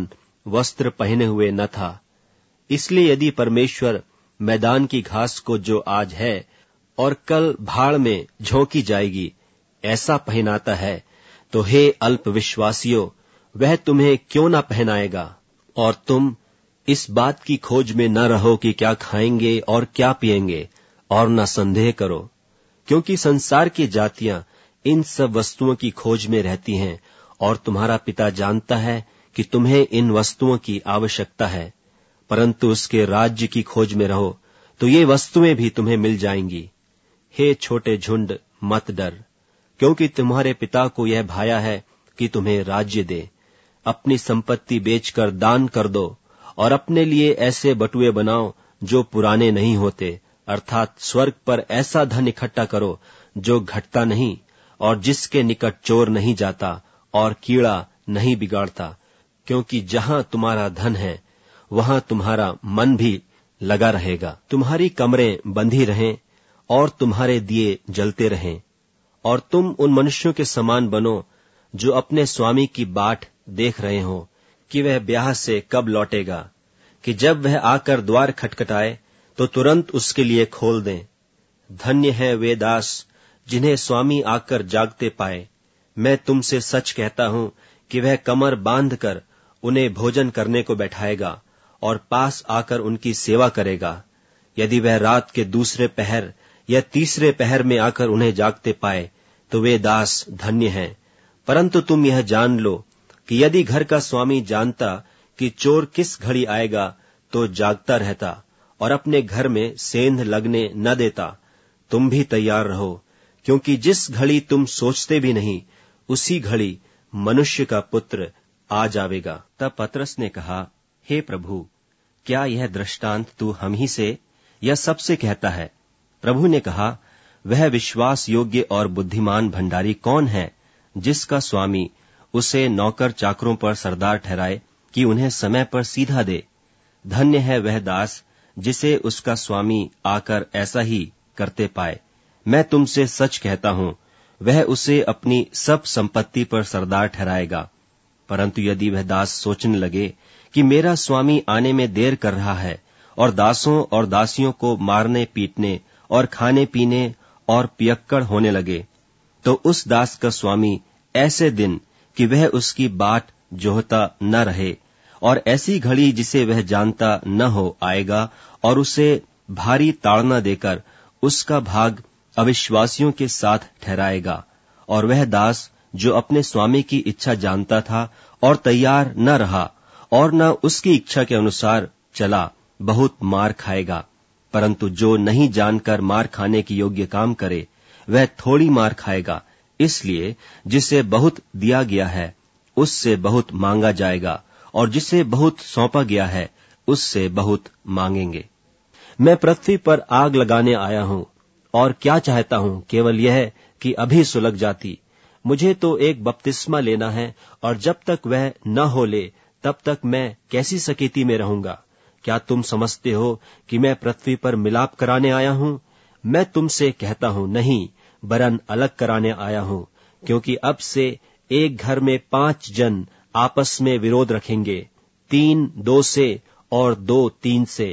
S1: वस्त्र पहने हुए न था। इसलिए यदि परमेश्वर मैदान की घास को जो आज है और कल भाड़ में झोंकी जाएगी ऐसा पहनाता है, तो हे अल्प विश्वासियों, वह तुम्हें क्यों न पहनाएगा। और तुम इस बात की खोज में न रहो कि क्या खाएंगे और क्या पिएंगे, और न संदेह करो, क्योंकि संसार की जातियां इन सब वस्तुओं की खोज में रहती हैं, और तुम्हारा पिता जानता है कि तुम्हें इन वस्तुओं की आवश्यकता है। परंतु उसके राज्य की खोज में रहो, तो ये वस्तुएं भी तुम्हें मिल जाएंगी। हे छोटे झुंड, मत डर, क्योंकि तुम्हारे पिता को यह भाया है कि तुम्हें राज्य दे। अपनी संपत्ति बेचकर दान कर दो, और अपने लिए ऐसे बटुए बनाओ जो पुराने नहीं होते, अर्थात स्वर्ग पर ऐसा धन इकट्ठा करो जो घटता नहीं, और जिसके निकट चोर नहीं जाता और कीड़ा नहीं बिगाड़ता। क्योंकि जहां तुम्हारा धन है वहां तुम्हारा मन भी लगा रहेगा। तुम्हारी कमरें बंधी रहें और तुम्हारे दिए जलते रहें, और तुम उन मनुष्यों के समान बनो जो अपने स्वामी की बाट देख रहे हो कि वह ब्याह से कब लौटेगा, कि जब वह आकर द्वार खटखटाए तो तुरंत उसके लिए खोल दें। धन्य है वे दास जिन्हें स्वामी आकर जागते पाए। मैं तुमसे सच कहता हूं कि वह कमर बांधकर उन्हें भोजन करने को बैठाएगा और पास आकर उनकी सेवा करेगा। यदि वह रात के दूसरे पहर या तीसरे पहर में आकर उन्हें जागते पाए तो वे दास धन्य हैं। परंतु तुम यह जान लो कि यदि घर का स्वामी जानता कि चोर किस घड़ी आएगा तो जागता रहता और अपने घर में सेंध लगने न देता। तुम भी तैयार रहो, क्योंकि जिस घड़ी तुम सोचते भी नहीं उसी घड़ी मनुष्य का पुत्र आ जावेगा। तब पतरस ने कहा, हे प्रभु, क्या यह दृष्टांत तू हम ही से या सबसे कहता है? प्रभु ने कहा, वह विश्वास योग्य और बुद्धिमान भंडारी कौन है जिसका स्वामी उसे नौकर चाकरों पर सरदार ठहराए कि उन्हें समय पर सीधा दे। धन्य है वह दास जिसे उसका स्वामी आकर ऐसा ही करते पाए। मैं तुमसे सच कहता हूं, वह उसे अपनी सब संपत्ति पर सरदार ठहराएगा। परंतु यदि वह दास सोचने लगे कि मेरा स्वामी आने में देर कर रहा है और दासों और दासियों को मारने पीटने और खाने पीने और पियक्कड़ होने लगे, तो उस दास का स्वामी ऐसे दिन कि वह उसकी बाट जोहता न रहे और ऐसी घड़ी जिसे वह जानता न हो आएगा और उसे भारी ताड़ना देकर उसका भाग अविश्वासियों के साथ ठहराएगा। और वह दास जो अपने स्वामी की इच्छा जानता था और तैयार न रहा और न उसकी इच्छा के अनुसार चला, बहुत मार खाएगा। परंतु जो नहीं जानकर मार खाने की योग्य काम करे वह थोड़ी मार खाएगा। इसलिए जिसे बहुत दिया गया है उससे बहुत मांगा जाएगा, और जिसे बहुत सौंपा गया है उससे बहुत मांगेंगे। मैं पृथ्वी पर आग लगाने आया हूं, और क्या चाहता हूं केवल यह कि अभी सुलग जाती। मुझे तो एक बपतिस्मा लेना है, और जब तक वह न हो ले तब तक मैं कैसी सकेती में रहूंगा। क्या तुम समझते हो कि मैं पृथ्वी पर मिलाप कराने आया हूं? मैं तुमसे कहता हूं नहीं, वरन अलग कराने आया हूं, क्योंकि अब से एक घर में पांच जन आपस में विरोध रखेंगे, तीन दो से और दो तीन से।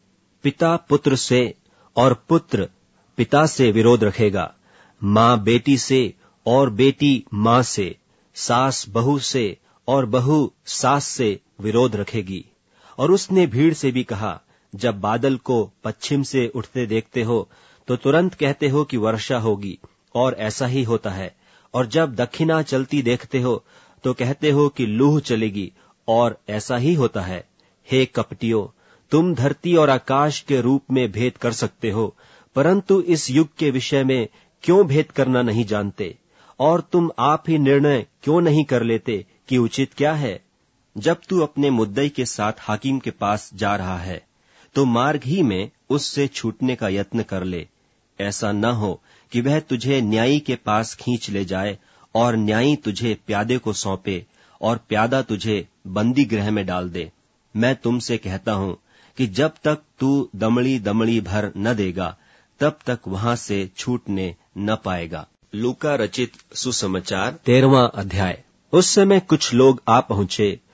S1: पिता पुत्र से और पुत्र पिता से विरोध रखेगा, माँ बेटी से और बेटी माँ से, सास बहू से और बहू सास से विरोध रखेगी। और उसने भीड़ से भी कहा, जब बादल को पश्चिम से उठते देखते हो तो तुरंत कहते हो कि वर्षा होगी, और ऐसा ही होता है। और जब दक्षिणा चलती देखते हो तो कहते हो कि लूह चलेगी, और ऐसा ही होता है। हे कपटियों, तुम धरती और आकाश के रूप में भेद कर सकते हो, परंतु इस युग के विषय में क्यों भेद करना नहीं जानते? और तुम आप ही निर्णय क्यों नहीं कर लेते कि उचित क्या है? जब तू अपने मुद्दई के साथ हाकिम के पास जा रहा है तो मार्ग ही में उससे छूटने का यत्न कर ले। ऐसा न हो कि वह तुझे न्यायी के पास खींच ले जाए और न्यायी तुझे प्यादे को सौंपे और प्यादा तुझे बंदी गृह में डाल दे। मैं तुमसे कहता हूं कि जब तक तू दमड़ी दमड़ी भर न देगा तब तक वहां से छूटने न पाएगा। लूका रचित सुसमाचार तेरहवां अध्याय। उस समय कुछ लोग आ पहुंचे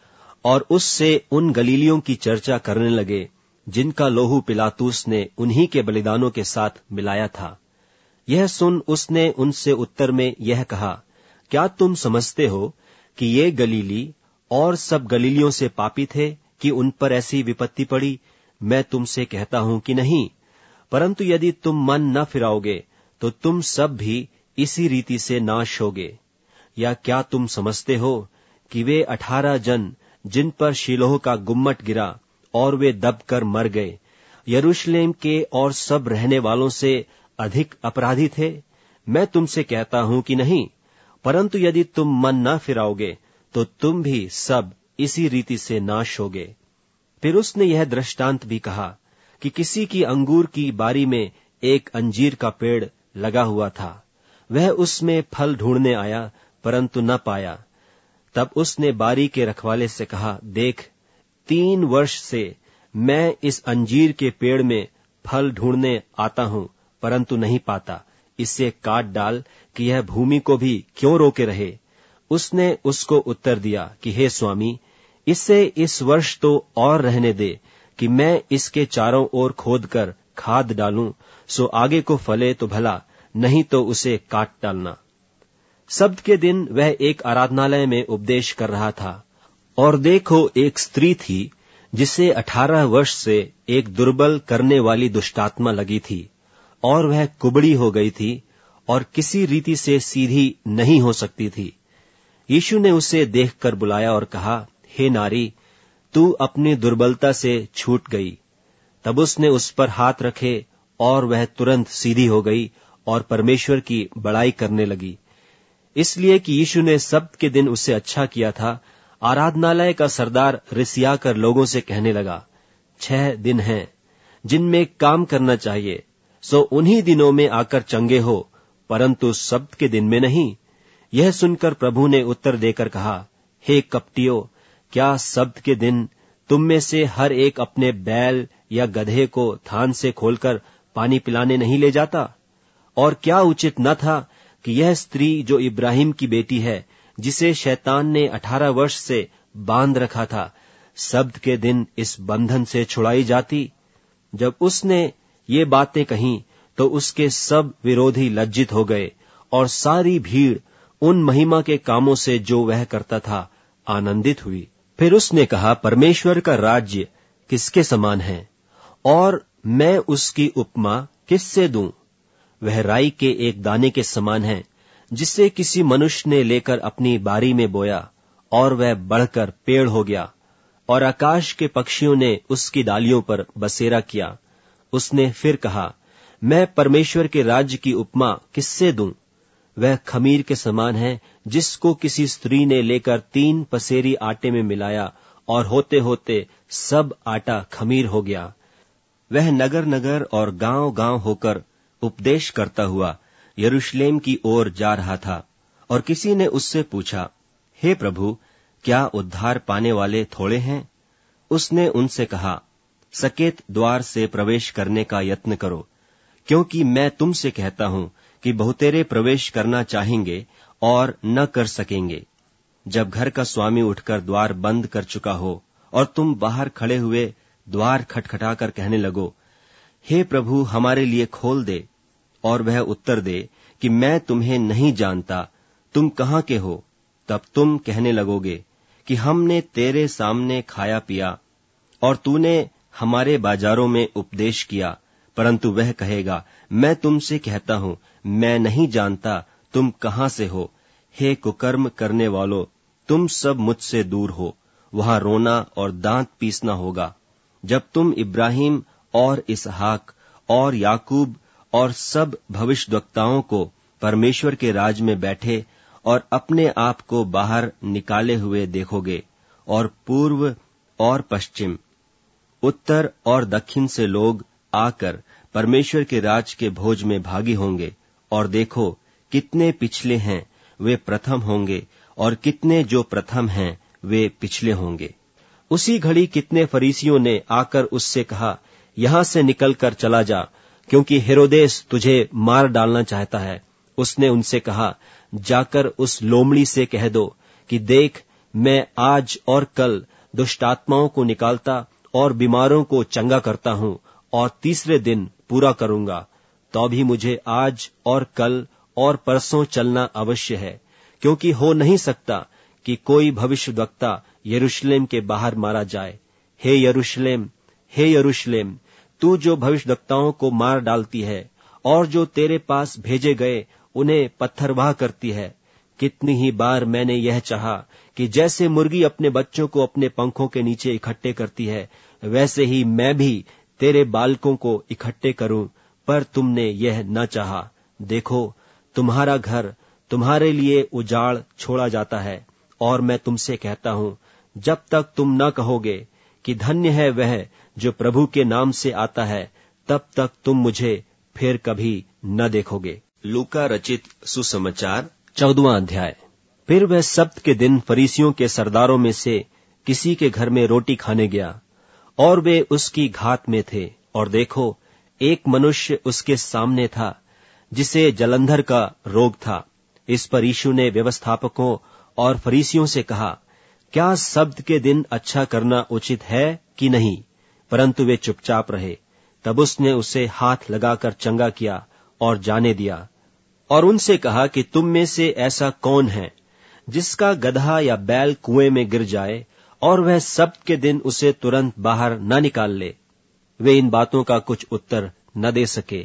S1: और उससे उन गलीलियों की चर्चा करने लगे जिनका लोहू पिलातुस ने उन्हीं के बलिदानों के साथ मिलाया था। यह सुन उसने उनसे उत्तर में यह कहा, क्या तुम समझते हो कि ये गलीली और सब गलीलियों से पापी थे कि उन पर ऐसी विपत्ति पड़ी? मैं तुमसे कहता हूं कि नहीं, परंतु यदि तुम मन न फिराओगे तो तुम सब भी इसी रीति से नाश होगे। या क्या तुम समझते हो कि वे अठारह जन जिन पर शीलोह का गुम्मट गिरा और वे दबकर मर गए, यरूशलेम के और सब रहने वालों से अधिक अपराधी थे? मैं तुमसे कहता हूं कि नहीं, परंतु यदि तुम मन न फिराओगे तो तुम भी सब इसी रीति से नाश होगे। फिर उसने यह दृष्टांत भी कहा कि किसी की अंगूर की बारी में एक अंजीर का पेड़ लगा हुआ था। वह उसमें फल ढूंढने आया, परंतु न पाया। तब उसने बारी के रखवाले से कहा, देख, तीन वर्ष से मैं इस अंजीर के पेड़ में फल ढूंढने आता हूं, परंतु नहीं पाता। इसे काट डाल कि यह भूमि को भी क्यों रोके रहे। उसने उसको उत्तर दिया कि हे स्वामी, इसे इस वर्ष तो और रहने दे कि मैं इसके चारों ओर खोदकर खाद डालूं, सो आगे को फले तो भला, नहीं तो उसे काट डालना। सब्त के दिन वह एक आराधनालय में उपदेश कर रहा था, और देखो, एक स्त्री थी जिसे अठारह वर्ष से एक दुर्बल करने वाली दुष्टात्मा लगी थी, और वह कुबड़ी हो गई थी और किसी रीति से सीधी नहीं हो सकती थी। यीशु ने उसे देखकर बुलाया और कहा, हे नारी, तू अपनी दुर्बलता से छूट गई। तब उसने उस पर हाथ रखे और वह तुरंत सीधी हो गई और परमेश्वर की बड़ाई करने लगी। इसलिए कि यीशु ने सब्त के दिन उसे अच्छा किया था, आराधनालय का सरदार रिसिया कर लोगों से कहने लगा, छह दिन हैं जिनमें काम करना चाहिए, सो उन्हीं दिनों में आकर चंगे हो, परंतु सब्त के दिन में नहीं। यह सुनकर प्रभु ने उत्तर देकर कहा, हे कपटियों, क्या सब्त के दिन तुम में से हर एक अपने बैल या गधे को थान से खोलकर पानी पिलाने नहीं ले जाता? और क्या उचित न था कि यह स्त्री जो इब्राहिम की बेटी है, जिसे शैतान ने अठारह वर्ष से बांध रखा था, सब्त के दिन इस बंधन से छुड़ाई जाती? जब उसने ये बातें कहीं तो उसके सब विरोधी लज्जित हो गए, और सारी भीड़ उन महिमा के कामों से जो वह करता था आनंदित हुई। फिर उसने कहा, परमेश्वर का राज्य किसके समान है, और मैं उसकी उपमा किससे दूं? वह राई के एक दाने के समान है, जिसे किसी मनुष्य ने लेकर अपनी बारी में बोया, और वह बढ़कर पेड़ हो गया, और आकाश के पक्षियों ने उसकी डालियों पर बसेरा किया। उसने फिर कहा, मैं परमेश्वर के राज्य की उपमा किससे दूं? वह खमीर के समान है, जिसको किसी स्त्री ने लेकर तीन पसेरी आटे में मिलाया, और होते होते सब आटा खमीर हो गया। वह नगर नगर और गांव गांव होकर उपदेश करता हुआ यरूशलेम की ओर जा रहा था, और किसी ने उससे पूछा, हे प्रभु, क्या उद्धार पाने वाले थोड़े हैं? उसने उनसे कहा, सकेत द्वार से प्रवेश करने का यत्न करो, क्योंकि मैं तुमसे कहता हूं कि बहुतेरे प्रवेश करना चाहेंगे और न कर सकेंगे। जब घर का स्वामी उठकर द्वार बंद कर चुका हो और तुम बाहर खड़े हुए द्वार खटखटाकर कहने लगो, हे प्रभु, हमारे लिए खोल दे, और वह उत्तर दे कि मैं तुम्हें नहीं जानता, तुम कहाँ के हो? तब तुम कहने लगोगे कि हमने तेरे सामने खाया पिया और तूने हमारे बाजारों में उपदेश किया। परंतु वह कहेगा, मैं तुमसे कहता हूं, मैं नहीं जानता तुम कहां से हो। हे कुकर्म करने वालों, तुम सब मुझसे दूर हो। वहां रोना और दांत पीसना होगा, जब तुम इब्राहिम और इसहाक और याकूब और सब भविष्यद्वक्ताओं को परमेश्वर के राज में बैठे और अपने आप को बाहर निकाले हुए देखोगे, और पूर्व और पश्चिम, उत्तर और दक्षिण से लोग आकर परमेश्वर के राज के भोज में भागी होंगे। और देखो, कितने पिछले हैं वे प्रथम होंगे, और कितने जो प्रथम हैं वे पिछले होंगे। उसी घड़ी कितने फरीसियों ने आकर उससे कहा, यहां से निकलकर चला जा, क्योंकि हेरोदेस तुझे मार डालना चाहता है। उसने उनसे कहा, जाकर उस लोमड़ी से कह दो कि देख, मैं आज और कल दुष्टात्माओं को निकालता और बीमारों को चंगा करता हूँ और तीसरे दिन पूरा करूंगा। तो भी मुझे आज और कल और परसों चलना अवश्य है, क्योंकि हो नहीं सकता कि कोई भविष्यद्वक्ता यरूशलेम के बाहर मारा जाए। हे यरूशलेम, हे यरूशलेम, तू जो भविष्यद्वक्ताओं को मार डालती है और जो तेरे पास भेजे गए उन्हें पत्थरवाह करती है। कितनी ही बार मैंने यह चाहा कि जैसे मुर्गी अपने बच्चों को अपने पंखों के नीचे इकट्ठे करती है, वैसे ही मैं भी तेरे बालकों को इकट्ठे करूं, पर तुमने यह न चाहा। देखो, तुम्हारा घर तुम्हारे लिए उजाड़ छोड़ा जाता है, और मैं तुमसे कहता हूं, जब तक तुम न कहोगे कि धन्य है वह जो प्रभु के नाम से आता है, तब तक तुम मुझे फिर कभी न देखोगे। लूका रचित सुसमाचार चौदहवां अध्याय। फिर वह सब्त के दिन फरीसियों के सरदारों में से किसी के घर में रोटी खाने गया, और वे उसकी घात में थे। और देखो, एक मनुष्य उसके सामने था जिसे जलंधर का रोग था। इस पर यीशु ने व्यवस्थापकों और फरीसियों से कहा, क्या सब्त के दिन अच्छा करना उचित है कि नहीं? परंतु वे चुपचाप रहे। तब उसने उसे हाथ लगाकर चंगा किया और जाने दिया, और उनसे कहा कि तुम में से ऐसा कौन है जिसका गदहा या बैल कुएं में गिर जाए और वह सब्त के दिन उसे तुरंत बाहर न निकाल ले? वे इन बातों का कुछ उत्तर न दे सके।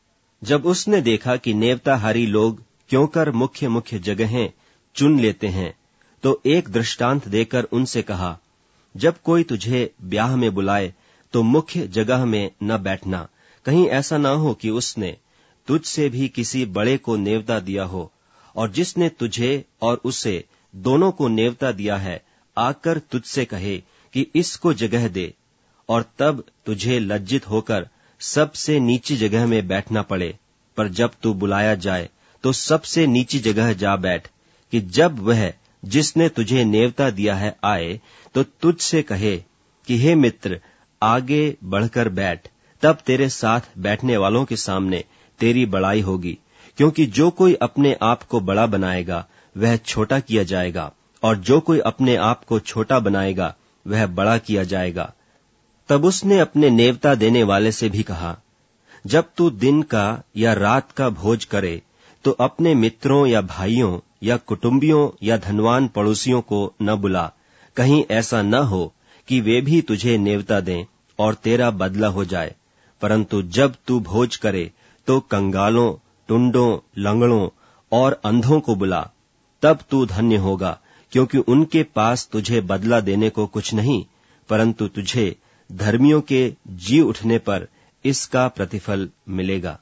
S1: जब उसने देखा कि नेवताहारी लोग क्यों कर मुख्य मुख्य जगहें चुन लेते हैं, तो एक दृष्टांत देकर उनसे कहा, जब कोई तुझे ब्याह में बुलाए तो मुख्य जगह में न बैठना, कहीं ऐसा न हो कि उसने तुझसे भी किसी बड़े को नेवता दिया हो, और जिसने तुझे और उसे दोनों को नेवता दिया है आकर तुझसे कहे कि इसको जगह दे, और तब तुझे लज्जित होकर सबसे नीची जगह में बैठना पड़े। पर जब तू बुलाया जाए तो सबसे नीची जगह जा बैठ, कि जब वह जिसने तुझे नेवता दिया है आए तो तुझसे कहे कि हे मित्र, आगे बढ़कर बैठ। तब तेरे साथ बैठने वालों के सामने तेरी बड़ाई होगी, क्योंकि जो कोई अपने आप को बड़ा बनाएगा वह छोटा किया जाएगा, और जो कोई अपने आप को छोटा बनाएगा वह बड़ा किया जाएगा। तब उसने अपने नेवता देने वाले से भी कहा, जब तू दिन का या रात का भोज करे तो अपने मित्रों या भाइयों या कुटुंबियों या धनवान पड़ोसियों को न बुला, कहीं ऐसा न हो कि वे भी तुझे नेवता दें और तेरा बदला हो जाए। परंतु जब तू भोज करे तो कंगालों, टुंडों, लंगड़ों और अंधों को बुला, तब तू धन्य होगा, क्योंकि उनके पास तुझे बदला देने को कुछ नहीं, परंतु तुझे धर्मियों के जी उठने पर इसका प्रतिफल मिलेगा।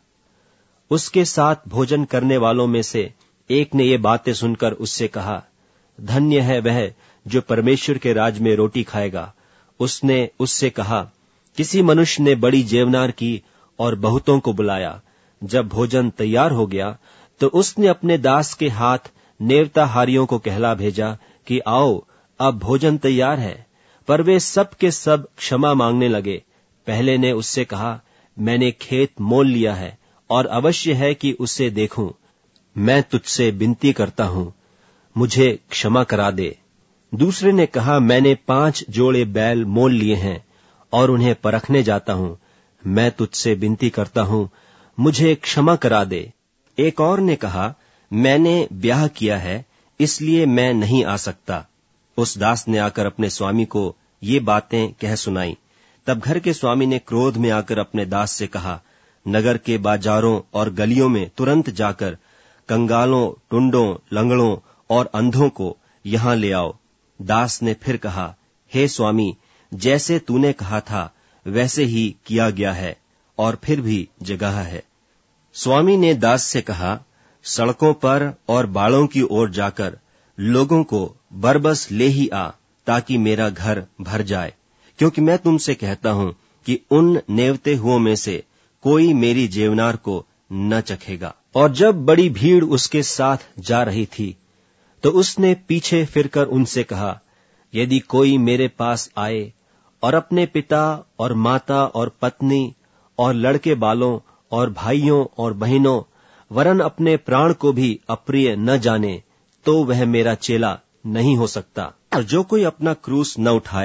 S1: उसके साथ भोजन करने वालों में से एक ने ये बातें सुनकर उससे कहा, धन्य है वह जो परमेश्वर के राज में रोटी खाएगा। उसने उससे कहा, किसी मनुष्य ने बड़ी जेवनार की और बहुतों को बुलाया। जब भोजन तैयार हो गया तो उसने अपने दास के हाथ नेवताहारियों को कहला भेजा कि आओ, अब भोजन तैयार है। पर वे सब के सब क्षमा मांगने लगे। पहले ने उससे कहा, मैंने खेत मोल लिया है और अवश्य है कि उसे देखूं। मैं तुझसे विनती करता हूं, मुझे क्षमा करा दे। दूसरे ने कहा, मैंने पांच जोड़े बैल मोल लिए हैं और उन्हें परखने जाता हूं। मैं तुझसे विनती करता हूं, मुझे क्षमा करा दे। एक और ने कहा, मैंने ब्याह किया है, इसलिए मैं नहीं आ सकता। उस दास ने आकर अपने स्वामी को ये बातें कह सुनाई। तब घर के स्वामी ने क्रोध में आकर अपने दास से कहा, नगर के बाजारों और गलियों में तुरंत जाकर कंगालों, टुंडों, लंगड़ों और अंधों को यहां ले आओ। दास ने फिर कहा, हे स्वामी, जैसे तूने कहा था वैसे ही किया गया है, और फिर भी जगह है। स्वामी ने दास से कहा, सड़कों पर और बाड़ों की ओर जाकर लोगों को बरबस ले ही आ, ताकि मेरा घर भर जाए, क्योंकि मैं तुमसे कहता हूं कि उन नेवते हुओं में से कोई मेरी जेवनार को न चखेगा। और जब बड़ी भीड़ उसके साथ जा रही थी तो उसने पीछे फिरकर उनसे कहा, यदि कोई मेरे पास आए और अपने पिता और माता और पत्नी और लड़के बालों और भाइयों और बहनों वरन अपने प्राण को भी अप्रिय न जाने, तो वह मेरा चेला नहीं हो सकता। और जो कोई अपना क्रूस न उठाए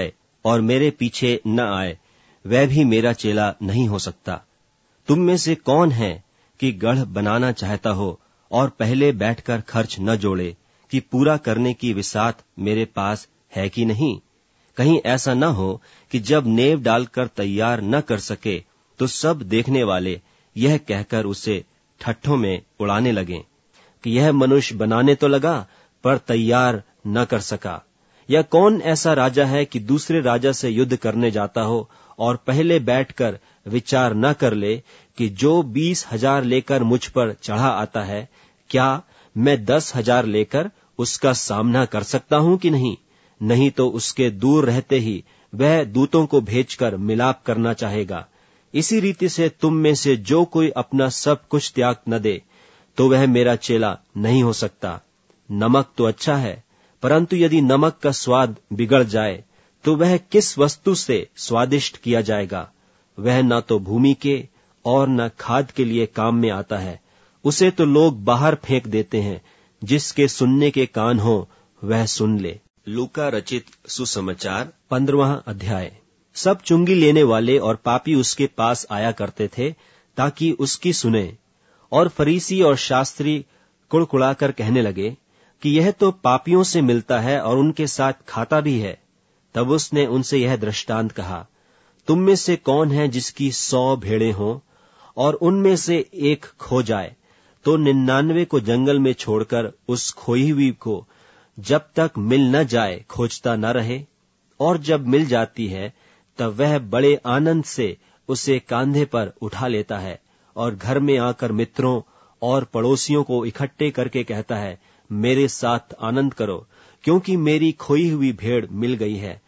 S1: और मेरे पीछे न आए, वह भी मेरा चेला नहीं हो सकता। तुम में से कौन है कि गढ़ बनाना चाहता हो और पहले बैठकर खर्च न जोड़े कि पूरा करने की विसात मेरे पास है कि नहीं? कहीं ऐसा न हो कि जब नेव डालकर तैयार न कर सके तो सब देखने वाले यह कहकर उसे ठट्ठों में उड़ाने लगें कि यह मनुष्य बनाने तो लगा पर तैयार न कर सका। या कौन ऐसा राजा है कि दूसरे राजा से युद्ध करने जाता हो और पहले बैठकर विचार न कर ले कि जो बीस हजार लेकर मुझ पर चढ़ा आता है, क्या मैं दस हजार लेकर उसका सामना कर सकता हूं कि नहीं? नहीं तो उसके दूर रहते ही वह दूतों को भेजकर मिलाप करना चाहेगा। इसी रीति से तुम में से जो कोई अपना सब कुछ त्याग न दे तो वह मेरा चेला नहीं हो सकता। नमक तो अच्छा है, परंतु यदि नमक का स्वाद बिगड़ जाए तो वह किस वस्तु से स्वादिष्ट किया जाएगा? वह न तो भूमि के और न खाद के लिए काम में आता है। उसे तो लोग बाहर फेंक देते हैं। जिसके सुनने के कान हो वह सुन ले। लूका रचित सुसमाचार पंद्रहवां अध्याय। सब चुंगी लेने वाले और पापी उसके पास आया करते थे ताकि उसकी सुने। और फरीसी और शास्त्री कुड़कुड़ाकर कहने लगे कि यह तो पापियों से मिलता है और उनके साथ खाता भी है। तब उसने उनसे यह दृष्टांत कहा, तुम में से कौन है जिसकी सौ भेड़ें हों और उनमें से एक खो जाए तो निन्यानवे को जंगल में छोड़कर उस खोई हुई को जब तक मिल न जाए खोजता न रहे? और जब मिल जाती है तब वह बड़े आनंद से उसे कांधे पर उठा लेता है और घर में आकर मित्रों और पड़ोसियों को इकट्ठे करके कहता है, मेरे साथ आनंद करो क्योंकि मेरी खोई हुई भेड़ मिल गई है।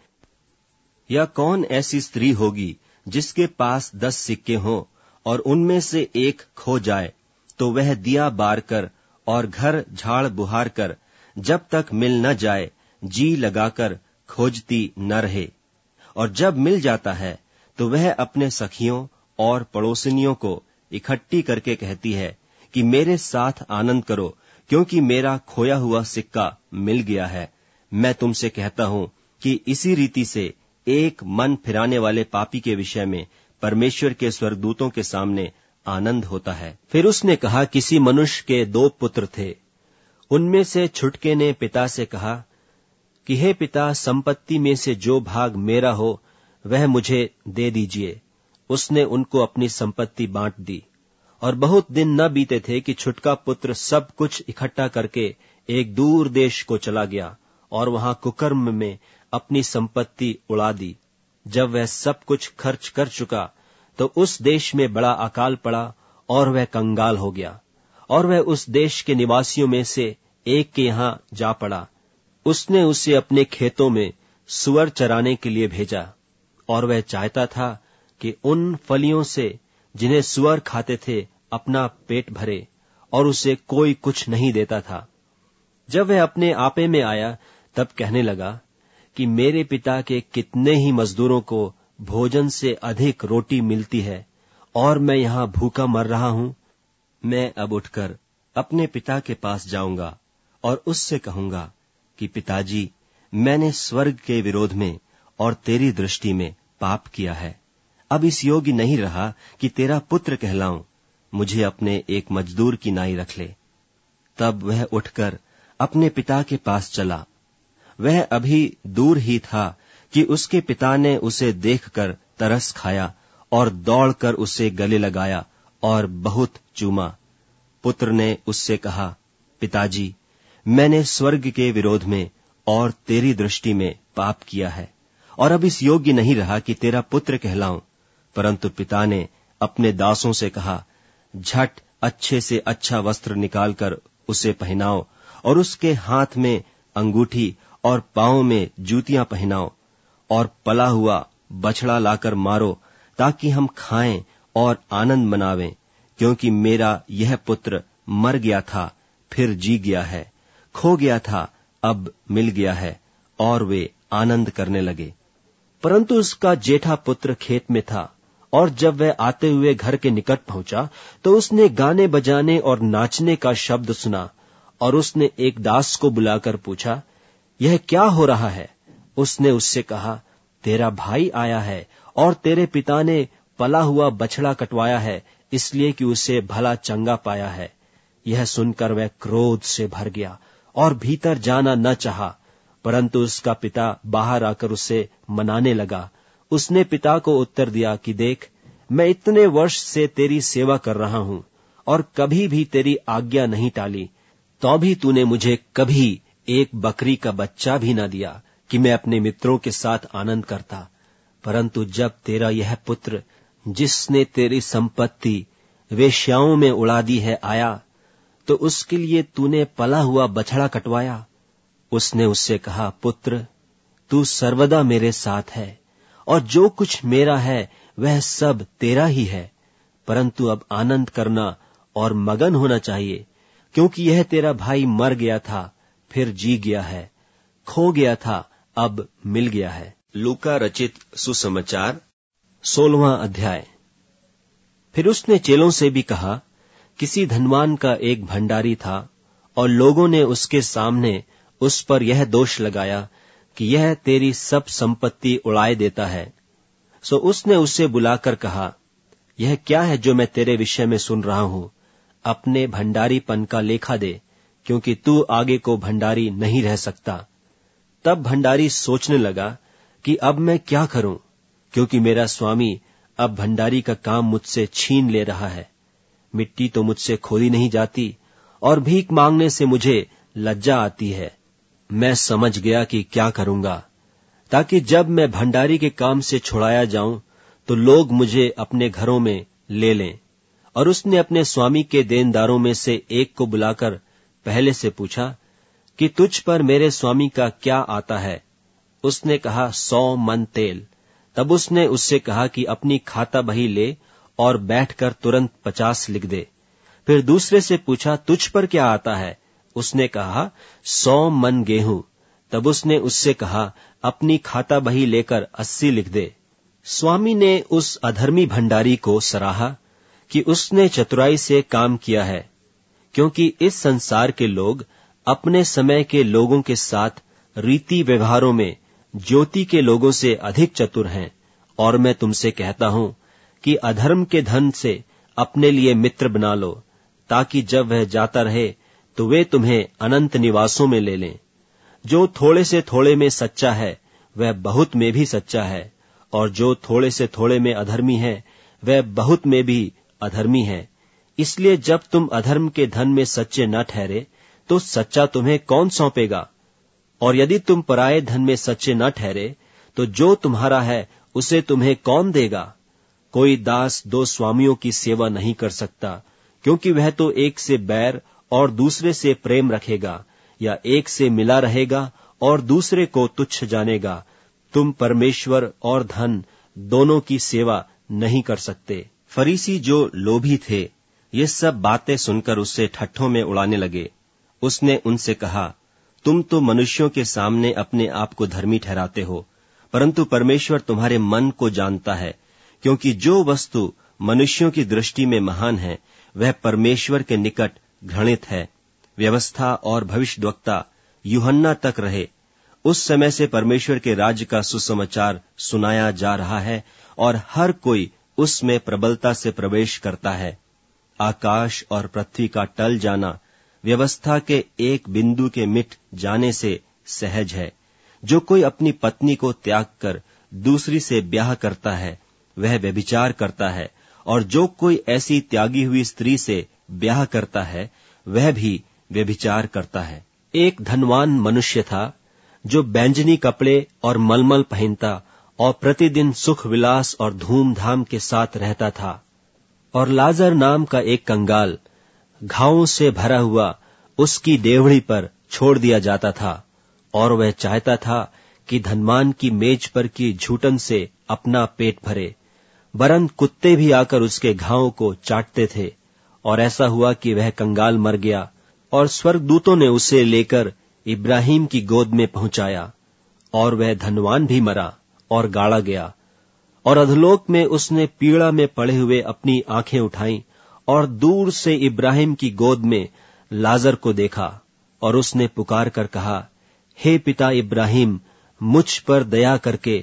S1: या कौन ऐसी स्त्री होगी जिसके पास दस सिक्के हों और उनमें से एक खो जाए तो वह दिया बार कर और घर झाड़ बुहार कर जब तक मिल न जाए जी लगाकर खोजती न रहे? और जब मिल जाता है तो वह अपने सखियों और पड़ोसिनियों को इकट्ठी करके कहती है कि मेरे साथ आनंद करो क्योंकि मेरा खोया हुआ सिक्का मिल गया है। मैं तुमसे कहता हूं कि इसी रीति से एक मन फिराने वाले पापी के विषय में परमेश्वर के स्वर्गदूतों के सामने आनंद होता है। फिर उसने कहा, किसी मनुष्य के दो पुत्र थे। उनमें से छुटके ने पिता से कहा कि हे पिता, संपत्ति में से जो भाग मेरा हो वह मुझे दे दीजिए। उसने उनको अपनी संपत्ति बांट दी। और बहुत दिन न बीते थे कि छुटका पुत्र सब कुछ इकट्ठा करके एक दूर देश को चला गया और वहां कुकर्म में अपनी संपत्ति उड़ा दी। जब वह सब कुछ खर्च कर चुका तो उस देश में बड़ा अकाल पड़ा और वह कंगाल हो गया। और वह उस देश के निवासियों में से एक के यहां जा पड़ा। उसने उसे अपने खेतों में सुअर चराने के लिए भेजा और वह चाहता था कि उन फलियों से जिन्हें सुअर खाते थे अपना पेट भरे, और उसे कोई कुछ नहीं देता था। जब वह अपने आपे में आया तब कहने लगा कि मेरे पिता के कितने ही मजदूरों को भोजन से अधिक रोटी मिलती है और मैं यहां भूखा मर रहा हूं। मैं अब उठकर अपने पिता के पास जाऊंगा और उससे कहूंगा कि पिताजी, मैंने स्वर्ग के विरोध में और तेरी दृष्टि में पाप किया है। अब इस योग्य नहीं रहा कि तेरा पुत्र कहलाऊं। मुझे अपने एक मजदूर की नाई रख ले। तब वह उठकर अपने पिता के पास चला। वह अभी दूर ही था कि उसके पिता ने उसे देखकर तरस खाया और दौड़कर उसे गले लगाया और बहुत चूमा। पुत्र ने उससे कहा, पिताजी, मैंने स्वर्ग के विरोध में और तेरी दृष्टि में पाप किया है और अब इस योग्य नहीं रहा कि तेरा पुत्र कहलाऊं। परंतु पिता ने अपने दासों से कहा, झट अच्छे से अच्छा वस्त्र निकालकर उसे पहनाओ और उसके हाथ में अंगूठी और पांव में जूतियां पहनाओ और पला हुआ बछड़ा लाकर मारो, ताकि हम खाएं और आनंद मनावें। क्योंकि मेरा यह पुत्र मर गया था, फिर जी गया है, खो गया था, अब मिल गया है। और वे आनंद करने लगे। परंतु उसका जेठा पुत्र खेत में था, और जब वह आते हुए घर के निकट पहुंचा तो उसने गाने बजाने और नाचने का शब्द सुना। और उसने एक दास को बुलाकर पूछा, यह क्या हो रहा है? उसने उससे कहा, तेरा भाई आया है और तेरे पिता ने पला हुआ बछड़ा कटवाया है, इसलिए कि उसे भला चंगा पाया है। यह सुनकर वह क्रोध से भर गया और भीतर जाना न चाहा, परंतु उसका पिता बाहर आकर उसे मनाने लगा। उसने पिता को उत्तर दिया कि देख, मैं इतने वर्ष से तेरी सेवा कर रहा हूं और कभी भी तेरी आज्ञा नहीं टाली, तो भी तूने मुझे कभी एक बकरी का बच्चा भी न दिया कि मैं अपने मित्रों के साथ आनंद करता। परंतु जब तेरा यह पुत्र, जिसने तेरी संपत्ति वेश्याओं में उड़ा दी है, आया, तो उसके लिए तूने पला हुआ बछड़ा कटवाया। उसने उससे कहा, पुत्र, तू सर्वदा मेरे साथ है और जो कुछ मेरा है वह सब तेरा ही है, परंतु अब आनंद करना और मगन होना चाहिए, क्योंकि यह तेरा भाई मर गया था, फिर जी गया है, खो गया था, अब मिल गया है। लूका रचित सुसमाचार सोलहवां अध्याय। फिर उसने चेलों से भी कहा, किसी धनवान का एक भंडारी था और लोगों ने उसके सामने उस पर यह दोष लगाया कि यह तेरी सब संपत्ति उड़ाए देता है। सो उसने उसे बुलाकर कहा, यह क्या है जो मैं तेरे विषय में सुन रहा हूं? अपने भंडारीपन का लेखा दे, क्योंकि तू आगे को भंडारी नहीं रह सकता। तब भंडारी सोचने लगा कि अब मैं क्या करूं, क्योंकि मेरा स्वामी अब भंडारी का काम मुझसे छीन ले रहा है। मिट्टी तो मुझसे खोदी नहीं जाती और भीख मांगने से मुझे लज्जा आती है। मैं समझ गया कि क्या करूंगा, ताकि जब मैं भंडारी के काम से छुड़ाया जाऊं तो लोग मुझे अपने घरों में ले लें। और उसने अपने स्वामी के देनदारों में से एक को बुलाकर पहले से पूछा कि तुझ पर मेरे स्वामी का क्या आता है? उसने कहा, सौ मन तेल। तब उसने उससे कहा कि अपनी खाता बही ले और बैठकर तुरंत पचास लिख दे। फिर दूसरे से पूछा, तुझ पर क्या आता है? उसने कहा, सौ मन गेहूं। तब उसने उससे कहा, अपनी खाता बही लेकर अस्सी लिख दे। स्वामी ने उस अधर्मी भंडारी को सराहा कि उसने चतुराई से काम किया है, क्योंकि इस संसार के लोग अपने समय के लोगों के साथ रीति व्यवहारों में ज्योति के लोगों से अधिक चतुर हैं। और मैं तुमसे कहता हूं कि अधर्म के धन से अपने लिए मित्र बना लो, ताकि जब वह जाता रहे तो वे तुम्हें अनंत निवासों में ले लें। जो थोड़े से थोड़े में सच्चा है वह बहुत में भी सच्चा है, और जो थोड़े से थोड़े में अधर्मी है वह बहुत में भी अधर्मी है। इसलिए जब तुम अधर्म के धन में सच्चे न ठहरे तो सच्चा तुम्हें कौन सौंपेगा? और यदि तुम पराये धन में सच्चे न ठहरे तो जो तुम्हारा है उसे तुम्हें कौन देगा? कोई दास दो स्वामियों की सेवा नहीं कर सकता, क्योंकि वह तो एक से बैर और दूसरे से प्रेम रखेगा, या एक से मिला रहेगा और दूसरे को तुच्छ जानेगा। तुम परमेश्वर और धन दोनों की सेवा नहीं कर सकते। फरीसी जो लोभी थे, ये सब बातें सुनकर उससे ठट्ठों में उड़ाने लगे। उसने उनसे कहा, तुम तो मनुष्यों के सामने अपने आप को धर्मी ठहराते हो, परंतु परमेश्वर तुम्हारे मन को जानता है, क्योंकि जो वस्तु मनुष्यों की दृष्टि में महान है वह परमेश्वर के निकट घृणित है। व्यवस्था और भविष्यद्वक्ता यूहन्ना तक रहे, उस समय से परमेश्वर के राज्य का सुसमाचार सुनाया जा रहा है और हर कोई उसमें प्रबलता से प्रवेश करता है। आकाश और पृथ्वी का टल जाना व्यवस्था के एक बिंदु के मिट जाने से सहज है। जो कोई अपनी पत्नी को त्याग कर दूसरी से ब्याह करता है वह व्यभिचार करता है, और जो कोई ऐसी त्यागी हुई स्त्री से ब्याह करता है वह भी व्यभिचार करता है। एक धनवान मनुष्य था जो बैंजनी कपड़े और मलमल पहनता और प्रतिदिन सुख विलास और धूमधाम के साथ रहता था। और लाजर नाम का एक कंगाल घावों से भरा हुआ उसकी डेवढ़ी पर छोड़ दिया जाता था, और वह चाहता था कि धनवान की मेज पर की झूठन से अपना पेट भरे, वरन कुत्ते भी आकर उसके घावों को चाटते थे। और ऐसा हुआ कि वह कंगाल मर गया और स्वर्गदूतों ने उसे लेकर इब्राहिम की गोद में पहुंचाया, और वह धनवान भी मरा और गाड़ा गया। और अधोलोक में उसने पीड़ा में पड़े हुए अपनी आंखें उठाईं और दूर से इब्राहिम की गोद में लाजर को देखा, और उसने पुकार कर कहा, हे पिता इब्राहिम, मुझ पर दया करके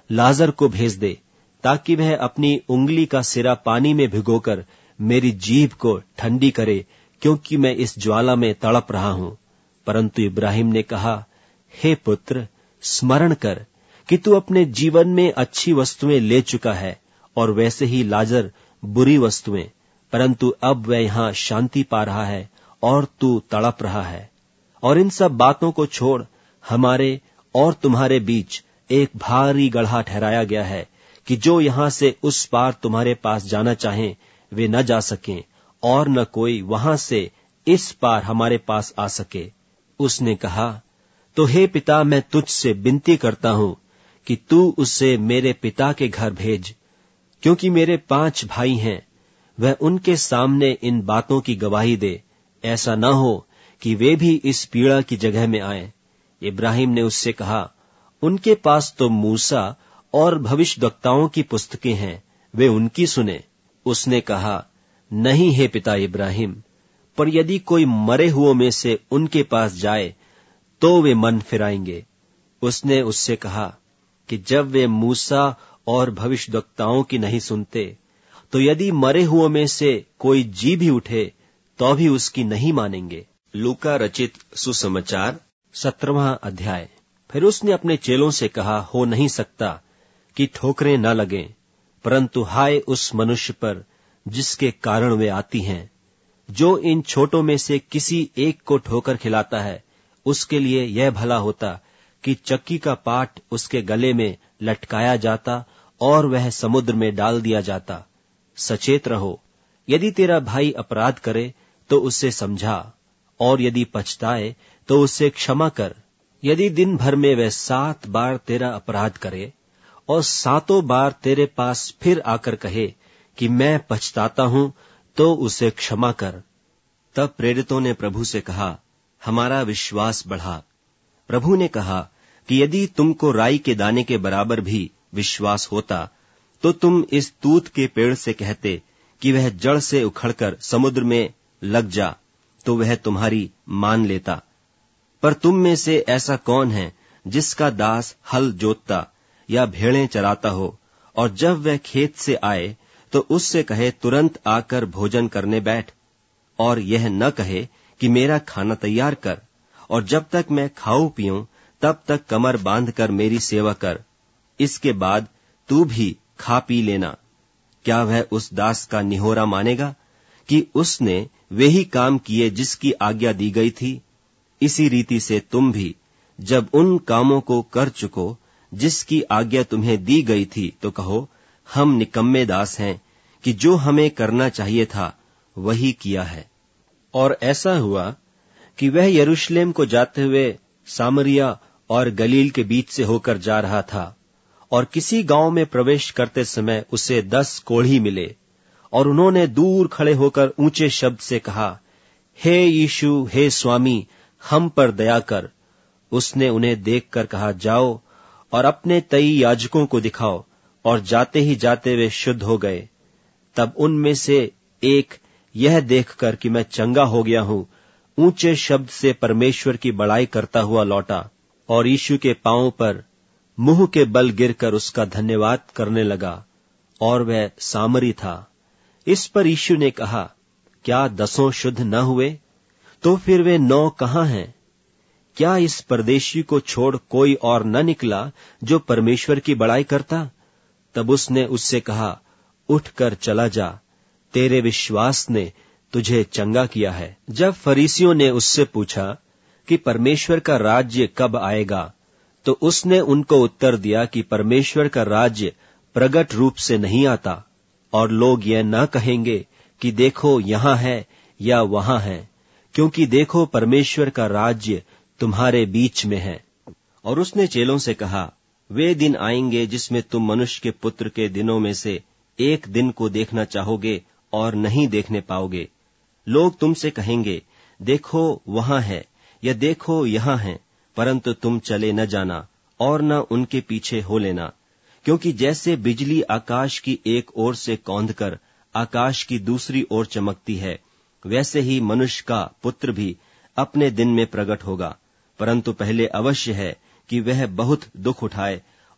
S1: लाजर को भेज दे, ताकि वह अपनी उंगली का सिरा पानी में भिगोकर मेरी जीभ को ठंडी करे, क्योंकि मैं इस ज्वाला में तड़प रहा हूं। परंतु इब्राहिम ने कहा, हे पुत्र, स्मरण कर कि तू अपने जीवन में अच्छी वस्तुएं ले चुका है, और वैसे ही लाजर बुरी वस्तुएं, परंतु अब वह यहां शांति पा रहा है और तू तड़प रहा है। और इन सब बातों को छोड़ हमारे और तुम्हारे बीच एक भारी गड्ढा ठहराया गया है, कि जो यहां से उस पार तुम्हारे पास जाना चाहें वे न जा सकें, और न कोई वहां से इस पार हमारे पास आ सके। उसने कहा, तो हे पिता, मैं तुझसे विनती करता हूं कि तू उसे मेरे पिता के घर भेज, क्योंकि मेरे पांच भाई हैं, वह उनके सामने इन बातों की गवाही दे, ऐसा न हो कि वे भी इस पीड़ा की जगह में आए। इब्राहिम ने उससे कहा, उनके पास तो मूसा और भविष्यद्वक्ताओं की पुस्तकें हैं, वे उनकी सुने। उसने कहा, नहीं हे पिता इब्राहिम, पर यदि कोई मरे हुओं में से उनके पास जाए तो वे मन फिराएंगे। उसने उससे कहा कि जब वे मूसा और भविष्यद्वक्ताओं की नहीं सुनते, तो यदि मरे हुओं में से कोई जी भी उठे तो भी उसकी नहीं मानेंगे। लूका रचित सुसमाचार सत्रहवां अध्याय। फिर उसने अपने चेलों से कहा, हो नहीं सकता कि ठोकरें न लगें, परंतु हाय उस मनुष्य पर जिसके कारण वे आती हैं। जो इन छोटों में से किसी एक को ठोकर खिलाता है, उसके लिए यह भला होता कि चक्की का पाट उसके गले में लटकाया जाता और वह समुद्र में डाल दिया जाता। सचेत रहो, यदि तेरा भाई अपराध करे तो उसे समझा, और यदि पछताए तो उसे क्षमा कर। यदि दिन भर में वह सात बार तेरा अपराध करे और सातों बार तेरे पास फिर आकर कहे कि मैं पछताता हूं, तो उसे क्षमा कर। तब प्रेरितों ने प्रभु से कहा, हमारा विश्वास बढ़ा। प्रभु ने कहा कि यदि तुमको राई के दाने के बराबर भी विश्वास होता, तो तुम इस तूत के पेड़ से कहते कि वह जड़ से उखड़कर समुद्र में लग जा, तो वह तुम्हारी मान लेता। पर तुम में से ऐसा कौन है जिसका दास हल जोतता या भेड़ें चराता हो, और जब वह खेत से आए तो उससे कहे तुरंत आकर भोजन करने बैठ, और यह न कहे कि मेरा खाना तैयार कर, और जब तक मैं खाऊं पीऊं तब तक कमर बांध कर मेरी सेवा कर, इसके बाद तू भी खा पी लेना। क्या वह उस दास का निहोरा मानेगा कि उसने वे ही काम किए जिसकी आज्ञा दी गई थी? इसी रीति से तुम भी जब उन कामों को कर चुको जिसकी आज्ञा तुम्हें दी गई थी, तो कहो, हम निकम्मे दास हैं कि जो हमें करना चाहिए था वही किया है। और ऐसा हुआ कि वह यरूशलेम को जाते हुए सामरिया और गलील के बीच से होकर जा रहा था, और किसी गांव में प्रवेश करते समय उसे दस कोढ़ी मिले, और उन्होंने दूर खड़े होकर ऊंचे शब्द से कहा, हे यीशु, हे स्वामी, हम पर दया कर। उसने उन्हें देखकर कहा, जाओ और अपने तई याजकों को दिखाओ, और जाते ही जाते वे शुद्ध हो गए। तब उनमें से एक यह देखकर कि मैं चंगा हो गया हूं, ऊंचे शब्द से परमेश्वर की बड़ाई करता हुआ लौटा, और यीशु के पांवों पर मुंह के बल गिरकर उसका धन्यवाद करने लगा, और वह सामरी था। इस पर यीशु ने कहा, क्या दसों शुद्ध न हुए? तो फिर वे नौ कहाँ हैं? क्या इस परदेशी को छोड़ कोई और न निकला जो परमेश्वर की बड़ाई करता? तब उसने उससे कहा, उठकर चला जा, तेरे विश्वास ने तुझे चंगा किया है। जब फरीसियों ने उससे पूछा कि परमेश्वर का राज्य कब आएगा, तो उसने उनको उत्तर दिया कि परमेश्वर का राज्य प्रगट रूप से नहीं आता, और लोग यह न कहेंगे कि देखो यहां है या वहां है, क्योंकि देखो परमेश्वर का राज्य तुम्हारे बीच में है। और उसने चेलों से कहा, वे दिन आएंगे जिसमें तुम मनुष्य के पुत्र के दिनों में से एक दिन को देखना चाहोगे और नहीं देखने पाओगे। लोग तुमसे कहेंगे, देखो वहां है या देखो यहां है, परंतु तुम चले न जाना और न उनके पीछे हो लेना। क्योंकि जैसे बिजली आकाश की एक ओर से कौंधकर आकाश की दूसरी ओर चमकती है, वैसे ही मनुष्य का पुत्र भी अपने दिन में प्रकट होगा। परंतु पहले अवश्य है कि वह बहुत दुख उठाए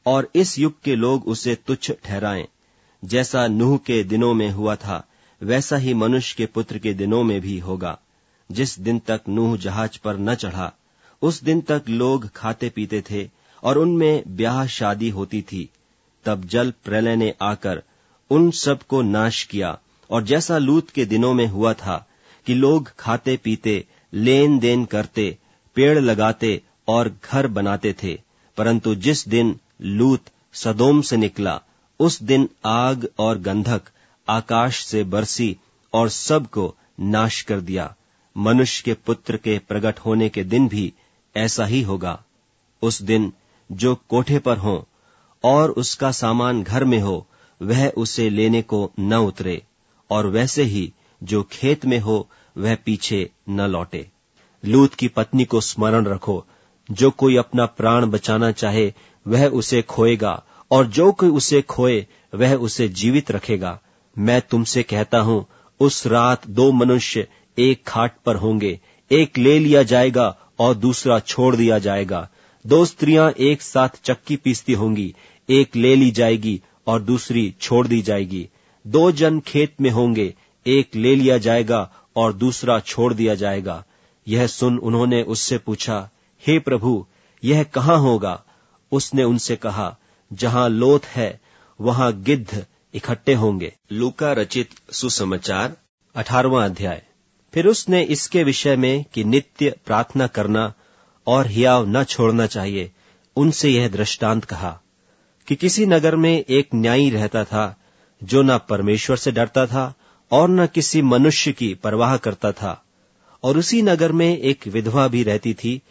S1: और इस युग के लोग उसे तुच्छ ठहराएं। जैसा नूह के दिनों में हुआ था, वैसा ही मनुष्य के पुत्र के दिनों में भी होगा। जिस दिन तक नूह जहाज पर न चढ़ा, उस दिन तक लोग खाते पीते थे और उनमें ब्याह शादी होती थी। तब जल प्रलय ने आकर उन सब को नाश किया। और जैसा लूत के दिनों में हुआ था कि लोग खाते पीते, लेन देन करते, पेड़ लगाते और घर बनाते थे, परंतु जिस दिन लूत सदोम से निकला, उस दिन आग और गंधक आकाश से बरसी और सबको नाश कर दिया। मनुष्य के पुत्र के प्रकट होने के दिन भी ऐसा ही होगा। उस दिन जो कोठे पर हो और उसका सामान घर में हो, वह उसे लेने को न उतरे, और वैसे ही जो खेत में हो वह पीछे न लौटे। लूत की पत्नी को स्मरण रखो। जो कोई अपना प्राण बचाना चाहे वह उसे खोएगा, और जो कोई उसे खोए वह उसे जीवित रखेगा। मैं तुमसे कहता हूं, उस रात दो मनुष्य एक खाट पर होंगे, एक ले लिया जाएगा और दूसरा छोड़ दिया जाएगा। दो स्त्रियां एक साथ चक्की पीसती होंगी, एक ले ली जाएगी और दूसरी छोड़ दी जाएगी। दो जन खेत में होंगे, एक ले लिया जाएगा और दूसरा छोड़ दिया जाएगा। यह सुन उन्होंने उससे पूछा, हे प्रभु, यह कहाँ होगा? उसने उनसे कहा, जहां लोथ है वहां गिद्ध इकट्ठे होंगे। लूका रचित सुसमाचार अठारहवां अध्याय। फिर उसने इसके विषय में कि नित्य प्रार्थना करना और हियाव न छोड़ना चाहिए, उनसे यह दृष्टांत कहा कि किसी नगर में एक न्यायी रहता था, जो न परमेश्वर से डरता था और न किसी मनुष्य की परवाह करता था। और उसी नगर में एक विधवा भी रहती थी,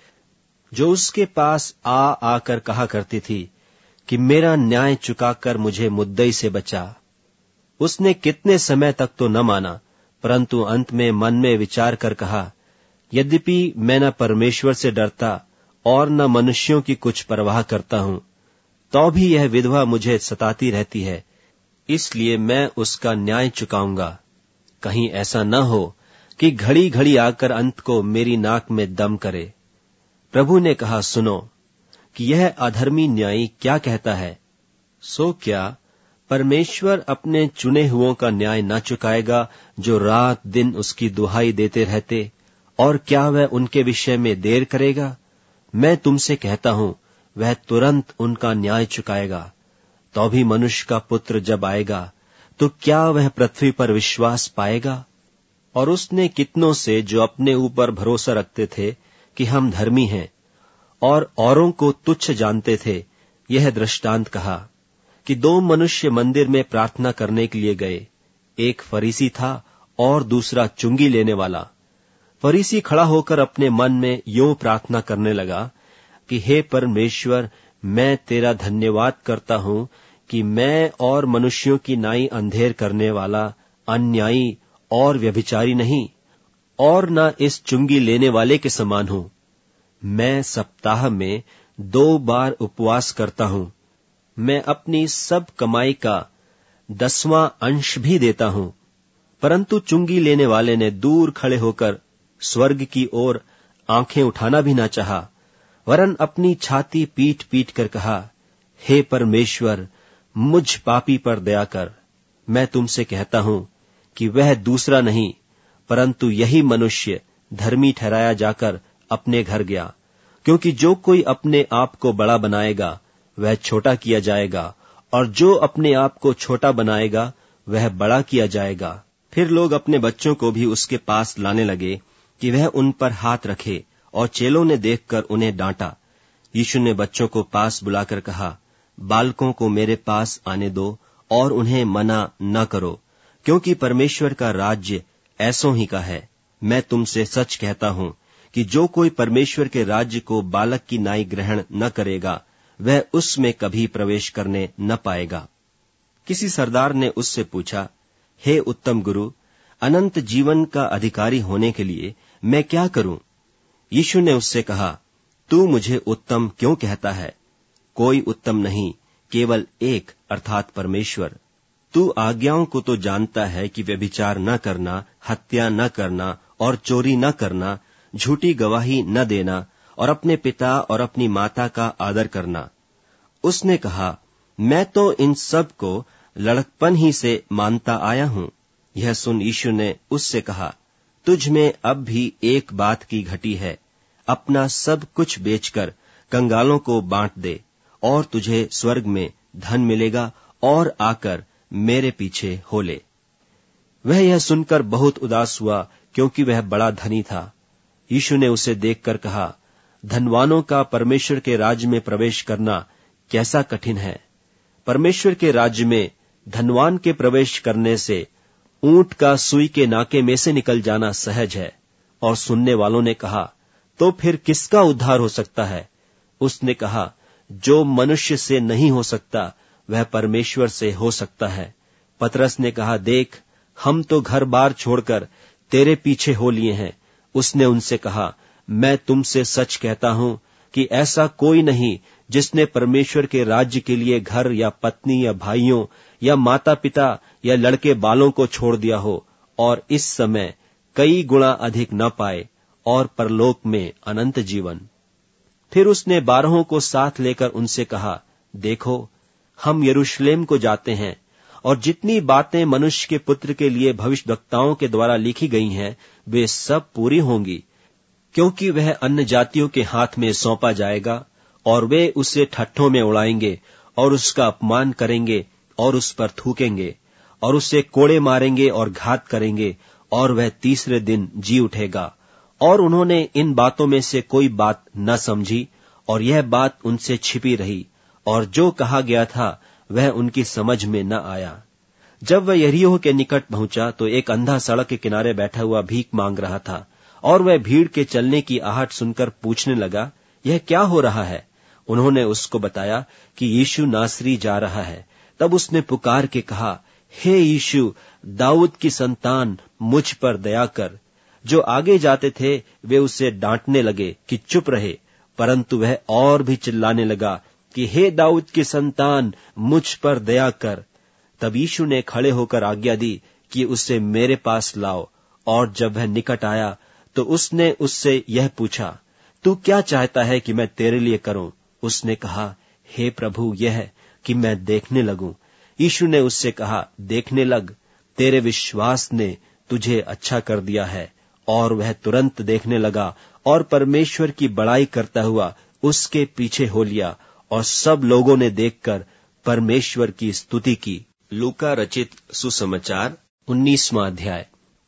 S1: जो उसके पास आ आकर कहा करती थी कि मेरा न्याय चुकाकर मुझे मुद्दई से बचा। उसने कितने समय तक तो न माना, परंतु अंत में मन में विचार कर कहा, यद्यपि मैं न परमेश्वर से डरता और न मनुष्यों की कुछ परवाह करता हूं, तो भी यह विधवा मुझे सताती रहती है, इसलिए मैं उसका न्याय चुकाऊंगा। कहीं ऐसा न हो कि घड़ी घड़ी आकर अंत को मेरी नाक में दम करे। प्रभु ने कहा, सुनो कि यह अधर्मी न्यायी क्या कहता है। सो क्या परमेश्वर अपने चुने हुओं का न्याय न चुकाएगा, जो रात दिन उसकी दुहाई देते रहते? और क्या वह उनके विषय में देर करेगा? मैं तुमसे कहता हूं, वह तुरंत उनका न्याय चुकाएगा। तो भी मनुष्य का पुत्र जब आएगा, तो क्या वह पृथ्वी पर विश्वास पाएगा? और उसने कितनों से, जो अपने ऊपर भरोसा रखते थे कि हम धर्मी हैं और औरों को तुच्छ जानते थे, यह दृष्टांत कहा कि दो मनुष्य मंदिर में प्रार्थना करने के लिए गए। एक फरीसी था और दूसरा चुंगी लेने वाला। फरीसी खड़ा होकर अपने मन में यूं प्रार्थना करने लगा कि हे परमेश्वर, मैं तेरा धन्यवाद करता हूं कि मैं और मनुष्यों की नाई अंधेर करने वाला, अन्यायी और व्यभिचारी नहीं, और न इस चुंगी लेने वाले के समान हूं। मैं सप्ताह में दो बार उपवास करता हूं। मैं अपनी सब कमाई का दसवां अंश भी देता हूं। परंतु चुंगी लेने वाले ने दूर खड़े होकर स्वर्ग की ओर आंखें उठाना भी ना चाहा, वरन अपनी छाती पीट पीट कर कहा, हे परमेश्वर, मुझ पापी पर दया कर। मैं तुमसे कहता हूं कि वह दूसरा नहीं, परंतु यही मनुष्य धर्मी ठहराया जाकर अपने घर गया। क्योंकि जो कोई अपने आप को बड़ा बनाएगा, वह छोटा किया जाएगा, और जो अपने आप को छोटा बनाएगा, वह बड़ा किया जाएगा। फिर लोग अपने बच्चों को भी उसके पास लाने लगे कि वह उन पर हाथ रखे, और चेलों ने देखकर उन्हें डांटा। यीशु ने बच्चों को पास बुलाकर कहा, बालकों को मेरे पास आने दो और उन्हें मना न करो, क्योंकि परमेश्वर का राज्य ऐसों ही का है। मैं तुमसे सच कहता हूं कि जो कोई परमेश्वर के राज्य को बालक की नाई ग्रहण न करेगा, वह उसमें कभी प्रवेश करने न पाएगा। किसी सरदार ने उससे पूछा, हे उत्तम गुरु, अनंत जीवन का अधिकारी होने के लिए मैं क्या करूं? यीशु ने उससे कहा, तू मुझे उत्तम क्यों कहता है? कोई उत्तम नहीं, केवल एक, अर्थात परमेश्वर। तू आज्ञाओं को तो जानता है कि व्यभिचार न करना, हत्या न करना और चोरी न करना, झूठी गवाही न देना और अपने पिता और अपनी माता का आदर करना। उसने कहा, मैं तो इन सब को लड़कपन ही से मानता आया हूं। यह सुन यीशु ने उससे कहा, तुझ में अब भी एक बात की घटी है। अपना सब कुछ बेचकर कंगालों को बांट दे और तुझे स्वर्ग में धन मिलेगा, और आकर मेरे पीछे हो ले। वह यह सुनकर बहुत उदास हुआ, क्योंकि वह बड़ा धनी था। यीशु ने उसे देखकर कहा, धनवानों का परमेश्वर के राज्य में प्रवेश करना कैसा कठिन है। परमेश्वर के राज्य में धनवान के प्रवेश करने से ऊंट का सुई के नाके में से निकल जाना सहज है। और सुनने वालों ने कहा, तो फिर किसका उद्धार हो सकता है? उसने कहा, जो मनुष्य से नहीं हो सकता वह परमेश्वर से हो सकता है। पतरस ने कहा, देख, हम तो घर बार छोड़कर तेरे पीछे हो लिए हैं। उसने उनसे कहा, मैं तुमसे सच कहता हूं कि ऐसा कोई नहीं जिसने परमेश्वर के राज्य के लिए घर या पत्नी या भाइयों या माता पिता या लड़के बालों को छोड़ दिया हो और इस समय कई गुणा अधिक न पाए और परलोक में अनंत जीवन। फिर उसने बारहों को साथ लेकर उनसे कहा, देखो, हम यरूशलेम को जाते हैं, और जितनी बातें मनुष्य के पुत्र के लिए भविष्यवक्ताओं के द्वारा लिखी गई हैं वे सब पूरी होंगी। क्योंकि वह अन्य जातियों के हाथ में सौंपा जाएगा, और वे उसे ठट्ठों में उड़ाएंगे और उसका अपमान करेंगे और उस पर थूकेंगे और उसे कोड़े मारेंगे और घात करेंगे, और वह तीसरे दिन जी उठेगा। और उन्होंने इन बातों में से कोई बात न समझी, और यह बात उनसे छिपी रही, और जो कहा गया था वह उनकी समझ में न आया। जब वह यरीहो के निकट पहुंचा तो एक अंधा सड़क के किनारे बैठा हुआ भीख मांग रहा था, और वह भीड़ के चलने की आहट सुनकर पूछने लगा, यह क्या हो रहा है? उन्होंने उसको बताया कि यीशु नासरी जा रहा है। तब उसने पुकार के कहा, हे यीशु, दाऊद की संतान, मुझ पर दया कर। जो आगे जाते थे वे उसे डांटने लगे कि चुप रहे, परंतु वह और भी चिल्लाने लगा कि हे दाऊद की संतान, मुझ पर दया कर। तब यीशु ने खड़े होकर आज्ञा दी कि उसे मेरे पास लाओ। और जब वह निकट आया तो उसने उससे यह पूछा, तू क्या चाहता है कि मैं तेरे लिए करूं? उसने कहा, हे प्रभु, यह कि मैं देखने लगूं। यीशु ने उससे कहा, देखने लग, तेरे विश्वास ने तुझे अच्छा कर दिया है। और वह तुरंत देखने लगा और परमेश्वर की बड़ाई करता हुआ उसके पीछे हो लिया, और सब लोगों ने देखकर परमेश्वर की स्तुति की। लूका रचित सुसमाचार उन्नीसवां अध्याय।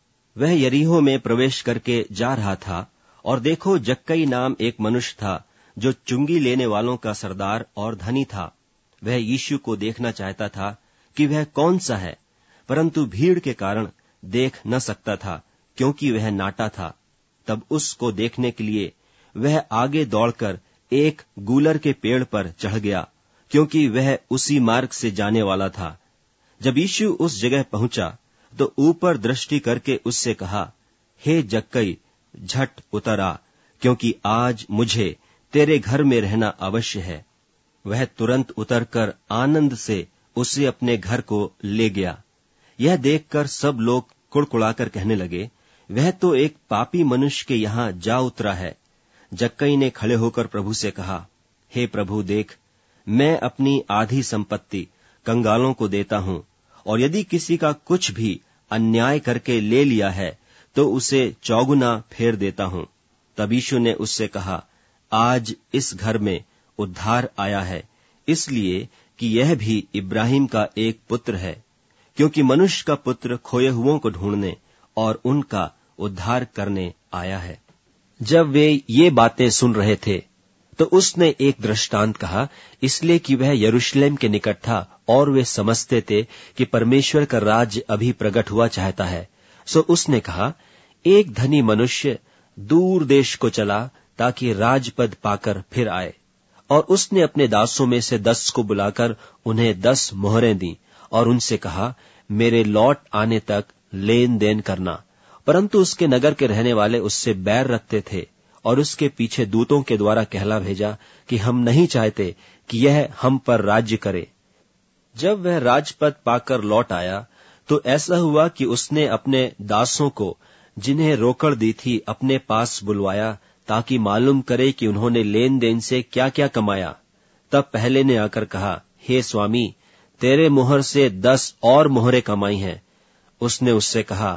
S1: वह यरीहो में प्रवेश करके जा रहा था, और देखो, जक्कई नाम एक मनुष्य था जो चुंगी लेने वालों का सरदार और धनी था। वह यीशु को देखना चाहता था कि वह कौन सा है, परंतु भीड़ के कारण देख न सकता था, क्योंकि वह नाटा था। तब उसको देखने के लिए वह आगे दौड़कर एक गूलर के पेड़ पर चढ़ गया, क्योंकि वह उसी मार्ग से जाने वाला था। जब यीशु उस जगह पहुंचा तो ऊपर दृष्टि करके उससे कहा, हे जक्कई, झट उतर आ, क्योंकि आज मुझे तेरे घर में रहना अवश्य है। वह तुरंत उतरकर आनंद से उसे अपने घर को ले गया। यह देखकर सब लोग कुड़कुड़ाकर कहने लगे, वह तो एक पापी मनुष्य के यहाँ जा उतरा है। जक्कई ने खड़े होकर प्रभु से कहा, हे प्रभु, देख, मैं अपनी आधी संपत्ति कंगालों को देता हूं, और यदि किसी का कुछ भी अन्याय करके ले लिया है तो उसे चौगुना फेर देता हूं। तब यीशु ने उससे कहा, आज इस घर में उद्धार आया है, इसलिए कि यह भी इब्राहिम का एक पुत्र है, क्योंकि मनुष्य का पुत्र खोए हुओं को ढूंढने और उनका उद्धार करने आया है। जब वे ये बातें सुन रहे थे तो उसने एक दृष्टांत कहा, इसलिए कि वह यरूशलेम के निकट था और वे समझते थे कि परमेश्वर का राज्य अभी प्रकट हुआ चाहता है। सो उसने कहा, एक धनी मनुष्य दूर देश को चला ताकि राजपद पाकर फिर आए, और उसने अपने दासों में से दस को बुलाकर उन्हें दस मोहरें दी और उनसे कहा, मेरे लौट आने तक लेन देन करना। परंतु उसके नगर के रहने वाले उससे बैर रखते थे और उसके पीछे दूतों के द्वारा कहला भेजा कि हम नहीं चाहते कि यह हम पर राज्य करे। जब वह राजपद पाकर लौट आया तो ऐसा हुआ कि उसने अपने दासों को, जिन्हें रोकड़ दी थी, अपने पास बुलवाया ताकि मालूम करे कि उन्होंने लेन देन से क्या क्या कमाया। तब पहले ने आकर कहा, हे स्वामी, तेरे मुहर से दस और मोहरे कमाई हैं। उसने उससे कहा,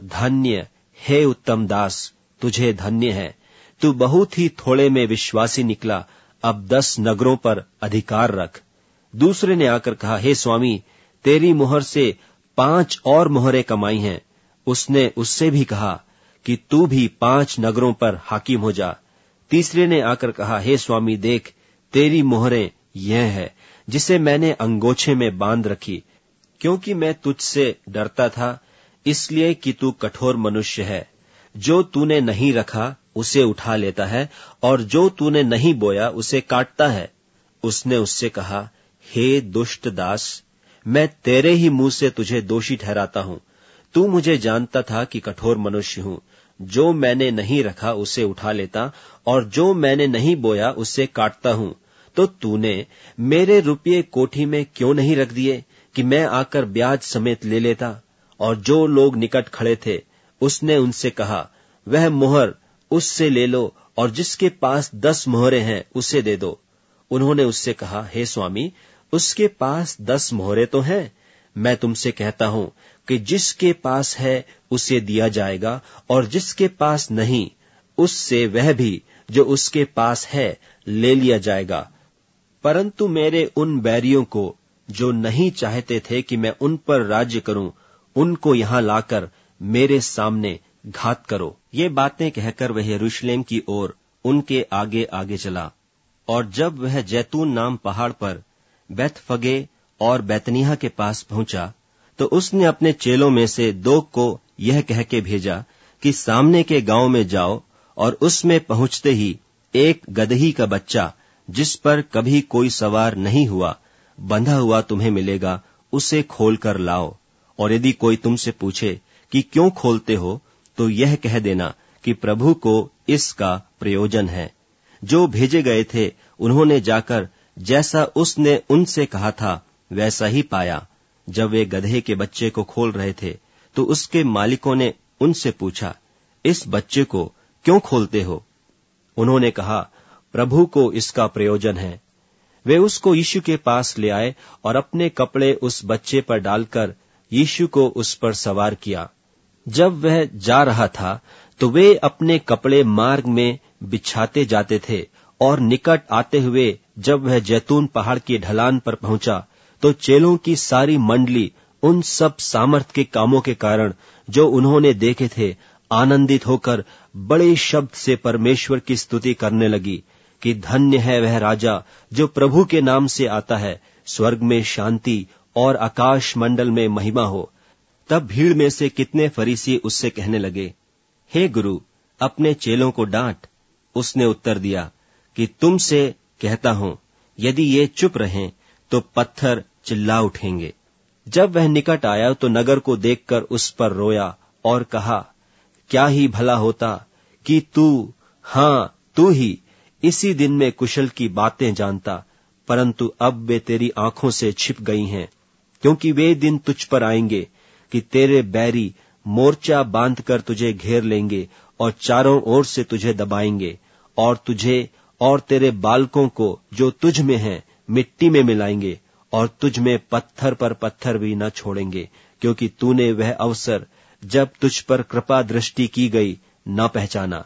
S1: धन्य हे उत्तम दास, तुझे धन्य है, तू बहुत ही थोड़े में विश्वासी निकला, अब दस नगरों पर अधिकार रख। दूसरे ने आकर कहा, हे स्वामी, तेरी मुहर से पांच और मोहरे कमाई हैं। उसने उससे भी कहा कि तू भी पांच नगरों पर हाकिम हो जा। तीसरे ने आकर कहा, हे स्वामी, देख, तेरी मोहरें यह है जिसे मैंने अंगोछे में बांध रखी, क्योंकि मैं तुझसे डरता था, इसलिए कि तू कठोर मनुष्य है। जो तूने नहीं रखा उसे उठा लेता है, और जो तूने नहीं बोया उसे काटता है। उसने उससे कहा, हे दुष्ट दास, मैं तेरे ही मुंह से तुझे दोषी ठहराता हूं। तू मुझे जानता था कि कठोर मनुष्य हूं। जो मैंने नहीं रखा उसे उठा लेता, और जो मैंने नहीं बोया उसे काटता हूं। तो तूने मेरे रुपये कोठी में क्यों नहीं रख दिए कि मैं आकर ब्याज समेत ले लेता? और जो लोग निकट खड़े थे, उसने उनसे कहा, वह मोहर उससे ले लो, और जिसके पास दस मोहरे हैं उसे दे दो। उन्होंने उससे कहा, हे स्वामी, उसके पास दस मोहरे तो हैं। मैं तुमसे कहता हूं कि जिसके पास है उसे दिया जाएगा, और जिसके पास नहीं, उससे वह भी जो उसके पास है ले लिया जाएगा। परंतु मेरे उन बैरियों को, जो नहीं चाहते थे कि मैं उन पर राज्य करूं, उनको यहां लाकर मेरे सामने घात करो। ये बातें कहकर वह यरूशलेम की ओर उनके आगे आगे चला। और जब वह जैतून नाम पहाड़ पर बैतफगे और बैतनिय्याह के पास पहुंचा, तो उसने अपने चेलों में से दो को यह कह के भेजा कि सामने के गांव में जाओ, और उसमें पहुंचते ही एक गदही का बच्चा, जिस पर कभी कोई सवार नहीं हुआ, बंधा हुआ तुम्हें मिलेगा, उसे खोल कर लाओ। और यदि कोई तुमसे पूछे कि क्यों खोलते हो, तो यह कह देना कि प्रभु को इसका प्रयोजन है। जो भेजे गए थे, उन्होंने जाकर जैसा उसने उनसे कहा था वैसा ही पाया। जब वे गधे के बच्चे को खोल रहे थे, तो उसके मालिकों ने उनसे पूछा, इस बच्चे को क्यों खोलते हो? उन्होंने कहा, प्रभु को इसका प्रयोजन है। वे उसको यीशु के पास ले आए और अपने कपड़े उस बच्चे पर डालकर यीशु को उस पर सवार किया। जब वह जा रहा था, तो वे अपने कपड़े मार्ग में बिछाते जाते थे, और निकट आते हुए जब वह जैतून पहाड़ की ढलान पर पहुंचा, तो चेलों की सारी मंडली उन सब सामर्थ के कामों के कारण जो उन्होंने देखे थे, आनंदित होकर बड़े शब्द से परमेश्वर की स्तुति करने लगी कि धन्य है वह राजा जो प्रभु के नाम से आता है, स्वर्ग में शांति और आकाश मंडल में महिमा हो। तब भीड़ में से कितने फरीसी उससे कहने लगे, हे गुरु, अपने चेलों को डांट। उसने उत्तर दिया कि तुमसे कहता हूं, यदि ये चुप रहें तो पत्थर चिल्ला उठेंगे। जब वह निकट आया तो नगर को देखकर उस पर रोया और कहा, क्या ही भला होता कि तू, हां तू ही, इसी दिन में कुशल की बातें जानता, परंतु अब वे तेरी आंखों से छिप गई हैं। क्योंकि वे दिन तुझ पर आएंगे कि तेरे बैरी मोर्चा बांधकर तुझे घेर लेंगे और चारों ओर से तुझे दबाएंगे, और तुझे और तेरे बालकों को जो तुझ में हैं मिट्टी में मिलाएंगे, और तुझ में पत्थर पर पत्थर भी न छोड़ेंगे, क्योंकि तूने वह अवसर जब तुझ पर कृपा दृष्टि की गई न पहचाना।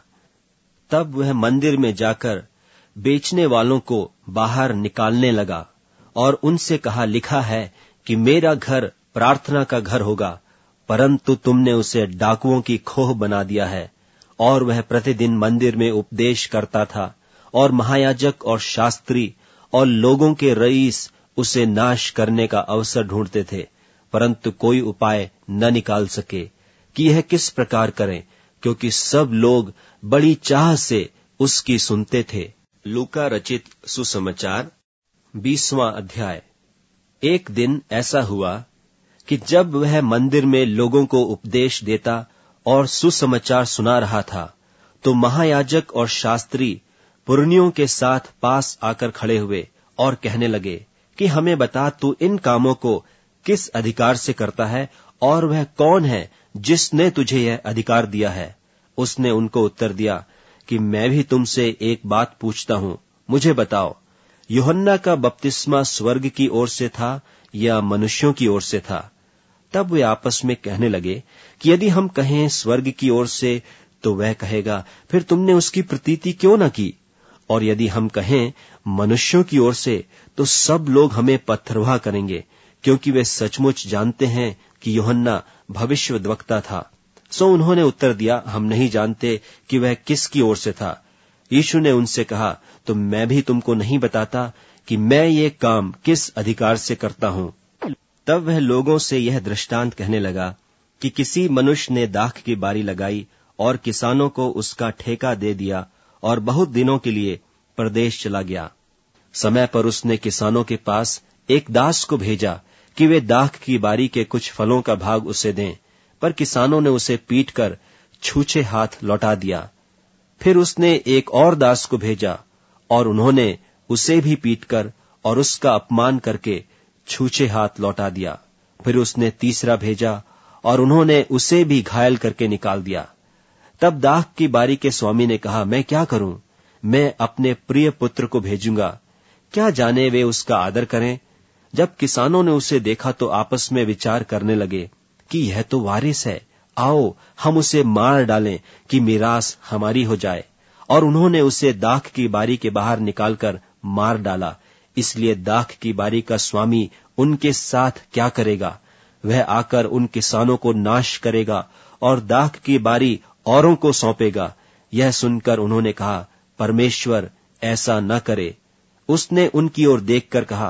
S1: तब वह मंदिर में जाकर बेचने वालों को बाहर निकालने लगा और उनसे कहा, लिखा है कि मेरा घर प्रार्थना का घर होगा, परंतु तुमने उसे डाकुओं की खोह बना दिया है। और वह प्रतिदिन मंदिर में उपदेश करता था, और महायाजक और शास्त्री और लोगों के रईस उसे नाश करने का अवसर ढूंढते थे, परंतु कोई उपाय न निकाल सके कि यह किस प्रकार करें, क्योंकि सब लोग बड़ी चाह से उसकी सुनते थे। लूका रचित सुसमाचार बीसवां अध्याय। एक दिन ऐसा हुआ कि जब वह मंदिर में लोगों को उपदेश देता और सुसमाचार सुना रहा था, तो महायाजक और शास्त्री पुरनियों के साथ पास आकर खड़े हुए और कहने लगे कि हमें बता, तू इन कामों को किस अधिकार से करता है, और वह कौन है जिसने तुझे यह अधिकार दिया है? उसने उनको उत्तर दिया कि मैं भी तुमसे एक बात पूछता हूं, मुझे बताओ, यूहन्ना का बपतिस्मा स्वर्ग की ओर से था या मनुष्यों की ओर से था? तब वे आपस में कहने लगे कि यदि हम कहें स्वर्ग की ओर से, तो वह कहेगा, फिर तुमने उसकी प्रतीति क्यों न की? और यदि हम कहें मनुष्यों की ओर से, तो सब लोग हमें पत्थरवाह करेंगे, क्योंकि वे सचमुच जानते हैं कि यूहन्ना भविष्यद्वक्ता था। सो उन्होंने उत्तर दिया, हम नहीं जानते कि वह किसकी ओर से था। यीशु ने उनसे कहा, तो मैं भी तुमको नहीं बताता कि मैं ये काम किस अधिकार से करता हूं। तब वह लोगों से यह दृष्टांत कहने लगा कि किसी मनुष्य ने दाख की बारी लगाई और किसानों को उसका ठेका दे दिया और बहुत दिनों के लिए परदेश चला गया। समय पर उसने किसानों के पास एक दास को भेजा कि वे दाख की बारी के कुछ फलों का भाग उसे दें, पर किसानों ने उसे पीटकर छूछे हाथ लौटा दिया। फिर उसने एक और दास को भेजा और उन्होंने उसे भी पीटकर और उसका अपमान करके छूछे हाथ लौटा दिया। फिर उसने तीसरा भेजा और उन्होंने उसे भी घायल करके निकाल दिया। तब दाख की बारी के स्वामी ने कहा, मैं क्या करूं? मैं अपने प्रिय पुत्र को भेजूंगा, क्या जाने वे उसका आदर करें। जब किसानों ने उसे देखा तो आपस में विचार करने लगे कि यह तो वारिस है, आओ हम उसे मार डालें कि मीरास हमारी हो जाए। और उन्होंने उसे दाख की बारी के बाहर निकालकर मार डाला। इसलिए दाख की बारी का स्वामी उनके साथ क्या करेगा? वह आकर उन किसानों को नाश करेगा और दाख की बारी औरों को सौंपेगा। यह सुनकर उन्होंने कहा, परमेश्वर ऐसा न करे। उसने उनकी ओर देखकर कहा,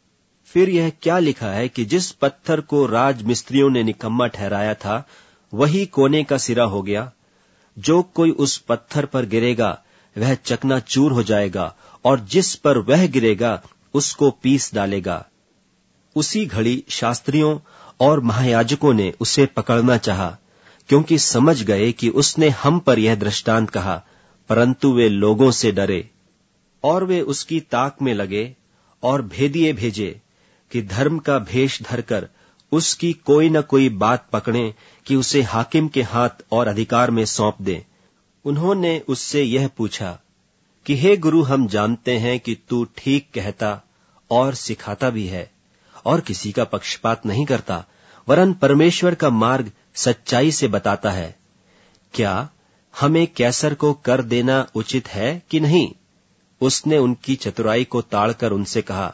S1: फिर यह क्या लिखा है कि जिस पत्थर को राजमिस्त्रियों ने निकम्मा ठहराया था, वही कोने का सिरा हो गया। जो कोई उस पत्थर पर गिरेगा वह चकनाचूर हो जाएगा, और जिस पर वह गिरेगा उसको पीस डालेगा। उसी घड़ी शास्त्रियों और महायाजकों ने उसे पकड़ना चाहा, क्योंकि समझ गए कि उसने हम पर यह दृष्टांत कहा, परंतु वे लोगों से डरे। और वे उसकी ताक में लगे और भेदिए भेजे कि धर्म का भेष धरकर उसकी कोई न कोई बात पकड़ें कि उसे हाकिम के हाथ और अधिकार में सौंप दें। उन्होंने उससे यह पूछा कि हे गुरु, हम जानते हैं कि तू ठीक कहता और सिखाता भी है और किसी का पक्षपात नहीं करता, वरन परमेश्वर का मार्ग सच्चाई से बताता है। क्या हमें कैसर को कर देना उचित है कि नहीं? उसने उनकी चतुराई को ताड़कर उनसे कहा,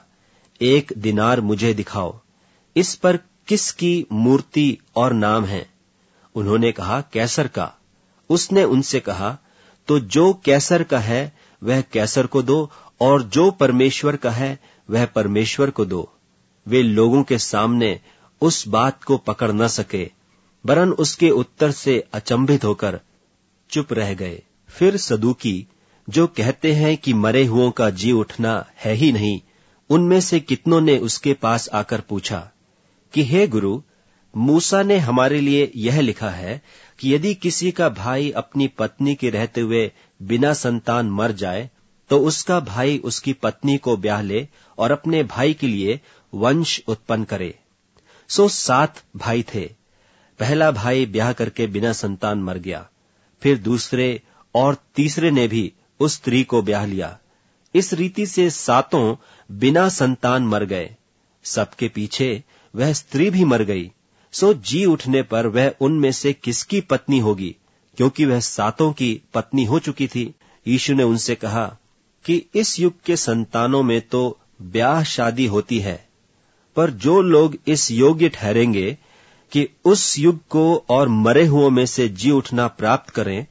S1: एक दिनार मुझे दिखाओ, इस पर किसकी मूर्ति और नाम है? उन्होंने कहा, कैसर का। उसने उनसे कहा, तो जो कैसर का है वह कैसर को दो, और जो परमेश्वर का है वह परमेश्वर को दो। वे लोगों के सामने उस बात को पकड़ न सके, वरन उसके उत्तर से अचंभित होकर चुप रह गए। फिर सदूकी, जो कहते हैं कि मरे हुओं का जी उठना है ही नहीं, उनमें से कितनों ने उसके पास आकर पूछा कि हे गुरु, मूसा ने हमारे लिए यह लिखा है कि यदि किसी का भाई अपनी पत्नी के रहते हुए बिना संतान मर जाए, तो उसका भाई उसकी पत्नी को ब्याह ले और अपने भाई के लिए वंश उत्पन्न करे। सो सात भाई थे। पहला भाई ब्याह करके बिना संतान मर गया, फिर दूसरे और तीसरे ने भी उस स्त्री को ब्याह लिया। इस रीति से सातों बिना संतान मर गए। सबके पीछे वह स्त्री भी मर गई। सो जी उठने पर वह उनमें से किसकी पत्नी होगी, क्योंकि वह सातों की पत्नी हो चुकी थी। यीशु ने उनसे कहा कि इस युग के संतानों में तो ब्याह शादी होती है, पर जो लोग इस योग्य ठहरेंगे कि उस युग को और मरे हुओं में से जी उठना प्राप्त करें,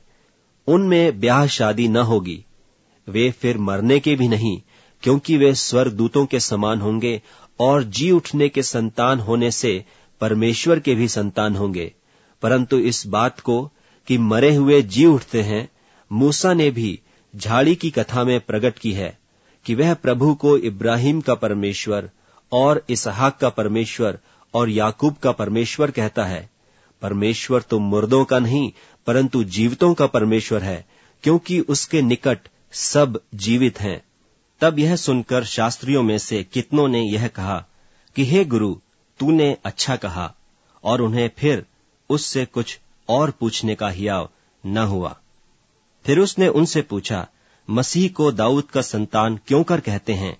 S1: उनमें ब्याह शादी न होगी। वे फिर मरने के भी नहीं, क्योंकि वे स्वर्गदूतों के समान होंगे और जी उठने के संतान होने से परमेश्वर के भी संतान होंगे। परंतु इस बात को कि मरे हुए जी उठते हैं, मूसा ने भी झाड़ी की कथा में प्रकट की है कि वह प्रभु को इब्राहिम का परमेश्वर और इसहाक का परमेश्वर और याकूब का परमेश्वर कहता है। परमेश्वर तो मुर्दों का नहीं, परंतु जीवितों का परमेश्वर है, क्योंकि उसके निकट सब जीवित हैं। तब यह सुनकर शास्त्रियों में से कितनों ने यह कहा कि हे गुरु, तूने अच्छा कहा, और उन्हें फिर उससे कुछ और पूछने का हियाव न हुआ। फिर उसने उनसे पूछा, मसीह को दाऊद का संतान क्यों कर कहते हैं?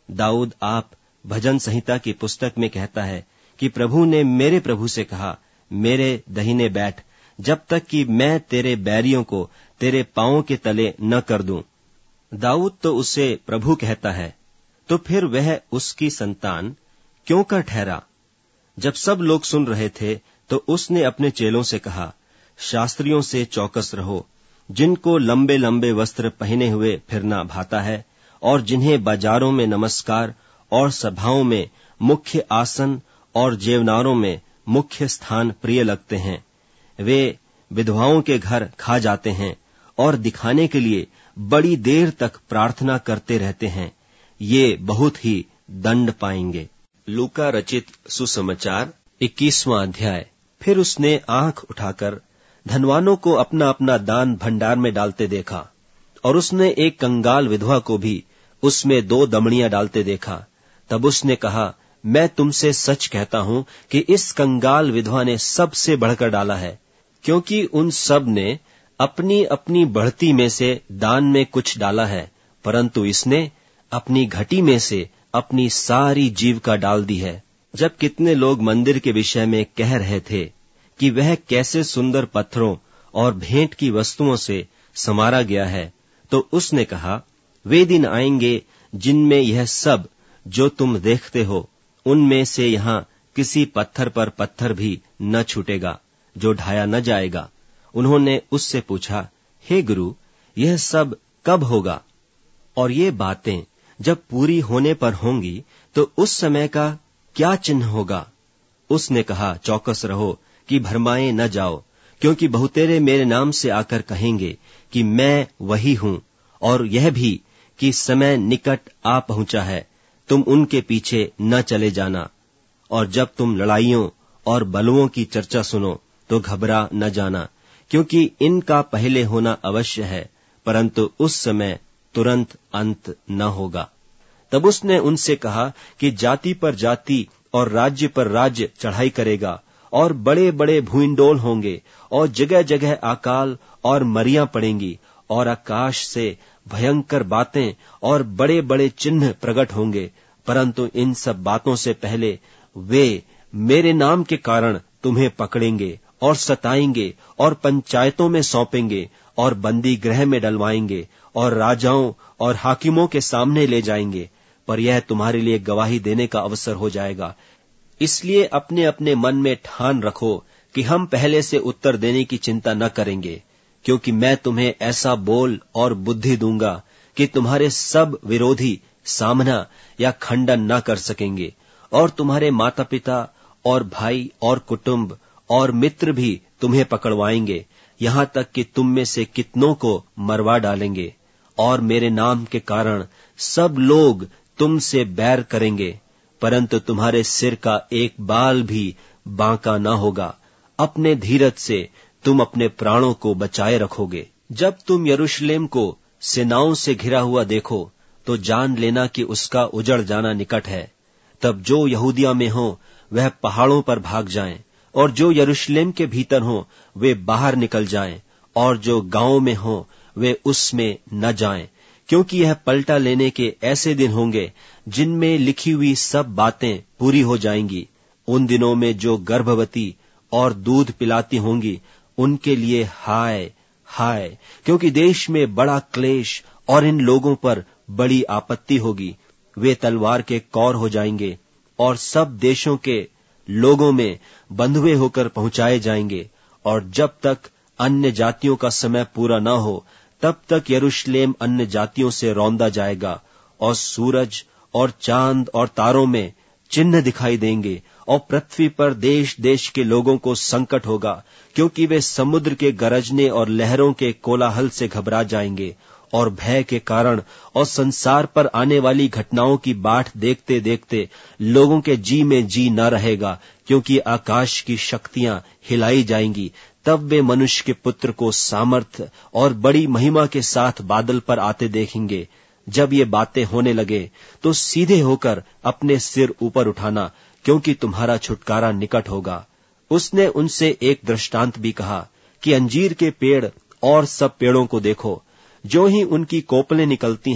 S1: दाऊद आप भजन संहिता की पुस्तक में कहता है कि प्रभु ने मेरे प्रभु से कहा, मेरे दहिने बैठ, जब तक कि मैं तेरे बैरियों को तेरे पांवों के तले न कर दूं। दाऊद तो उसे प्रभु कहता है, तो फिर वह उसकी संतान क्यों कर ठहरा? जब सब लोग सुन रहे थे तो उसने अपने चेलों से कहा, शास्त्रियों से चौकस रहो, जिनको लंबे लंबे वस्त्र पहने हुए फिरना भाता है और जिन्हें बाजारों में नमस्कार और सभाओं में मुख्य आसन और जेवनारों में मुख्य स्थान प्रिय लगते हैं। वे विधवाओं के घर खा जाते हैं और दिखाने के लिए बड़ी देर तक प्रार्थना करते रहते हैं, ये बहुत ही दंड पाएंगे। लूका रचित सुसमाचार इक्कीसवां अध्याय। फिर उसने आंख उठाकर धनवानों को अपना अपना दान भंडार में डालते देखा, और उसने एक कंगाल विधवा को भी उसमें दो दमड़ियां डालते देखा। तब उसने कहा, मैं तुमसे सच कहता हूं कि इस कंगाल विधवा ने सबसे बढ़कर डाला है, क्योंकि उन सब ने अपनी अपनी बढ़ती में से दान में कुछ डाला है, परंतु इसने अपनी घटी में से अपनी सारी जीविका डाल दी है। जब कितने लोग मंदिर के विषय में कह रहे थे कि वह कैसे सुंदर पत्थरों और भेंट की वस्तुओं से संवारा गया है, तो उसने कहा, वे दिन आएंगे जिनमें यह सब जो तुम देखते हो, उनमें से यहाँ किसी पत्थर पर पत्थर भी न छूटेगा जो ढाया न जाएगा। उन्होंने उससे पूछा, हे गुरु, यह सब कब होगा? और ये बातें जब पूरी होने पर होंगी तो उस समय का क्या चिन्ह होगा? उसने कहा, चौकस रहो कि भरमाए न जाओ, क्योंकि बहुतेरे मेरे नाम से आकर कहेंगे कि मैं वही हूं, और यह भी कि समय निकट आ पहुंचा है, तुम उनके पीछे न चले जाना। और जब तुम लड़ाइयों और बलुओं की चर्चा सुनो तो घबरा न जाना, क्योंकि इनका पहले होना अवश्य है, परंतु उस समय तुरंत अंत न होगा। तब उसने उनसे कहा कि जाति पर जाति और राज्य पर राज्य चढ़ाई करेगा, और बड़े बड़े भूइंडोल होंगे, और जगह जगह अकाल और मरियां पड़ेंगी, और आकाश से भयंकर बातें और बड़े बड़े चिन्ह प्रकट होंगे। परंतु इन सब बातों से पहले वे मेरे नाम के कारण तुम्हें पकड़ेंगे और सताएंगे और पंचायतों में सौंपेंगे और बंदी गृह में डलवाएंगे और राजाओं और हाकिमों के सामने ले जाएंगे, पर यह तुम्हारे लिए गवाही देने का अवसर हो जाएगा। इसलिए अपने अपने मन में ठान रखो कि हम पहले से उत्तर देने की चिंता न करेंगे, क्योंकि मैं तुम्हें ऐसा बोल और बुद्धि दूंगा कि तुम्हारे सब विरोधी सामना या खंडन न कर सकेंगे, और तुम्हारे माता पिता और भाई और कुटुंब और मित्र भी तुम्हें पकड़वाएंगे, यहाँ तक कि तुम में से कितनों को मरवा डालेंगे, और मेरे नाम के कारण सब लोग तुमसे बैर करेंगे, परंतु तुम्हारे सिर का एक बाल भी बांका न होगा। अपने धीरज से तुम अपने प्राणों को बचाए रखोगे। जब तुम यरूशलेम को सेनाओं से घिरा हुआ देखो तो जान लेना कि उसका उजड़ जाना निकट है। तब जो यहूदिया में हो वह पहाड़ों पर भाग जाएं, और जो यरूशलेम के भीतर हो वे बाहर निकल जाएं, और जो गांव में हो वे उसमें न जाएं, क्योंकि यह पलटा लेने के ऐसे दिन होंगे जिनमें लिखी हुई सब बातें पूरी हो जाएंगी। उन दिनों में जो गर्भवती और दूध पिलाती होंगी उनके लिए हाय हाय, क्योंकि देश में बड़ा क्लेश और इन लोगों पर बड़ी आपत्ति होगी। वे तलवार के कौर हो जाएंगे और सब देशों के लोगों में बंधुए होकर पहुंचाए जाएंगे, और जब तक अन्य जातियों का समय पूरा न हो तब तक यरूशलेम अन्य जातियों से रौंदा जाएगा, और सूरज और चांद और तारों में चिन्ह दिखाई देंगे, और पृथ्वी पर देश देश के लोगों को संकट होगा, क्योंकि वे समुद्र के गरजने और लहरों के कोलाहल से घबरा जाएंगे, और भय के कारण और संसार पर आने वाली घटनाओं की बाट देखते देखते लोगों के जी में जी न रहेगा, क्योंकि आकाश की शक्तियां हिलाई जाएंगी। तब वे मनुष्य के पुत्र को सामर्थ और बड़ी महिमा के साथ बादल पर आते देखेंगे। जब ये बातें होने लगे तो सीधे होकर अपने सिर ऊपर उठाना, क्योंकि तुम्हारा छुटकारा निकट होगा। उसने उनसे एक दृष्टांत भी कहा कि अंजीर के पेड़ और सब पेड़ों को देखो, जो ही उनकी कोपलें निकलती हैं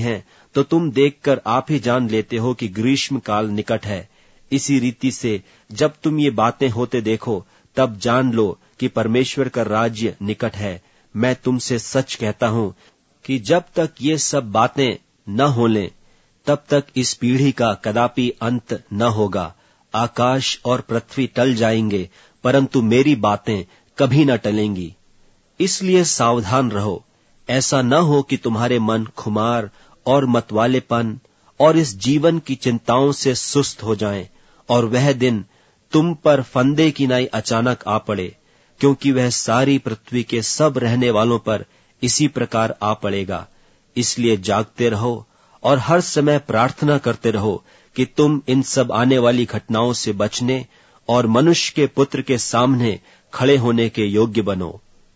S1: तो तुम देखकर आप ही जान लेते हो कि ग्रीष्म काल निकट है। इसी रीति से जब तुम ये बातें होते देखो, तब जान लो कि परमेश्वर का राज्य निकट है। मैं तुमसे सच कहता हूं कि जब तक ये सब बातें न हो लें, तब तक इस पीढ़ी का कदापि अंत न होगा। आकाश और पृथ्वी टल जाएंगे, परंतु मेरी बातें कभी न टलेंगी। इसलिए सावधान रहो, ऐसा न हो कि तुम्हारे मन खुमार और मतवालेपन और इस जीवन की चिंताओं से सुस्त हो जाएं, और वह दिन तुम पर फंदे की नाई अचानक आ पड़े, क्योंकि वह सारी पृथ्वी के सब रहने वालों पर इसी प्रकार आ पड़ेगा। इसलिए जागते रहो और हर समय प्रार्थना करते रहो कि तुम इन सब आने वाली घटनाओं से बचने और मनुष्य के पुत्र के सामने खड़े होने के योग्य बनो।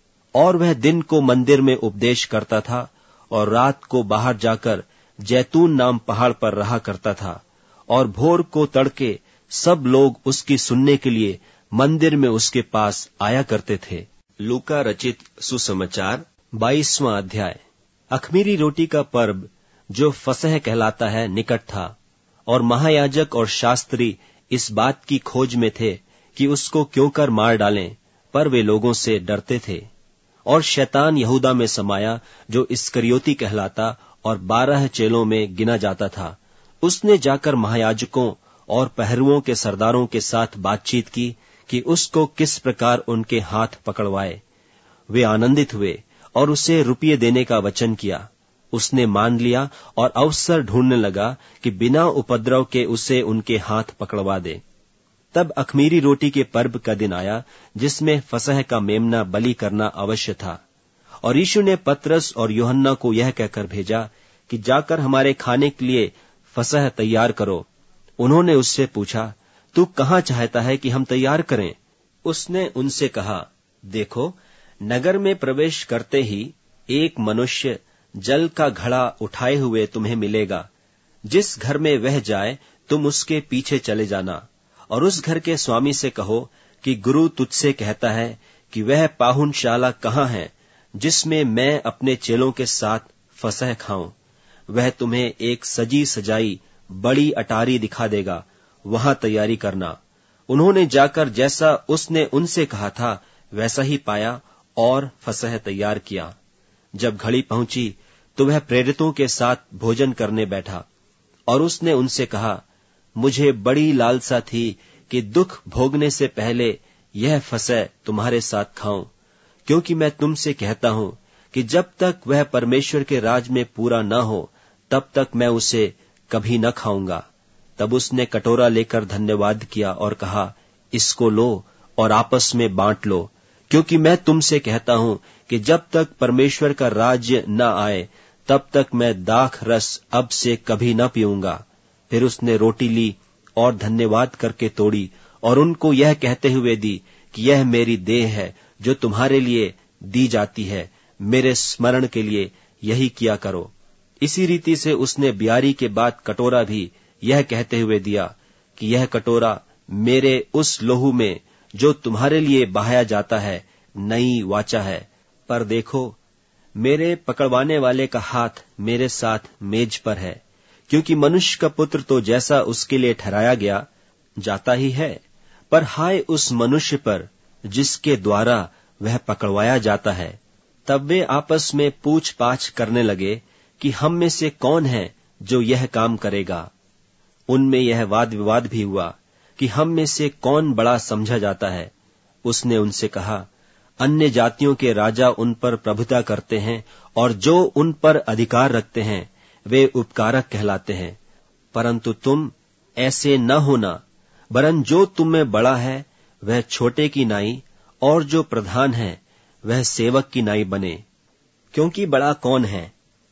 S1: और वह दिन को मंदिर में उपदेश करता था और रात को बाहर जाकर जैतून नाम पहाड़ पर रहा करता था, और भोर को तड़के सब लोग उसकी सुनने के लिए मंदिर में उसके पास आया करते थे। लूका रचित सुसमाचार बाईसवां अध्याय। अख़मीरी रोटी का पर्व, जो फसह कहलाता है, निकट था, और महायाजक और शास्त्री इस बात की खोज में थे कि उसको क्यों कर मार डालें, पर वे लोगों से डरते थे। और शैतान यहूदा में समाया, जो इस्करियोती कहलाता और बारह चेलों में गिना जाता था। उसने जाकर महायाजकों और पहरुओं के सरदारों के साथ बातचीत की कि उसको किस प्रकार उनके हाथ पकड़वाए। वे आनंदित हुए और उसे रुपये देने का वचन किया। उसने मान लिया और अवसर ढूंढने लगा कि बिना उपद्रव के उसे उनके हाथ पकड़वा दे। तब अख़मीरी रोटी के पर्व का दिन आया, जिसमें फसह का मेमना बलि करना अवश्य था। और यीशु ने पतरस और यूहन्ना को यह कहकर भेजा कि जाकर हमारे खाने के लिए फसह तैयार करो। उन्होंने उससे पूछा, तू कहाँ चाहता है कि हम तैयार करें? उसने उनसे कहा, देखो, नगर में प्रवेश करते ही एक मनुष्य जल का घड़ा उठाए हुए तुम्हें मिलेगा। जिस घर में वह जाए, तुम उसके पीछे चले जाना, और उस घर के स्वामी से कहो कि गुरु तुझसे कहता है कि वह पाहुनशाला कहाँ है, जिसमें मैं अपने चेलों के साथ फसह खाऊं। वह तुम्हें एक सजी सजाई बड़ी अटारी दिखा देगा, वहां तैयारी करना। उन्होंने जाकर जैसा उसने उनसे कहा था, वैसा ही पाया और फसह तैयार किया। जब घड़ी पहुंची, तो वह प्रेरितों के साथ भोजन करने बैठा, और उसने उनसे कहा, मुझे बड़ी लालसा थी कि दुख भोगने से पहले यह फसह तुम्हारे साथ खाऊं, क्योंकि मैं तुमसे कहता हूं कि जब तक वह परमेश्वर के राज में पूरा न हो, तब तक मैं उसे कभी न खाऊंगा। तब उसने कटोरा लेकर धन्यवाद किया और कहा, इसको लो और आपस में बांट लो, क्योंकि मैं तुमसे कहता हूं कि जब तक परमेश्वर का राज्य न आए, तब तक मैं दाख रस अब से कभी न पीऊंगा। फिर उसने रोटी ली और धन्यवाद करके तोड़ी और उनको यह कहते हुए दी कि यह मेरी देह है, जो तुम्हारे लिए दी जाती है। मेरे स्मरण के लिए यही किया करो। इसी रीति से उसने ब्यारी के बाद कटोरा भी यह कहते हुए दिया कि यह कटोरा मेरे उस लहू में, जो तुम्हारे लिए बहाया जाता है, नई वाचा है। पर देखो, मेरे पकड़वाने वाले का हाथ मेरे साथ मेज पर है, क्योंकि मनुष्य का पुत्र तो जैसा उसके लिए ठहराया गया जाता ही है, पर हाय उस मनुष्य पर जिसके द्वारा वह पकड़वाया जाता है। तब वे आपस में पूछ पाछ करने लगे कि हम में से कौन है जो यह काम करेगा। उनमें यह वाद विवाद भी हुआ कि हम में से कौन बड़ा समझा जाता है। उसने उनसे कहा, अन्य जातियों के राजा उन पर प्रभुता करते हैं, और जो उन पर अधिकार रखते हैं वे उपकारक कहलाते हैं। परंतु तुम ऐसे न होना, वरन जो तुम में बड़ा है वह छोटे की नाई, और जो प्रधान है वह सेवक की नाई बने। क्योंकि बड़ा कौन है,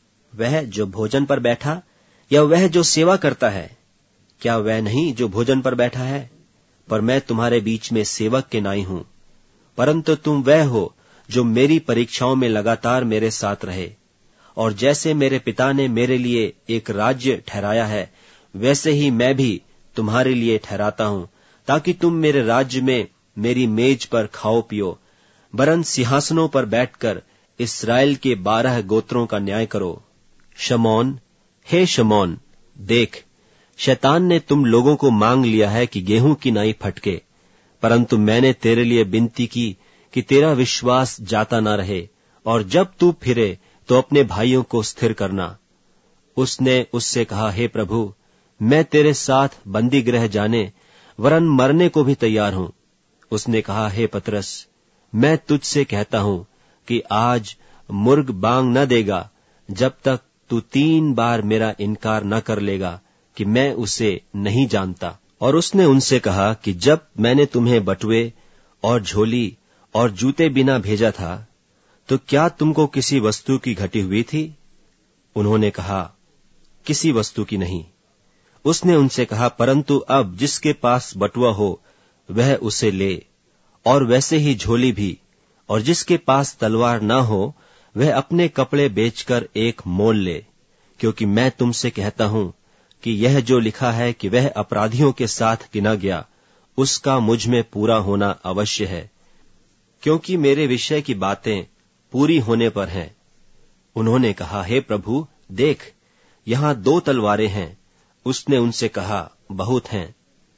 S1: वह जो भोजन पर बैठा या वह जो सेवा करता है? क्या वह नहीं जो भोजन पर बैठा है? पर मैं तुम्हारे बीच में सेवक के नाई हूं। परंतु तुम वह हो जो मेरी परीक्षाओं में लगातार मेरे साथ रहे। और जैसे मेरे पिता ने मेरे लिए एक राज्य ठहराया है, वैसे ही मैं भी तुम्हारे लिए ठहराता हूं, ताकि तुम मेरे राज्य में मेरी मेज पर खाओ पियो, वरन सिंहासनों पर बैठकर इस्राएल के बारह गोत्रों का न्याय करो। शमौन, हे शमौन, देख, शैतान ने तुम लोगों को मांग लिया है कि गेहूं की नाई फटके, परंतु मैंने तेरे लिए विनती की कि तेरा विश्वास जाता न रहे, और जब तू फिरे तो अपने भाइयों को स्थिर करना। उसने उससे कहा, हे प्रभु, मैं तेरे साथ बंदी गृह जाने वरन मरने को भी तैयार हूं। उसने कहा, हे पतरस, मैं तुझसे कहता हूं कि आज मुर्ग बांग न देगा जब तक तू तीन बार मेरा इनकार न कर लेगा कि मैं उसे नहीं जानता। और उसने उनसे कहा कि जब मैंने तुम्हें बटुए और झोली और जूते बिना भेजा था, तो क्या तुमको किसी वस्तु की घटी हुई थी? उन्होंने कहा, किसी वस्तु की नहीं। उसने उनसे कहा, परंतु अब जिसके पास बटुआ हो वह उसे ले, और वैसे ही झोली भी, और जिसके पास तलवार न हो वह अपने कपड़े बेचकर एक मोल ले, क्योंकि मैं तुमसे कहता हूं कि यह जो लिखा है कि वह अपराधियों के साथ गिना गया, उसका मुझ में पूरा होना अवश्य है, क्योंकि मेरे विषय की बातें पूरी होने पर हैं। उन्होंने कहा, हे प्रभु, देख, यहां दो तलवारें हैं। उसने उनसे कहा, बहुत हैं।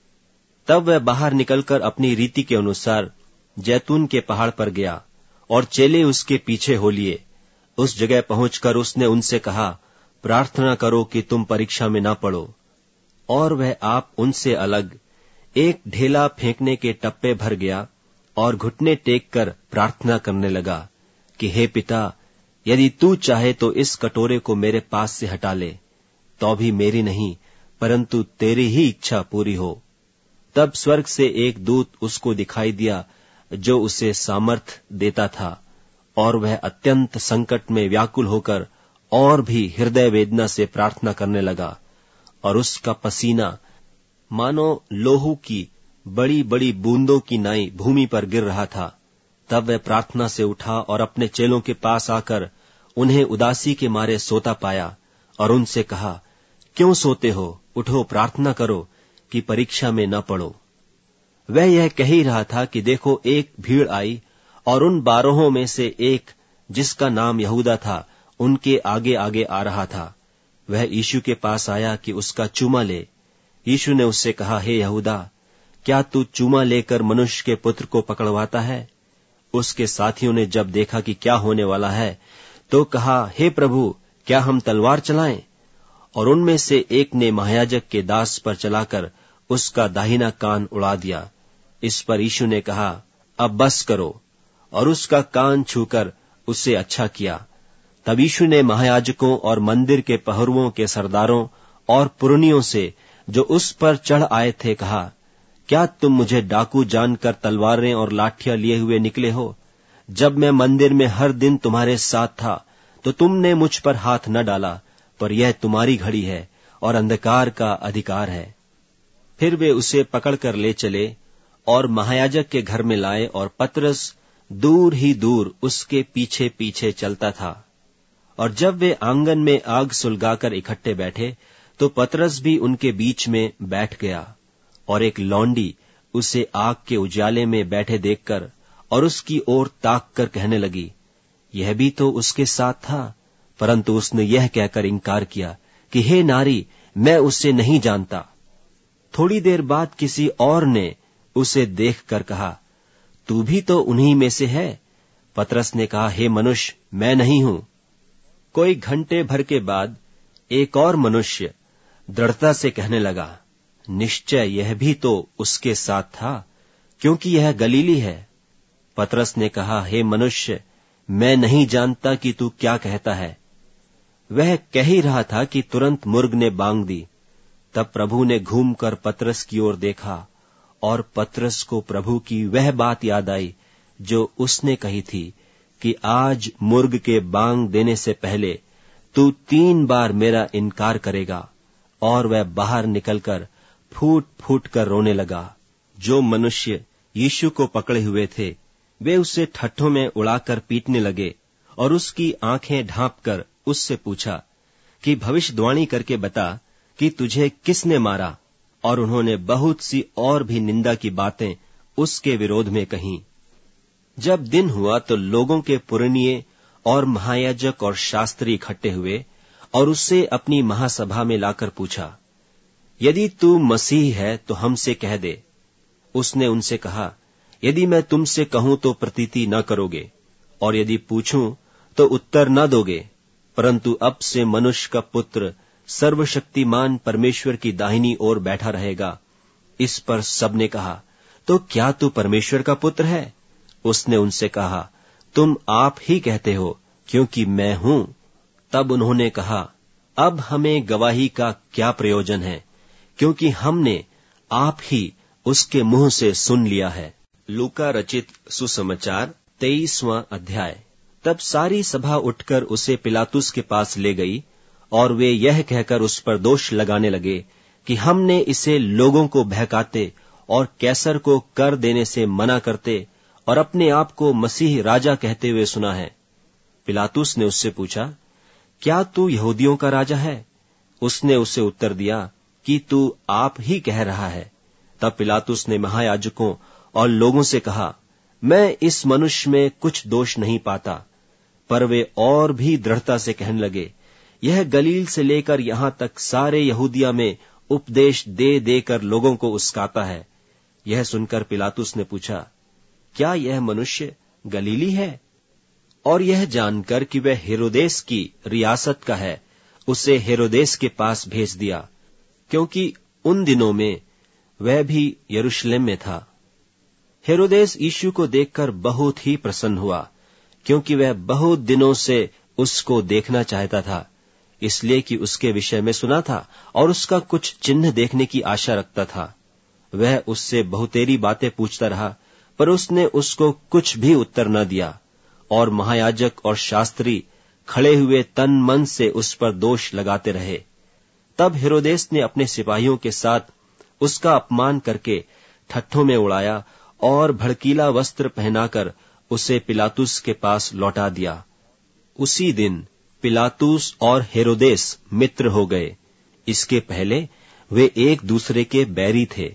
S1: तब वह बाहर निकलकर अपनी रीति के अनुसार जैतून के पहाड़ पर गया, और चेले उसके पीछे हो लिए। उस जगह पहुंचकर उसने उनसे कहा, प्रार्थना करो कि तुम परीक्षा में ना पड़ो। और वह आप उनसे अलग एक ढेला फेंकने के टप्पे भर गया, और घुटने टेक कर प्रार्थना करने लगा कि हे पिता, यदि तू चाहे तो इस कटोरे को मेरे पास से हटा ले, तो भी मेरी नहीं परंतु तेरी ही इच्छा पूरी हो। तब स्वर्ग से एक दूत उसको दिखाई दिया जो उसे सामर्थ देता था, और वह अत्यंत संकट में व्याकुल होकर और भी हृदय वेदना से प्रार्थना करने लगा, और उसका पसीना मानो लोहू की बड़ी बड़ी बूंदों की नाई भूमि पर गिर रहा था। तब वह प्रार्थना से उठा और अपने चेलों के पास आकर उन्हें उदासी के मारे सोता पाया, और उनसे कहा, क्यों सोते हो? उठो, प्रार्थना करो कि परीक्षा में न पड़ो। वह यह कह ही रहा था कि देखो, एक भीड़ आई, और उन बारहों में से एक, जिसका नाम यहूदा था, उनके आगे आगे आ रहा था। वह यीशु के पास आया कि उसका चूमा ले। यीशु ने उससे कहा, हे यहूदा, क्या तू चूमा लेकर मनुष्य के पुत्र को पकड़वाता है? उसके साथियों ने जब देखा कि क्या होने वाला है, तो कहा, हे प्रभु, क्या हम तलवार चलाएं? और उनमें से एक ने महायाजक के दास पर चलाकर उसका दाहिना कान उड़ा दिया। इस पर यीशु ने कहा, अब बस करो, और उसका कान छूकर उसे अच्छा किया। तब यीशु ने महायाजकों और मंदिर के पहरुओं के सरदारों और पुरनियों से, जो उस पर चढ़ आए थे, कहा, क्या तुम मुझे डाकू जानकर तलवारें और लाठियां लिए हुए निकले हो? जब मैं मंदिर में हर दिन तुम्हारे साथ था, तो तुमने मुझ पर हाथ न डाला, पर यह तुम्हारी घड़ी है और अंधकार का अधिकार है। फिर वे उसे पकड़कर ले चले और महायाजक के घर में लाए, और पतरस दूर ही दूर उसके पीछे पीछे चलता था। और जब वे आंगन में आग सुलगाकर इकट्ठे बैठे, तो पतरस भी उनके बीच में बैठ गया। और एक लौंडी उसे आग के उजाले में बैठे देखकर और उसकी ओर ताक कर कहने लगी, यह भी तो उसके साथ था। परंतु उसने यह कहकर इनकार किया कि हे नारी, मैं उसे नहीं जानता। थोड़ी देर बाद किसी और ने उसे देखकर कहा, तू भी तो उन्हीं में से है। पतरस ने कहा, हे मनुष्य, मैं नहीं हूं। कोई घंटे भर के बाद एक और मनुष्य दृढ़ता से कहने लगा, निश्चय यह भी तो उसके साथ था, क्योंकि यह गलीली है। पतरस ने कहा, हे मनुष्य, मैं नहीं जानता कि तू क्या कहता है। वह कह ही रहा था कि तुरंत मुर्ग ने बांग दी। तब प्रभु ने घूमकर पतरस की ओर देखा, और पतरस को प्रभु की वह बात याद आई जो उसने कही थी कि आज मुर्ग के बांग देने से पहले तू तीन बार मेरा इनकार करेगा। और वह बाहर निकलकर फूट फूट कर रोने लगा। जो मनुष्य यीशु को पकड़े हुए थे, वे उसे ठट्ठों में उड़ाकर पीटने लगे, और उसकी आंखें ढांपकर उससे पूछा कि भविष्यवाणी करके बता कि तुझे किसने मारा। और उन्होंने बहुत सी और भी निंदा की बातें उसके विरोध में कहीं। जब दिन हुआ तो लोगों के पुरनिये और महायाजक और शास्त्री इकट्ठे हुए, और उससे अपनी महासभा में लाकर पूछा, यदि तू मसीह है तो हमसे कह दे। उसने उनसे कहा, यदि मैं तुमसे कहूं तो प्रतीति न करोगे, और यदि पूछूं तो उत्तर न दोगे, परंतु अब से मनुष्य का पुत्र सर्वशक्तिमान परमेश्वर की दाहिनी ओर बैठा रहेगा। इस पर सबने कहा, तो क्या तू परमेश्वर का पुत्र है? उसने उनसे कहा, तुम आप ही कहते हो, क्योंकि मैं हूं। तब उन्होंने कहा, अब हमें गवाही का क्या प्रयोजन है, क्योंकि हमने आप ही उसके मुंह से सुन लिया है। लूका रचित सुसमाचार तेईसवां अध्याय। तब सारी सभा उठकर उसे पिलातुस के पास ले गई, और वे यह कहकर उस पर दोष लगाने लगे कि हमने इसे लोगों को बहकाते और कैसर को कर देने से मना करते और अपने आप को मसीह राजा कहते हुए सुना है। पिलातुस ने उससे पूछा, क्या तू यहूदियों का राजा है? उसने उसे उत्तर दिया कि तू आप ही कह रहा है। तब पिलातुस ने महायाजकों और लोगों से कहा, मैं इस मनुष्य में कुछ दोष नहीं पाता। पर वे और भी दृढ़ता से कहने लगे, यह गलील से लेकर यहां तक सारे यहूदिया में उपदेश दे देकर लोगों को उस्काता है। यह सुनकर पिलातुस ने पूछा, क्या यह मनुष्य गलीली है? और यह जानकर कि वह हेरोदेस की रियासत का है, उसे हेरोदेस के पास भेज दिया, क्योंकि उन दिनों में वह भी यरूशलेम में था। हेरोदेस यीशु को देखकर बहुत ही प्रसन्न हुआ, क्योंकि वह बहुत दिनों से उसको देखना चाहता था, इसलिए कि उसके विषय में सुना था और उसका कुछ चिन्ह देखने की आशा रखता था। वह उससे बहुतेरी बातें पूछता रहा, पर उसने उसको कुछ भी उत्तर न दिया। और महायाजक और शास्त्री खड़े हुए तन मन से उस पर दोष लगाते रहे। तब हेरोदेस ने अपने सिपाहियों के साथ उसका अपमान करके ठट्ठों में उड़ाया और भड़कीला वस्त्र पहनाकर उसे पिलातुस के पास लौटा दिया। उसी दिन पिलातुस और हेरोदेस मित्र हो गए। इसके पहले वे एक दूसरे के बैरी थे।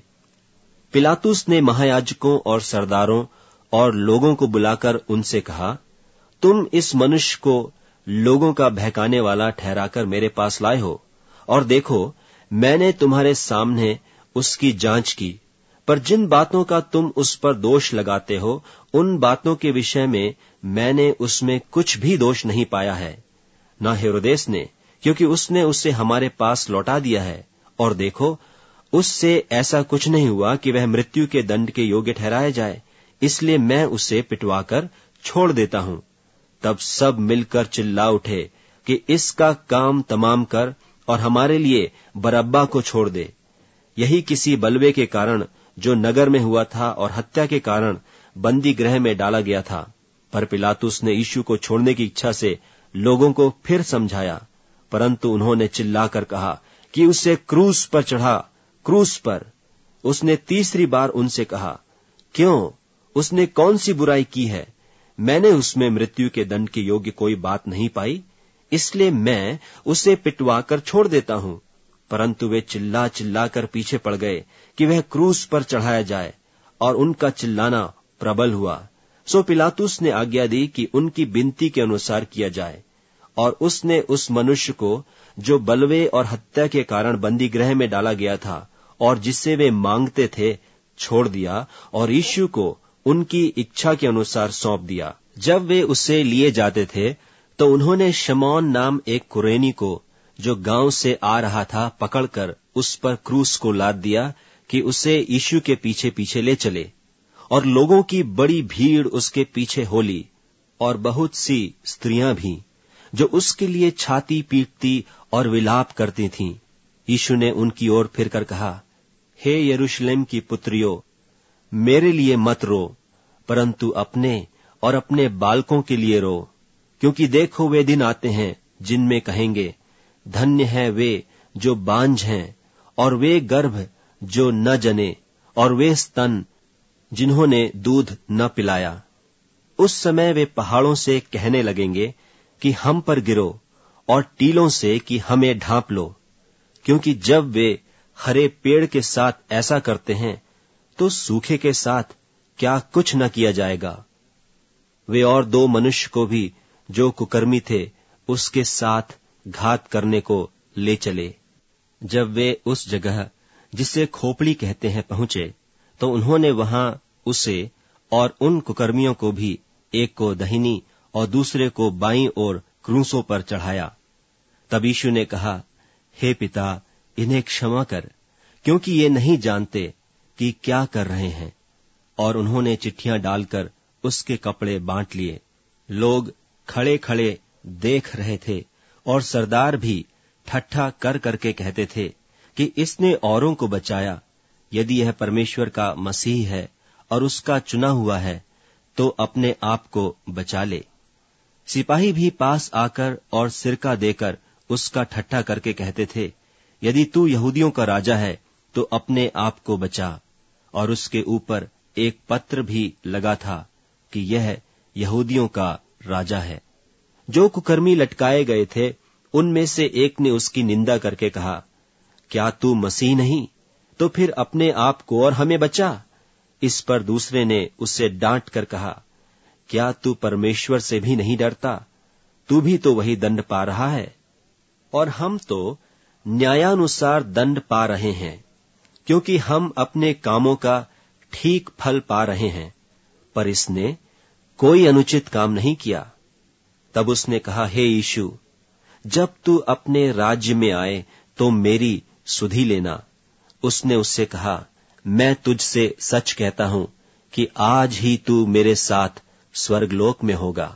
S1: पिलातुस ने महायाजकों और सरदारों और लोगों को बुलाकर उनसे कहा, तुम इस मनुष्य को लोगों का बहकाने वाला ठहराकर मेरे पास लाए हो, और देखो, मैंने तुम्हारे सामने उसकी जांच की, पर जिन बातों का तुम उस पर दोष लगाते हो, उन बातों के विषय में मैंने उसमें कुछ भी दोष नहीं पाया है। न हेरोदेस ने, क्योंकि उसने उसे हमारे पास लौटा दिया है, और देखो, उससे ऐसा कुछ नहीं हुआ कि वह मृत्यु के दंड के योग्य ठहराया जाए, इसलिए मैं उसे पिटवाकर छोड़ देता हूं। तब सब मिलकर चिल्ला उठे कि इसका काम तमाम कर और हमारे लिए बरअब्बा को छोड़ दे। यही किसी बलवे के कारण जो नगर में हुआ था और हत्या के कारण बंदी गृह में डाला गया था। पर पिलातुस ने यीशु को छोड़ने की इच्छा से लोगों को फिर समझाया, परंतु उन्होंने चिल्लाकर कहा कि उसे क्रूस पर चढ़ा, क्रूस पर। उसने तीसरी बार उनसे कहा, क्यों? उसने कौन सी बुराई की है? मैंने उसमें मृत्यु के दंड के योग्य कोई बात नहीं पाई, इसलिए मैं उसे पिटवाकर छोड़ देता हूं। परंतु वे चिल्ला चिल्लाकर पीछे पड़ गए कि वह क्रूस पर चढ़ाया जाए, और उनका चिल्लाना प्रबल हुआ। सो पिलातुस ने आज्ञा दी कि उनकी विनती के अनुसार किया जाए, और उसने उस मनुष्य को जो बलवे और हत्या के कारण बंदी गृह में डाला गया था और जिसे वे मांगते थे, छोड़ दिया, और यीशु को उनकी इच्छा के अनुसार सौंप दिया। जब वे उसे लिए जाते थे, तो उन्होंने शमौन नाम एक कुरेनी को, जो गांव से आ रहा था, पकड़कर उस पर क्रूस को लाद दिया कि उसे यीशु के पीछे पीछे ले चले। और लोगों की बड़ी भीड़ उसके पीछे हो ली, और बहुत सी स्त्रियां भी, जो उसके लिए छाती पीटती और विलाप करती थीं। यीशु ने उनकी ओर फिरकर कहा, हे यरूशलेम की पुत्रियों, मेरे लिए मत रो, परंतु अपने और अपने बालकों के लिए रो, क्योंकि देखो, वे दिन आते हैं जिनमें कहेंगे, धन्य है वे जो बांझ हैं, और वे गर्भ जो न जने, और वे स्तन जिन्होंने दूध न पिलाया। उस समय वे पहाड़ों से कहने लगेंगे कि हम पर गिरो, और टीलों से कि हमें ढांप लो, क्योंकि जब वे हरे पेड़ के साथ ऐसा करते हैं, तो सूखे के साथ क्या कुछ न किया जाएगा। वे और दो मनुष्य को भी, जो कुकर्मी थे, उसके साथ घात करने को ले चले। जब वे उस जगह जिसे खोपड़ी कहते हैं पहुंचे, तो उन्होंने वहां उसे और उन कुकर्मियों को भी, एक को दाहिनी और दूसरे को बाईं ओर क्रूसों पर चढ़ाया। तब यीशु ने कहा, हे पिता, इन्हें क्षमा कर, क्योंकि ये नहीं जानते कि क्या कर रहे हैं। और उन्होंने चिट्ठियां डालकर उसके कपड़े बांट लिए। लोग खड़े खड़े देख रहे थे और सरदार भी ठट्ठा कर करके कहते थे कि इसने औरों को बचाया। यदि यह परमेश्वर का मसीह है और उसका चुना हुआ है, तो अपने आप को बचा ले। सिपाही भी पास आकर और सिरका देकर उसका ठट्ठा करके कहते थे, यदि तू यहूदियों का राजा है तो अपने आप को बचा। और उसके ऊपर एक पत्र भी लगा था कि यह यहूदियों का राजा है। जो कुकर्मी लटकाए गए थे, उनमें से एक ने उसकी निंदा करके कहा, क्या तू मसीह नहीं? तो फिर अपने आप को और हमें बचा। इस पर दूसरे ने उससे डांट कर कहा, क्या तू परमेश्वर से भी नहीं डरता? तू भी तो वही दंड पा रहा है। और हम तो न्यायानुसार दंड पा रहे हैं, क्योंकि हम अपने कामों का ठीक फल पा रहे हैं, पर इसने कोई अनुचित काम नहीं किया। तब उसने कहा, हे यीशु, जब तू अपने राज्य में आए तो मेरी सुधि लेना। उसने उससे कहा, मैं तुझसे सच कहता हूं कि आज ही तू मेरे साथ स्वर्गलोक में होगा।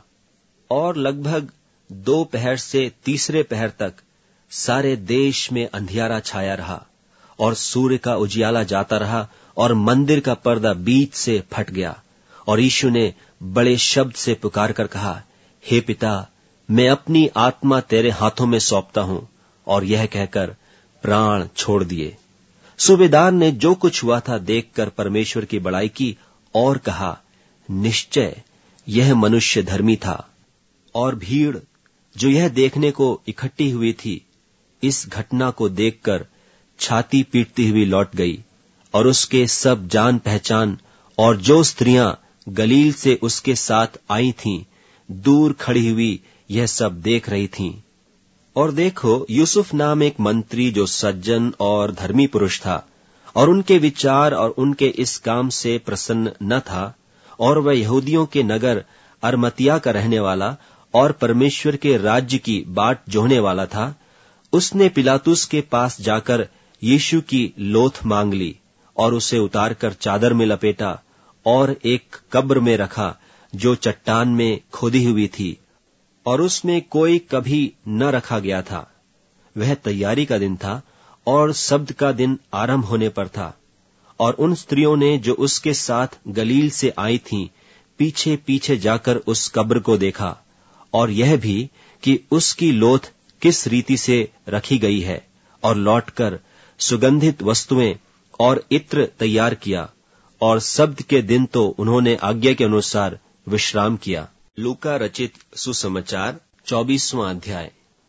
S1: और लगभग दो पहर से तीसरे पहर तक सारे देश में अंधियारा छाया रहा और सूर्य का उजियाला जाता रहा और मंदिर का पर्दा बीच से फट गया। और यीशु ने बड़े शब्द से पुकार कर कहा, हे पिता, मैं अपनी आत्मा तेरे हाथों में सौंपता हूं। और यह कहकर प्राण छोड़ दिए। सूबेदार ने जो कुछ हुआ था देखकर परमेश्वर की बड़ाई की और कहा, निश्चय यह मनुष्य धर्मी था। और भीड़ जो यह देखने को इकट्ठी हुई थी, इस घटना को देखकर छाती पीटती हुई लौट गई। और उसके सब जान पहचान और जो स्त्रियां गलील से उसके साथ आई थीं, दूर खड़ी हुई यह सब देख रही थीं। और देखो, यूसुफ नाम एक मंत्री जो सज्जन और धर्मी पुरुष था, और उनके विचार और उनके इस काम से प्रसन्न न था, और वह यहूदियों के नगर अरमतिया का रहने वाला और परमेश्वर के राज्य की बाट जोहने वाला था, उसने पिलातुस के पास जाकर यीशु की लोथ मांग ली और उसे उतारकर चादर में लपेटा और एक कब्र में रखा जो चट्टान में खोदी हुई थी और उसमें कोई कभी न रखा गया था। वह तैयारी का दिन था और शब्द का दिन आरंभ होने पर था। और उन स्त्रियों ने जो उसके साथ गलील से आई थीं, पीछे पीछे जाकर उस कब्र को देखा और यह भी कि उसकी लोथ किस रीति से रखी गई है, और लौटकर सुगंधित वस्तुएं और इत्र तैयार किया। और शब्द के दिन तो उन्होंने आज्ञा के अनुसार विश्राम किया। लूका रचित सुसमाचार चौबीसवां अध्याय।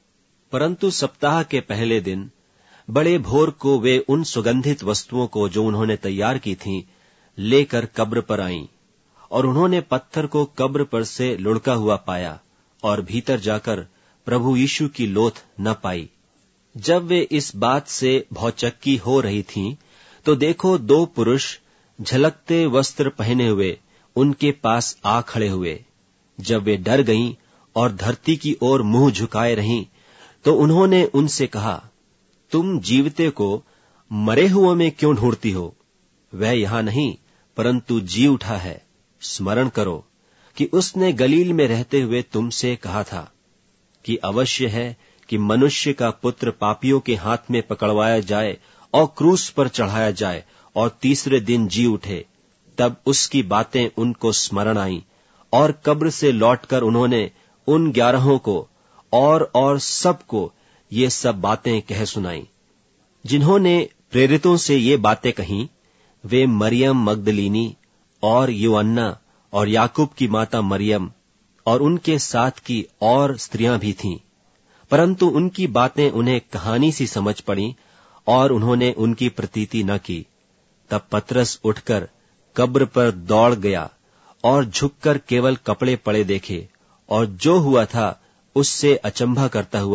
S1: परंतु सप्ताह के पहले दिन बड़े भोर को वे उन सुगंधित वस्तुओं को जो उन्होंने तैयार की थीं लेकर कब्र पर आईं, और उन्होंने पत्थर को कब्र पर से लुढ़का हुआ पाया और भीतर जाकर प्रभु यीशु की लोथ न पाई। जब वे इस बात से भौचक्की हो रही थीं, तो देखो, दो पुरुष झलकते वस्त्र पहने हुए उनके पास आ खड़े हुए। जब वे डर गईं और धरती की ओर मुंह झुकाए रहीं, तो उन्होंने उनसे कहा, तुम जीवते को मरे हुओं में क्यों ढूंढती हो? वह यहां नहीं, परंतु जी उठा है। स्मरण करो कि उसने गलील में रहते हुए तुमसे कहा था कि अवश्य है कि मनुष्य का पुत्र पापियों के हाथ में पकड़वाया जाए और क्रूस पर चढ़ाया जाए और तीसरे दिन जी उठे। तब उसकी बातें उनको स्मरण आईं और कब्र से लौटकर उन्होंने उन ग्यारहों को और और सबको ये सब बातें कह सुनाई। जिन्होंने प्रेरितों से ये बातें कहीं, वे मरियम मगदलीनी और यूअन्ना और याकूब की माता मरियम और उनके साथ की और स्त्रियां भी थीं। परंतु उनकी बातें उन्हें कहानी सी समझ पड़ी और उन्होंने उनकी प्रतीति न की। तब पतरस उठकर कब्र पर दौड़ गया और झुककर केवल कपड़े पड़े देखे, और जो हुआ था उससे अचंभा करता हुआ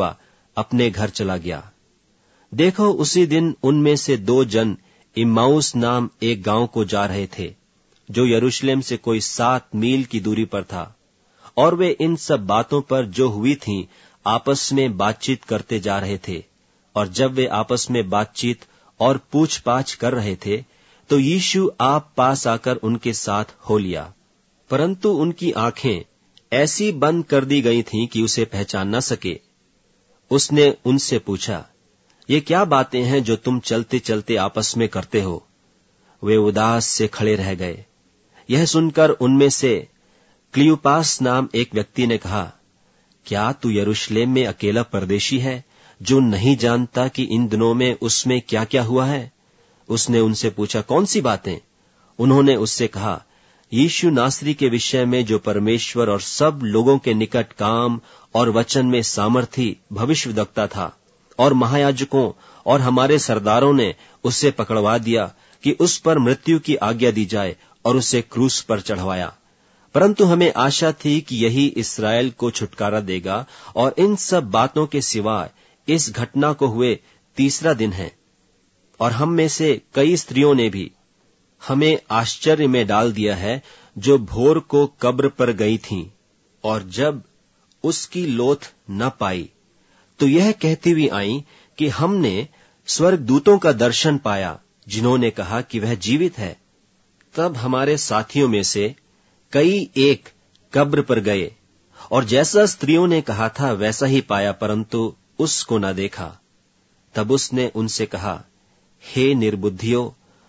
S1: अपने घर चला गया। देखो, उसी दिन उनमें से दो जन इम्माउस नाम एक गांव को जा रहे थे, जो यरूशलेम से कोई सात मील की दूरी पर था, और वे इन सब बातों पर जो हुई थीं आपस में बातचीत करते जा रहे थे। और जब वे आपस में बातचीत और पूछपाछ कर रहे थे, तो यीशु आप पास आकर उनके साथ हो लिया, परंतु उनकी आंखें ऐसी बंद कर दी गई थीं कि उसे पहचान न सके। उसने उनसे पूछा, ये क्या बातें हैं जो तुम चलते चलते आपस में करते हो? वे उदास से खड़े रह गए। यह सुनकर उनमें से क्लियोपास नाम एक व्यक्ति ने कहा, क्या तू यरूशलेम में अकेला परदेशी है, जो नहीं जानता कि इन दिनों में उसमें क्या क्या हुआ है? उसने उनसे पूछा, कौन सी बातें? उन्होंने उससे कहा, यीशु नासरी के विषय में जो परमेश्वर और सब लोगों के निकट काम और वचन में सामर्थी भविष्यवक्ता था, और महायाजकों और हमारे सरदारों ने उसे पकड़वा दिया कि उस पर मृत्यु की आज्ञा दी जाए और उसे क्रूस पर चढ़वाया। परंतु हमें आशा थी कि यही इस्राएल को छुटकारा देगा, और इन सब बातों के सिवाय इस घटना को हुए तीसरा दिन है। और हम में से कई स्त्रियों ने भी हमें आश्चर्य में डाल दिया है, जो भोर को कब्र पर गई थीं, और जब उसकी लोथ न पाई तो यह कहती हुई आई कि हमने स्वर्गदूतों का दर्शन पाया, जिन्होंने कहा कि वह जीवित है। तब हमारे साथियों में से कई एक कब्र पर गए, और जैसा स्त्रियों ने कहा था वैसा ही पाया, परंतु उसको न देखा। तब उसने उनसे कहा, हे निर्बुद्धियों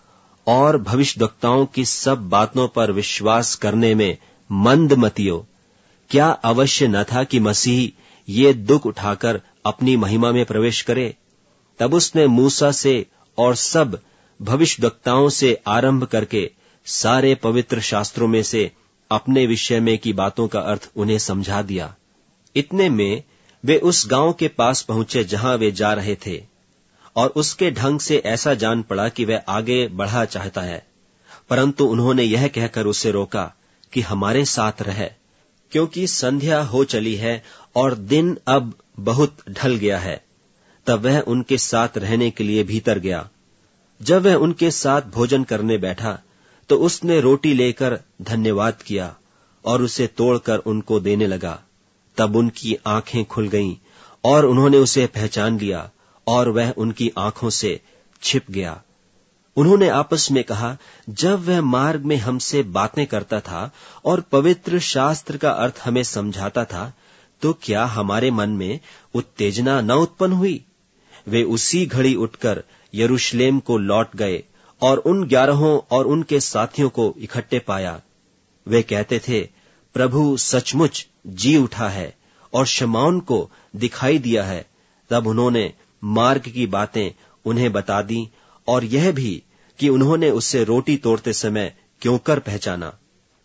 S1: और भविष्यद्वक्ताओं की सब बातों पर विश्वास करने में मंदमतियों, क्या अवश्य न था कि मसीह ये दुख उठाकर अपनी महिमा में प्रवेश करे? तब उसने मूसा से और सब भविष्यद्वक्ताओं से आरंभ करके सारे पवित्र शास्त्रों में से अपने विषय में की बातों का अर्थ उन्हें समझा दिया। इतने में वे उस गांव के पास पहुंचे जहां वे जा रहे थे, और उसके ढंग से ऐसा जान पड़ा कि वह आगे बढ़ा चाहता है, परंतु उन्होंने यह कहकर उसे रोका कि हमारे साथ रह, क्योंकि संध्या हो चली है और दिन अब बहुत ढल गया है। तब वह उनके साथ रहने के लिए भीतर गया। जब वह उनके साथ भोजन करने बैठा, तो उसने रोटी लेकर धन्यवाद किया और उसे तोड़कर उनको देने लगा। तब उनकी आंखें खुल गईं और उन्होंने उसे पहचान लिया, और वह उनकी आंखों से छिप गया। उन्होंने आपस में कहा, जब वह मार्ग में हमसे बातें करता था और पवित्र शास्त्र का अर्थ हमें समझाता था, तो क्या हमारे मन में उत्तेजना न उत्पन्न हुई? वे उसी घड़ी उठकर यरूशलेम को लौट गए और उन ग्यारहों और उनके साथियों को इकट्ठे पाया। वे कहते थे, प्रभु सचमुच जी उठा है और शमौन को दिखाई दिया है। तब उन्होंने मार्ग की बातें उन्हें बता दी, और यह भी कि उन्होंने उससे रोटी तोड़ते समय क्यों कर पहचाना।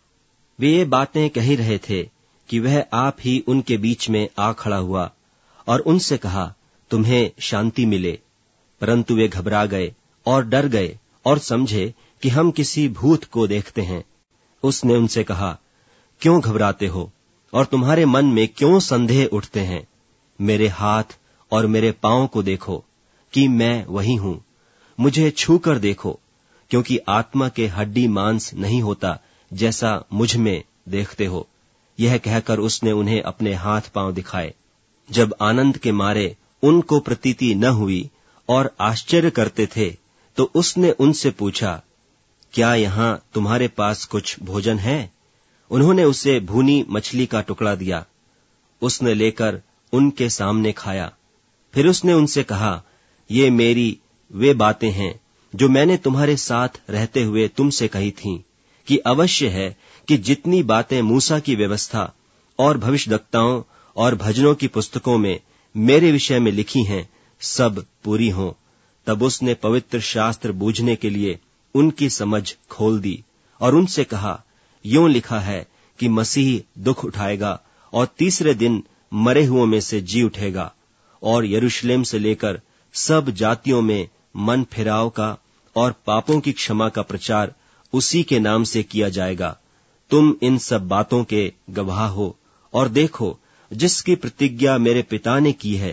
S1: वे ये बातें कह ही रहे थे कि वह आप ही उनके बीच में आ खड़ा हुआ और उनसे कहा, तुम्हें शांति मिले। परंतु वे घबरा गए और डर गए और समझे कि हम किसी भूत को देखते हैं। उसने उनसे कहा, क्यों घबराते हो और तुम्हारे मन में क्यों संदेह उठते हैं? मेरे हाथ और मेरे पांव को देखो कि मैं वही हूं। मुझे छू कर देखो, क्योंकि आत्मा के हड्डी मांस नहीं होता, जैसा मुझ में देखते हो। यह कहकर उसने उन्हें अपने हाथ पांव दिखाए। जब आनंद के मारे उनको प्रतीति न हुई और आश्चर्य करते थे, तो उसने उनसे पूछा, क्या यहां तुम्हारे पास कुछ भोजन है? उन्होंने उसे भूनी मछली का टुकड़ा दिया। उसने लेकर उनके सामने खाया। फिर उसने उनसे कहा, ये मेरी वे बातें हैं जो मैंने तुम्हारे साथ रहते हुए तुमसे कही थीं, कि अवश्य है कि जितनी बातें मूसा की व्यवस्था और भविष्यद्वक्ताओं और भजनों की पुस्तकों में मेरे विषय में लिखी हैं, सब पूरी हों। तब उसने पवित्र शास्त्र बूझने के लिए उनकी समझ खोल दी और उनसे कहा, यों लिखा है कि मसीह दुख उठाएगा और तीसरे दिन मरे हुओं में से जी उठेगा, और यरूशलेम से लेकर सब जातियों में मन फिराव का और पापों की क्षमा का प्रचार उसी के नाम से किया जाएगा। तुम इन सब बातों के गवाह हो। और देखो, जिसकी प्रतिज्ञा मेरे पिता ने की है,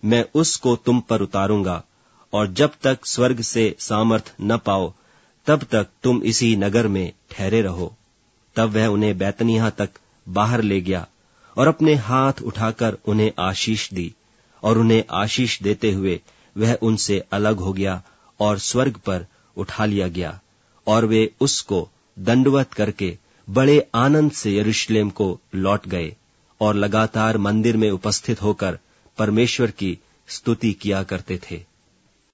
S1: मैं उसको तुम पर उतारूंगा, और जब तक स्वर्ग से सामर्थ न पाओ तब तक तुम इसी नगर में ठहरे रहो। तब वह उन्हें बैतनिय्याह तक बाहर ले गया और अपने हाथ उठाकर उन्हें आशीष दी, और उन्हें आशीष देते हुए वह उनसे अलग हो गया और स्वर्ग पर उठा लिया गया। और वे उसको दंडवत करके बड़े आनंद से यरूशलेम को लौट गए और लगातार मंदिर में उपस्थित होकर परमेश्वर की स्तुति किया करते थे।